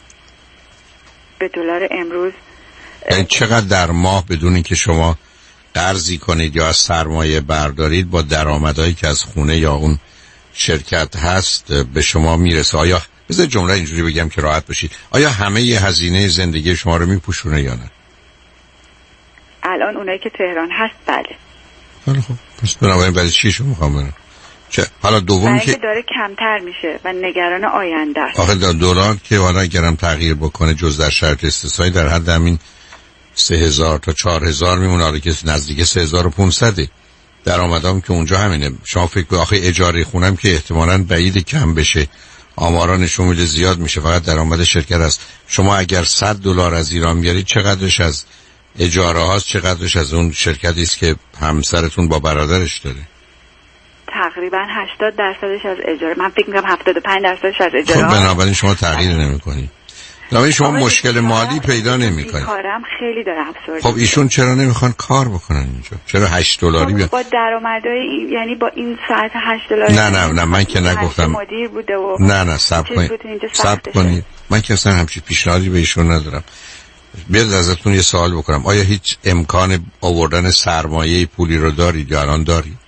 به دلار امروز یعنی چقدر در ماه بدون اینکه شما قرضی کنید یا از سرمایه بردارید با درآمدایی که از خونه یا اون شرکت هست به شما میرسه؟ آیا بذار جمله اینجوری بگم که راحت باشید، آیا همه ی هزینه زندگی شما رو میپوشونه یا نه؟ الان اونایی که تهران هست بله. حالا خب پس بنابراین برای چی شما میخوام برن؟ چه حالا دومی که داره کمتر میشه و نگران آینده است. آخه دلار که حالا اگرم تغییر بکنه جز در شرط استثنایی در حد همین سه هزار تا چهار هزار میمونه، حالا که نزدیک سه هزار و پانصده. درآمدام که اونجا همینه. شما فکر کنید آخه اجاره خونم که احتمالاً بعید کم بشه، آمارا نشون میده زیاد میشه، فقط درآمد شرکت است. شما اگر صد دلار از ایران بیارید چقدرش از اجاره هاست، چقدرش از اون شرکتی است که همسرتون با برادرش داره؟ تقریبا هشتاد درصدش از اجاره. من فکر می‌کنم هفتاد و پنج درصدش از اجاره. خب بنابراین شما تغییر نمی‌کنید. بنابراین شما مشکل مالی پیدا نمی‌کنید. کارم خیلی داره افسردگی. خب ایشون چرا نمیخوان کار بکنن اینجا؟ چرا هشت دلاری بیان؟ با درآمدهای یعنی با این ساعت هشت دلار. نه نه نه من که نگفتم. مدیر بوده و نه نه صبر کنید. صبر کنید. من که اصلا همچین پیشنهادی به ایشون ندارم. بیاد ازتون یه سوال بکنم. آیا هیچ امکان آوردن سرمایه پولی رو دارید یا الان دارید؟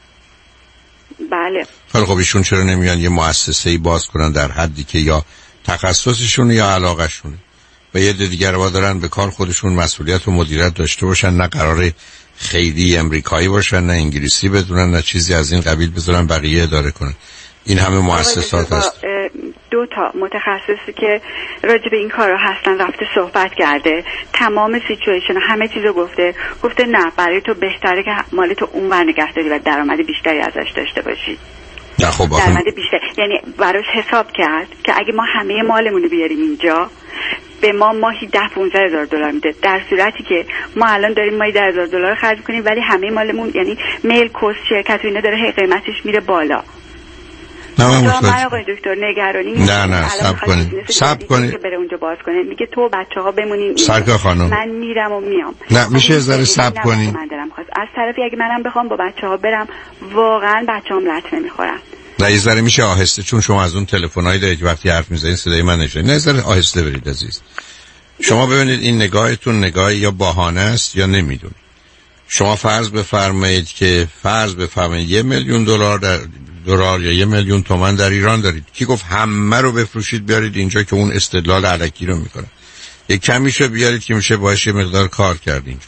بله. خب ایشون چرا نمیان یه مؤسسه‌ای باز کنن در حدی که یا تخصصشون یا علاقه‌شونه و یه دیگر رو دارن به کار خودشون مسئولیت و مدیریت داشته باشن، نه قراره خیلی امریکایی باشن، نه انگلیسی بدونن، نه چیزی از این قبیل بذارن بقیه اداره کنن. این همه مؤسسات هست. دو تا متخصصی که راجع به این کارا هستن رفته صحبت کرده، تمام سیچویشن همه چیزو گفته گفته نه برای تو بهتره که مال تو اونور نگهداری و درآمد بیشتری ازش داشته باشی. نه خب درآمد بیشتر، یعنی براش حساب کرد که اگه ما همه مالمون رو بیاریم اینجا به ما ماهی ده پونزده هزار دلار میده، در صورتی که ما الان داریم ماهی ده هزار دلار خرج کنیم ولی همه مالمون یعنی میل کوست شرکت و اینا داره قیمتش میره بالا. نه من من آقای دکتر نگرانی نه نه صبر کنید صبر کنید که بره اونجا باز کنه، میگه تو بچه‌ها بمونین سرکار خانم من میرم و میام. نه میشه از ذره صبر کنید. من دارم خواست از طرفی اگه منم بخوام با بچه‌ها برم واقعا بچه‌ام لطمه میخورن. نه یه ذره میشه آهسته، چون شما از اون تلفن‌هایی دارید که وقتی حرف میزنید صدای من نشه. نه یه ذره آهسته برید عزیز. شما ببینید این نگاهتون نگاهی یا بهانه است یا نمیدونید. شما فرض بفرمایید که فرض بفرمایید یه میلیون دلار در دلار یا یه میلیون تومان در ایران دارید. کی گفت همه رو بفروشید بیارید اینجا که اون استدلال علکی رو میکنه؟ یه کمیشو بیارید که میشه باهاش یه مقدار کار کرد اینجا.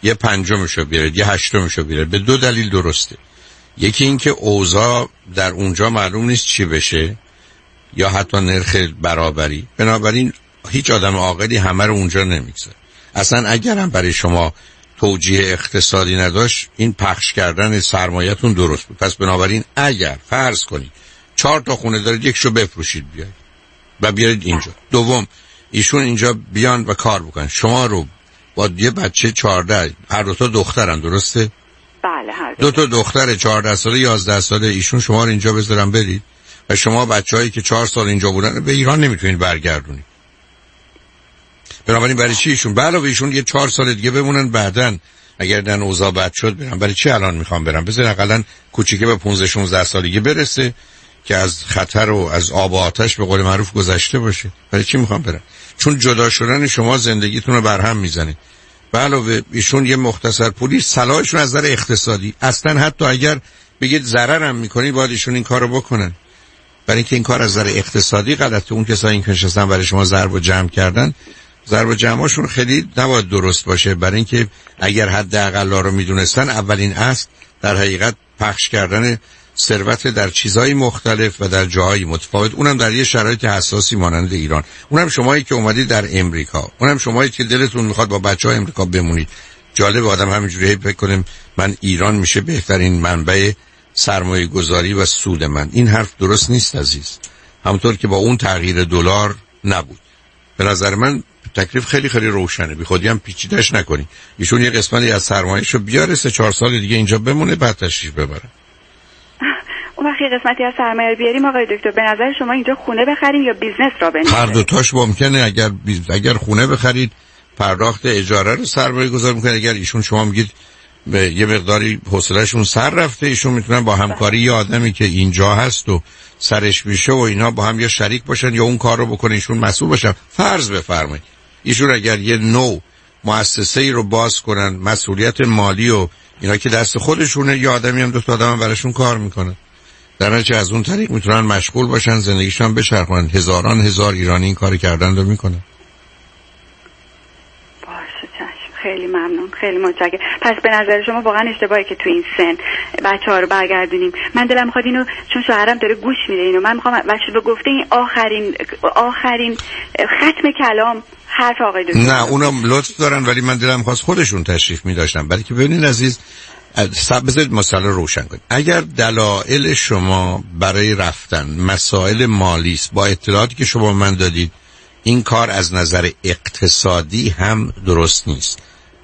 یه پنجمشو بیارید یه هشتمشو بیارید، به دو دلیل درسته. یکی این که اوضاع در اونجا معلوم نیست چی بشه یا حتی نرخ برابری، بنابراین هیچ آدم عاقلی همه رو اونجا نمیگذاره. اصلا اگرم برای شما توجیه اقتصادی نداشت این پخش کردن سرمایه‌تون درست بود. پس بنابراین اگر فرض کنید چهار تا خونه دارید یکشو بفروشید بیاید و بیارید اینجا. دوم ایشون اینجا بیان و کار بکنن، شما رو با یه بچه چهارده، هر دو تا دخترن درسته؟ بله هر دو تا دختر چهارده ساله یازده ساله، ایشون شما رو اینجا بذارن برید و شما بچه‌هایی که چهار سال اینجا بودن به ایران نمیتونید برگردونید. بنابراین برای چی ایشون به علاوه ایشون یه چهار سال دیگه بمونن، بعدن اگر دن اوضاع بد شد برن؟ برای چی الان میخوام برم؟ بذار حداقل کوچیکه به پانزده شانزده سالگی برسه که از خطر و از آب و آتش به قول معروف گذشته باشه. برای چی میخوام برم؟ چون جدا شدن شما زندگیتون رو برهم میزنه. به علاوه ایشون یه مختصر پولی، صلاحشون از نظر اقتصادی اصلا حتی اگر بگید ضررم میکنید باید ایشون این کارو بکنن، برای اینکه این کار از نظر اقتصادی غلطه. اون کسایی این نشستن برای شما ضرب و جمع کردن، ضرب و جمعشون خیلی نباید درست باشه، برای اینکه اگر حداقل رو میدونستن اولین اصل در حقیقت پخش کردن ثروت در چیزهای مختلف و در جاهای متفاوت، اونم در یه شرایط حساسی مانند ایران، اونم شمایی که اومدید در امریکا، اونم شمایی که دلتون میخواد با بچهای امریکا بمونید. جالب آدم همینجوری فکر کنیم من ایران میشه بهترین منبع سرمایه گذاری و سود من. این حرف درست نیست عزیز، همونطور که با اون تغییر دلار نبود. به نظر من تکلیف خیلی خیلی روشنه، بی خودی هم پیچیدش نکنی. ایشون یه قسمتی از سرمایه‌شو بیاره سه چهار سال دیگه اینجا بمونه بعد تشریف ببره. اون وقتی قسمتی از سرمایه بیاریم آقای دکتر، به نظر شما اینجا خونه بخریم یا بیزنس را بندازیم؟ هر دو تاش ممکنه. اگر بیز... اگر خونه بخرید پرداخت اجاره رو سرمایه گذاری میکنه. اگر ایشون شما میگید به یه مقداری حوصله‌شون سر رفته، ایشون میتونن با همکاری یه آدمی که اینجا هست و سرش میشه و اینا با هم یا شریک باشن یا اون کار رو بکنه ایشون مسئول باشن. فرض بفرمایید ایشون اگر یه نو مؤسسه‌ای رو باز کنن، مسئولیت مالی و اینا که دست خودشونه، یه آدمی هم دو تا آدم براشون کار میکنن، در نتیجه از اون طریق میتونن مشغول باشن، زندگیشون بچرخونن. هزاران هزار ایرانی این کاری کردن و میکنن. باشه چشم، خیلی ممنون، خیلی متشکرم. پس به نظر شما واقعا اشتباهی که تو این سن بچه‌ها رو برگردونیم. من دلم میخواد اینو، چون شوهرم داره گوش میده اینو، من میخوام بچه به گفته این آخرین آخرین ختم کلام حرف آقای دکتر. نه اونم لطف دارن ولی من دلم خواست خودشون تشریف می‌داشتن. برای که ببینید عزیز، بذارید مسئله روشن کنید. اگر دلایل شما برای رفتن مسائل مالی است، با اطلاعاتی که شما من دادید این کار از نظر اقتصادی هم درست نیست.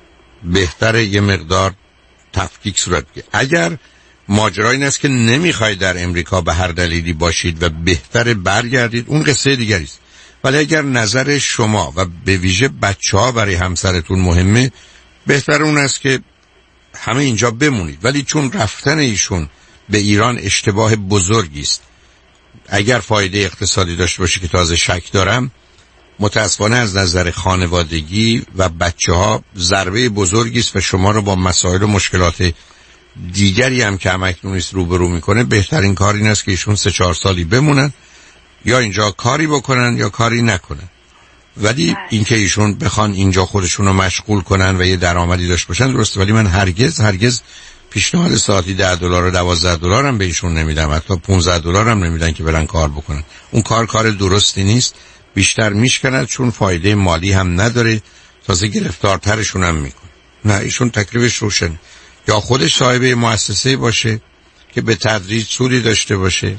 بهتره یه مقدار تفکیک صورت بگیره. اگر ماجرا این است که نمیخواید در امریکا به هر دلیلی باشید و بهتره برگردید، اون قصه دیگری است. ولی اگر نظر شما و به ویژه بچه‌ها برای همسرتون مهمه، بهتر اون است که همه اینجا بمونید. ولی چون رفتن ایشون به ایران اشتباه بزرگی است، اگر فایده اقتصادی داشته باشه که تازه شک دارم، متاسفانه از نظر خانوادگی و بچه‌ها ضربه بزرگی است و شما رو با مسائل و مشکلات دیگری هم که همکنون است روبرو میکنه. بهترین کار این است که ایشون سه چهار سالی بمونن، یا اینجا کاری بکنن یا کاری نکنن. ولی اینکه ایشون بخوان اینجا خودشون رو مشغول کنن و یه درآمدی داشته باشن درسته، ولی من هرگز هرگز پیشنهاد ساعتی ده دلار و دوازده دلار هم به ایشون نمیدم، حتی پانزده دلار هم نمیدن که برن کار بکنن. اون کار کار درستی نیست، بیشتر میشکند، چون فایده مالی هم نداره، تازه گرفتارترشون هم میکنه. نه ایشون تکلیفش روشن، یا خودش صاحب مؤسسه باشه که به تدریج سودی داشته باشه،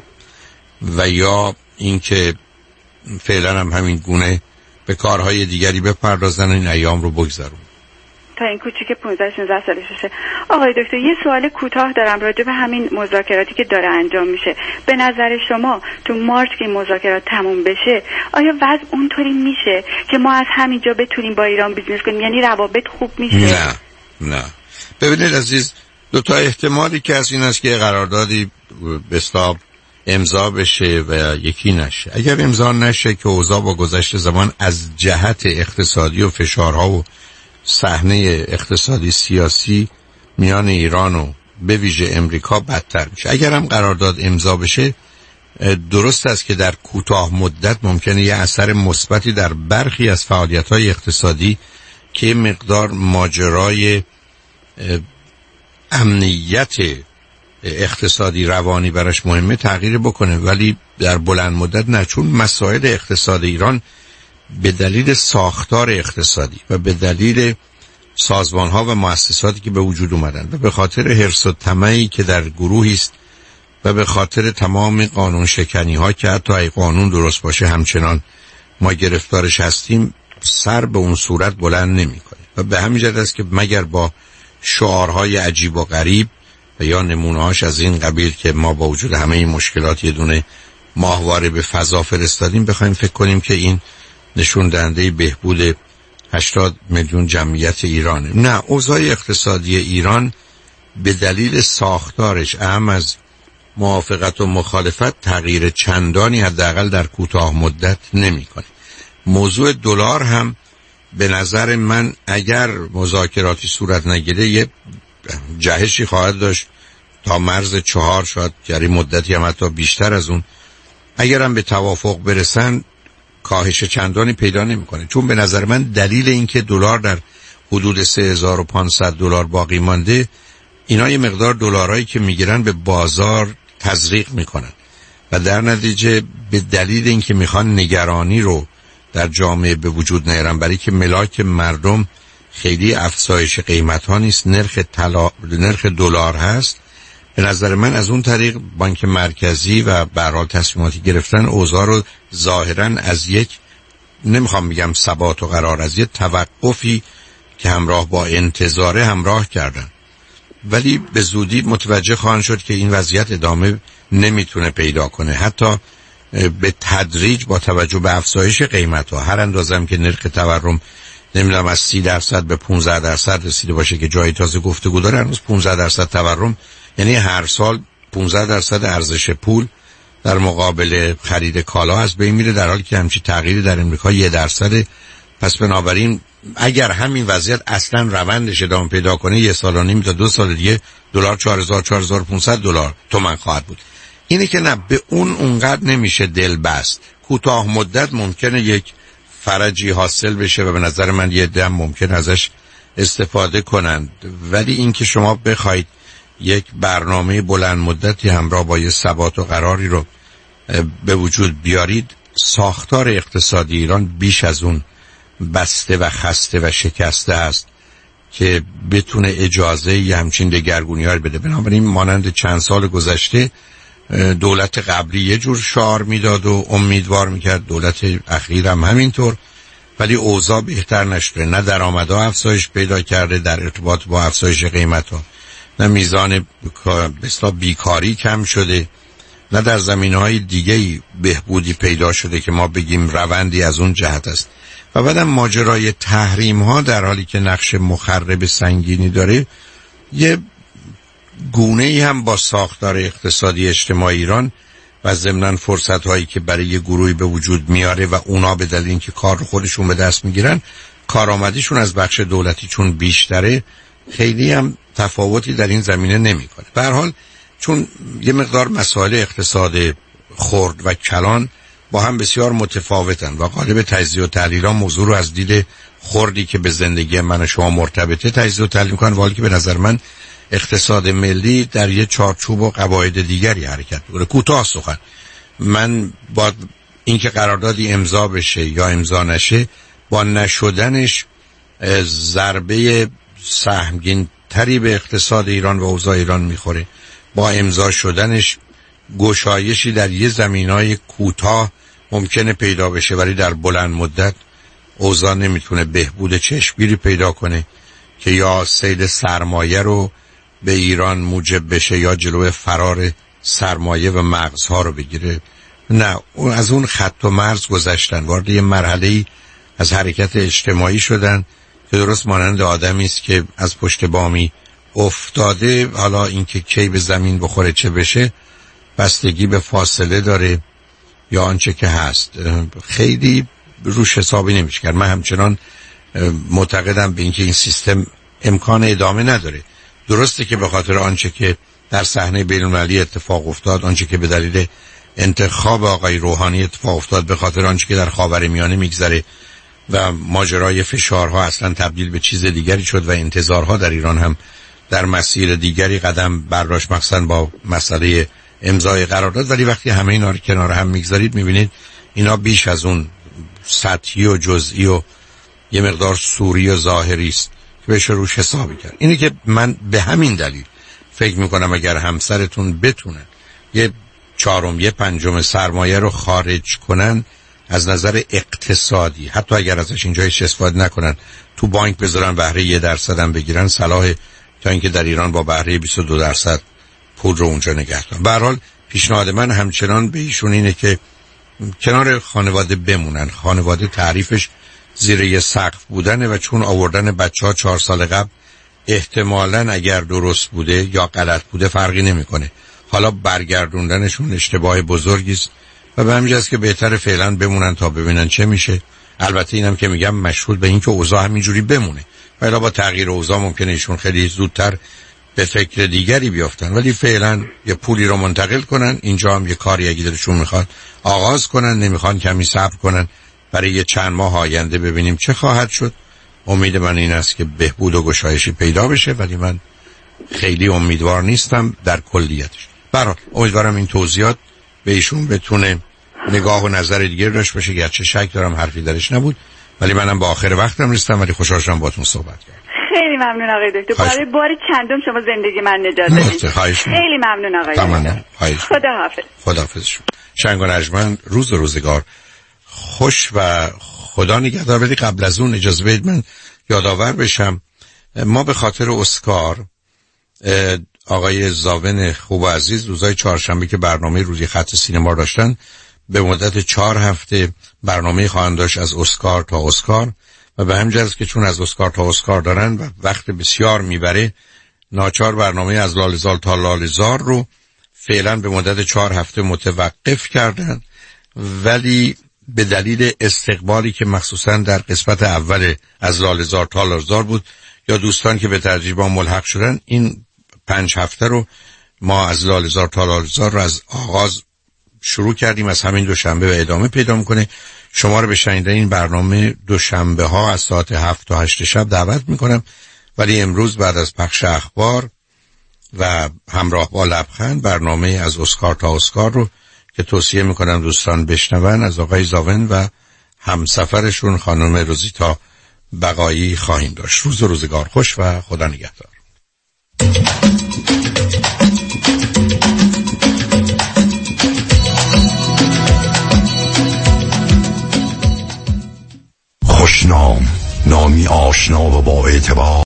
و یا اینکه فعلا هم همین گونه به کارهای دیگری بپردازن و این ایام رو بگذرون تا این کوچیک پانزده شانزده سالشه. آقای دکتر یه سوال کوتاه دارم راجع به همین مذاکراتی که داره انجام میشه. به نظر شما تو مارچ که این مذاکرات تموم بشه آیا وضع اونطوری میشه که ما از همینجا بتونیم با ایران بیزنس کنیم؟ یعنی روابط خوب میشه؟ نه نه ببینید عزیز، دو تا احتمالی که از این است که قراردادی به اصطلاح امضا بشه و یکی نشه. اگر امضا نشه که اوضاع با گذشت زمان از جهت اقتصادی و فشارها و صحنه اقتصادی سیاسی میان ایران و به ویژه امریکا بدتر میشه. اگر هم قرارداد امضا بشه، درست است که در کوتاه مدت ممکنه یه اثر مثبتی در برخی از فعالیت‌های اقتصادی که مقدار ماجرای امنیت اقتصادی روانی براش مهمه تغییر بکنه، ولی در بلند مدت نه، چون مسائل اقتصاد ایران به دلیل ساختار اقتصادی و به دلیل سازمان‌ها و مؤسساتی که به وجود اومدن و به خاطر حرص و طمعی که در گروهی است و به خاطر تمام قانون شکنی‌ها که حتی اگه قانون درست باشه همچنان ما گرفتارش هستیم، سر به اون صورت بلند نمی‌کنه و به همین جهت است که مگر با شعارهای عجیب و غریب و یا نمونه‌هاش از این قبیل که ما با وجود همه این مشکلات یه دونه ماهواره به فضا فرستادیم بخوایم فکر کنیم که این نشون دهنده بهبود هشتاد میلیون جمعیت ایرانه. نه، اوضاع اقتصادی ایران به دلیل ساختارش اهم از موافقت و مخالفت تغییر چندانی حداقل در کوتاه مدت نمی‌کنه. موضوع دلار هم به نظر من اگر مذاکراتی صورت نگیره یه جهشی خواهد داشت تا مرز چهار، شاید جری مدتی هم حتی بیشتر از اون. اگر هم به توافق برسن کاهش چندانی پیدا نمی‌کنه، چون به نظر من دلیل اینکه دلار در حدود سه هزار و پانصد دلار باقی مانده، اینا یه مقدار دلارایی که میگیرن به بازار تزریق میکنن و در نتیجه به دلیل اینکه میخوان نگرانی رو در جامعه به وجود نیارن، برای که ملاک مردم خیلی افزایش قیمت ها نیست، نرخ طلا، نرخ دلار هست. به نظر من از اون طریق بانک مرکزی و به هر حال تصمیماتی گرفتن اوضاع رو ظاهرا از یک، نمیخوام بگم ثبات و قرار، از یک توقفی که همراه با انتظاره همراه کردن، ولی به زودی متوجه خواهند شد که این وضعیت ادامه نمیتونه پیدا کنه. حتی به تدریج با توجه به افزایش قیمت ها، هر اندازم که نرخ تورم نمیدونم از سی درصد به پانزده درصد رسیده باشه که جایی تازه گفتگو داره، هنوز پانزده درصد تورم یعنی هر سال پانزده درصد ارزش پول در مقابل خرید کالا از بین میره، در حالی که همچین تغییری در امریکا یک درصد. پس بنابراین اگر همین وضعیت اصلا روندش ادامه پیدا کنه، یه سال و نیم تا دو سال دیگه دلار چهار هزار چهار هزار و پانصد دلار تومن خواهد بود. اینه که نه، به اون اونقدر نمیشه دل بست. کوتاه مدت ممکنه یک فرجی حاصل بشه و به نظر من یه دم ممکن ازش استفاده کنند، ولی اینکه شما بخواید یک برنامه بلند مدتی همراه با یه ثبات و قراری رو به وجود بیارید، ساختار اقتصادی ایران بیش از اون بسته و خسته و شکسته است که بتونه اجازه ی همچین دگرگونی ها رو بده. بنابراین مانند چند سال گذشته دولت قبلی یه جور شعار میداد و امیدوار میکرد، دولت اخیر هم همینطور، ولی اوضاع بهتر نشده. نه درآمدها افزایش پیدا کرده در ارتباط با افزایش قیمت‌ها، نه میزان بیکاری کم شده، نه در زمینه‌های دیگه‌ای بهبودی پیدا شده که ما بگیم روندی از اون جهت است. و بعدم ماجرای تحریم ها در حالی که نقش مخرب سنگینی داره، یه گونه ای هم با ساختار اقتصادی اجتماعی ایران و ضمناً فرصت هایی که برای یه گروهی به وجود میاره و اونا به دلیل اینکه کار خودشون به دست میگیرن، کارآمدیشون از بخش دولتی چون بیشتره، خیلی هم تفاوتی در این زمینه نمیکنه. به هر حال چون یه مقدار مسائل اقتصاد خرد و کلان با هم بسیار متفاوتن و غالب تجزیه و تحلیل‌ها موضوع رو از دید خردی که به زندگی من و شما مرتبطه تجزیه و تحلیل می‌کنن، ولی که به نظر من اقتصاد ملی در یه چارچوب و قواعد دیگری حرکت می‌کنه. کوتاه سخن، من با اینکه قراردادی امضا بشه یا امضا نشه، با نشدنش ضربه سهمگین تری به اقتصاد ایران و اوضاع ایران می‌خوره، با امضا شدنش گشایشی در یه زمینای کوتاه ممکنه پیدا بشه، ولی در بلند مدت اوضاع نمیتونه بهبود چشمگیری پیدا کنه که یا سیل سرمایه رو به ایران موجب بشه یا جلوی فرار سرمایه و مغزها رو بگیره. نه، از اون خط و مرز گذشتن، وارد یه مرحله‌ای از حرکت اجتماعی شدن که درست مانند آدمی است که از پشت بامی افتاده، حالا اینکه کی به زمین بخوره چه بشه بستگی به فاصله داره یا آنچه که هست، خیلی روش حسابی نمیشه کرد. من همچنان معتقدم به اینکه این سیستم امکان ادامه نداره. درسته که به خاطر آنچه که در صحنه بین‌المللی اتفاق افتاد، آنچه که به دلیل انتخاب آقای روحانی اتفاق افتاد، به خاطر آنچه که در خاورمیانه میگذره و ماجرای فشارها اصلا تبدیل به چیز دیگری شد و انتظارها در ایران هم در مسیر دیگری قدم برداشت، مخصوصا با مسئله امضای قرارداد. ولی وقتی همه اینا رو کنار هم میگذارید میبینید اینا بیش از اون سطحی و جزئی و یه مقدار صوری و ظاهری است که بشه روش حسابی کرد. اینه که من به همین دلیل فکر میکنم اگر همسرتون بتونن یه چهارم یه پنجم سرمایه رو خارج کنن از نظر اقتصادی، حتی اگر ازش اینجا هیچ استفاده نکنن، تو بانک بذارن بهره یه درصد هم بگیرن، صلاح تا اینکه در ایران با بهره بیست و دو درصد پول رو اونجا نگه دارن. به هر حال پیشنهاد من همچنان به ایشون اینه که کنار خانواده بمونن. خانواده تعریفش زیر یه سقف بودنه و چون آوردن بچه‌ها چهار سال قبل احتمالاً اگر درست بوده یا غلط بوده فرقی نمیکنه. حالا برگردوندنشون اشتباه بزرگی است و به همین جاست که بهتره فعلا بمونن تا ببینن چه میشه. البته اینم که میگم مشغول به این که اوضاع همینجوری بمونه، ولی با تغییر اوضاع ممکنه ایشون خیلی زودتر به فکر دیگری بیافتن، ولی فعلا یه پولی رو منتقل کنن اینجا، هم یه کاری اگه دلشون میخواد آغاز کنن، نمیخوان کمی صبر کنن برای یه چند ماه آینده ببینیم چه خواهد شد. امید من این است که بهبود و گشایشی پیدا بشه، ولی من خیلی امیدوار نیستم در کلیتش. برای امیدوارم این توضیحات به ایشون بتونه نگاه و نظر دیگه داشته باشه، گرچه شک دارم حرفی درش نبود، ولی منم با آخر وقتم رسیدم، ولی خوشحال شدم باهاتون صحبت کردم. خیلی ممنون آقای دکتر. برای بار چندم شما زندگی من نجات دادید. خیلی ممنون آقای دکتر. خدا حافظ. خدا حافظ. شنگ و نجمن، روز و روزگار خوش و خدا نگهدار. ولی قبل از اون اجازه بدید من یادآور بشم، ما به خاطر اسکار آقای زاون خوب و عزیز روزهای چهارشنبه که برنامه روزی خط سینما داشتن، به مدت چهار هفته برنامه خواهند داشت از اسکار تا اسکار و به همین جهت که چون از اسکار تا اسکار دارن و وقت بسیار میبره، ناچار برنامه از لاله‌زار تا لاله‌زار رو فعلا به مدت چهار هفته متوقف کردن، ولی به دلیل استقبالی که مخصوصا در قسمت اول از لاله‌زار تا لاله‌زار بود یا دوستان که به ترجیح با ملحق شدن، این پنج هفته رو ما از لاله‌زار تا لاله‌زار رو از آغاز شروع کردیم، از همین دوشنبه و ادامه پیدا میکنه. شما رو به شنیدن این برنامه دوشنبه ها از ساعت هفت تا هشت شب دعوت میکنم، ولی امروز بعد از پخش اخبار و همراه با لبخند برنامه از اسکار تا اسکار رو که توصیه میکنم دوستان بشنون از آقای زاون و همسفرشون خانم روزیتا بقایی خواهیم داشت. روز و روزگار خوش و خدا نگهدار. خوشنام، نامی آشنا و با اعتبار.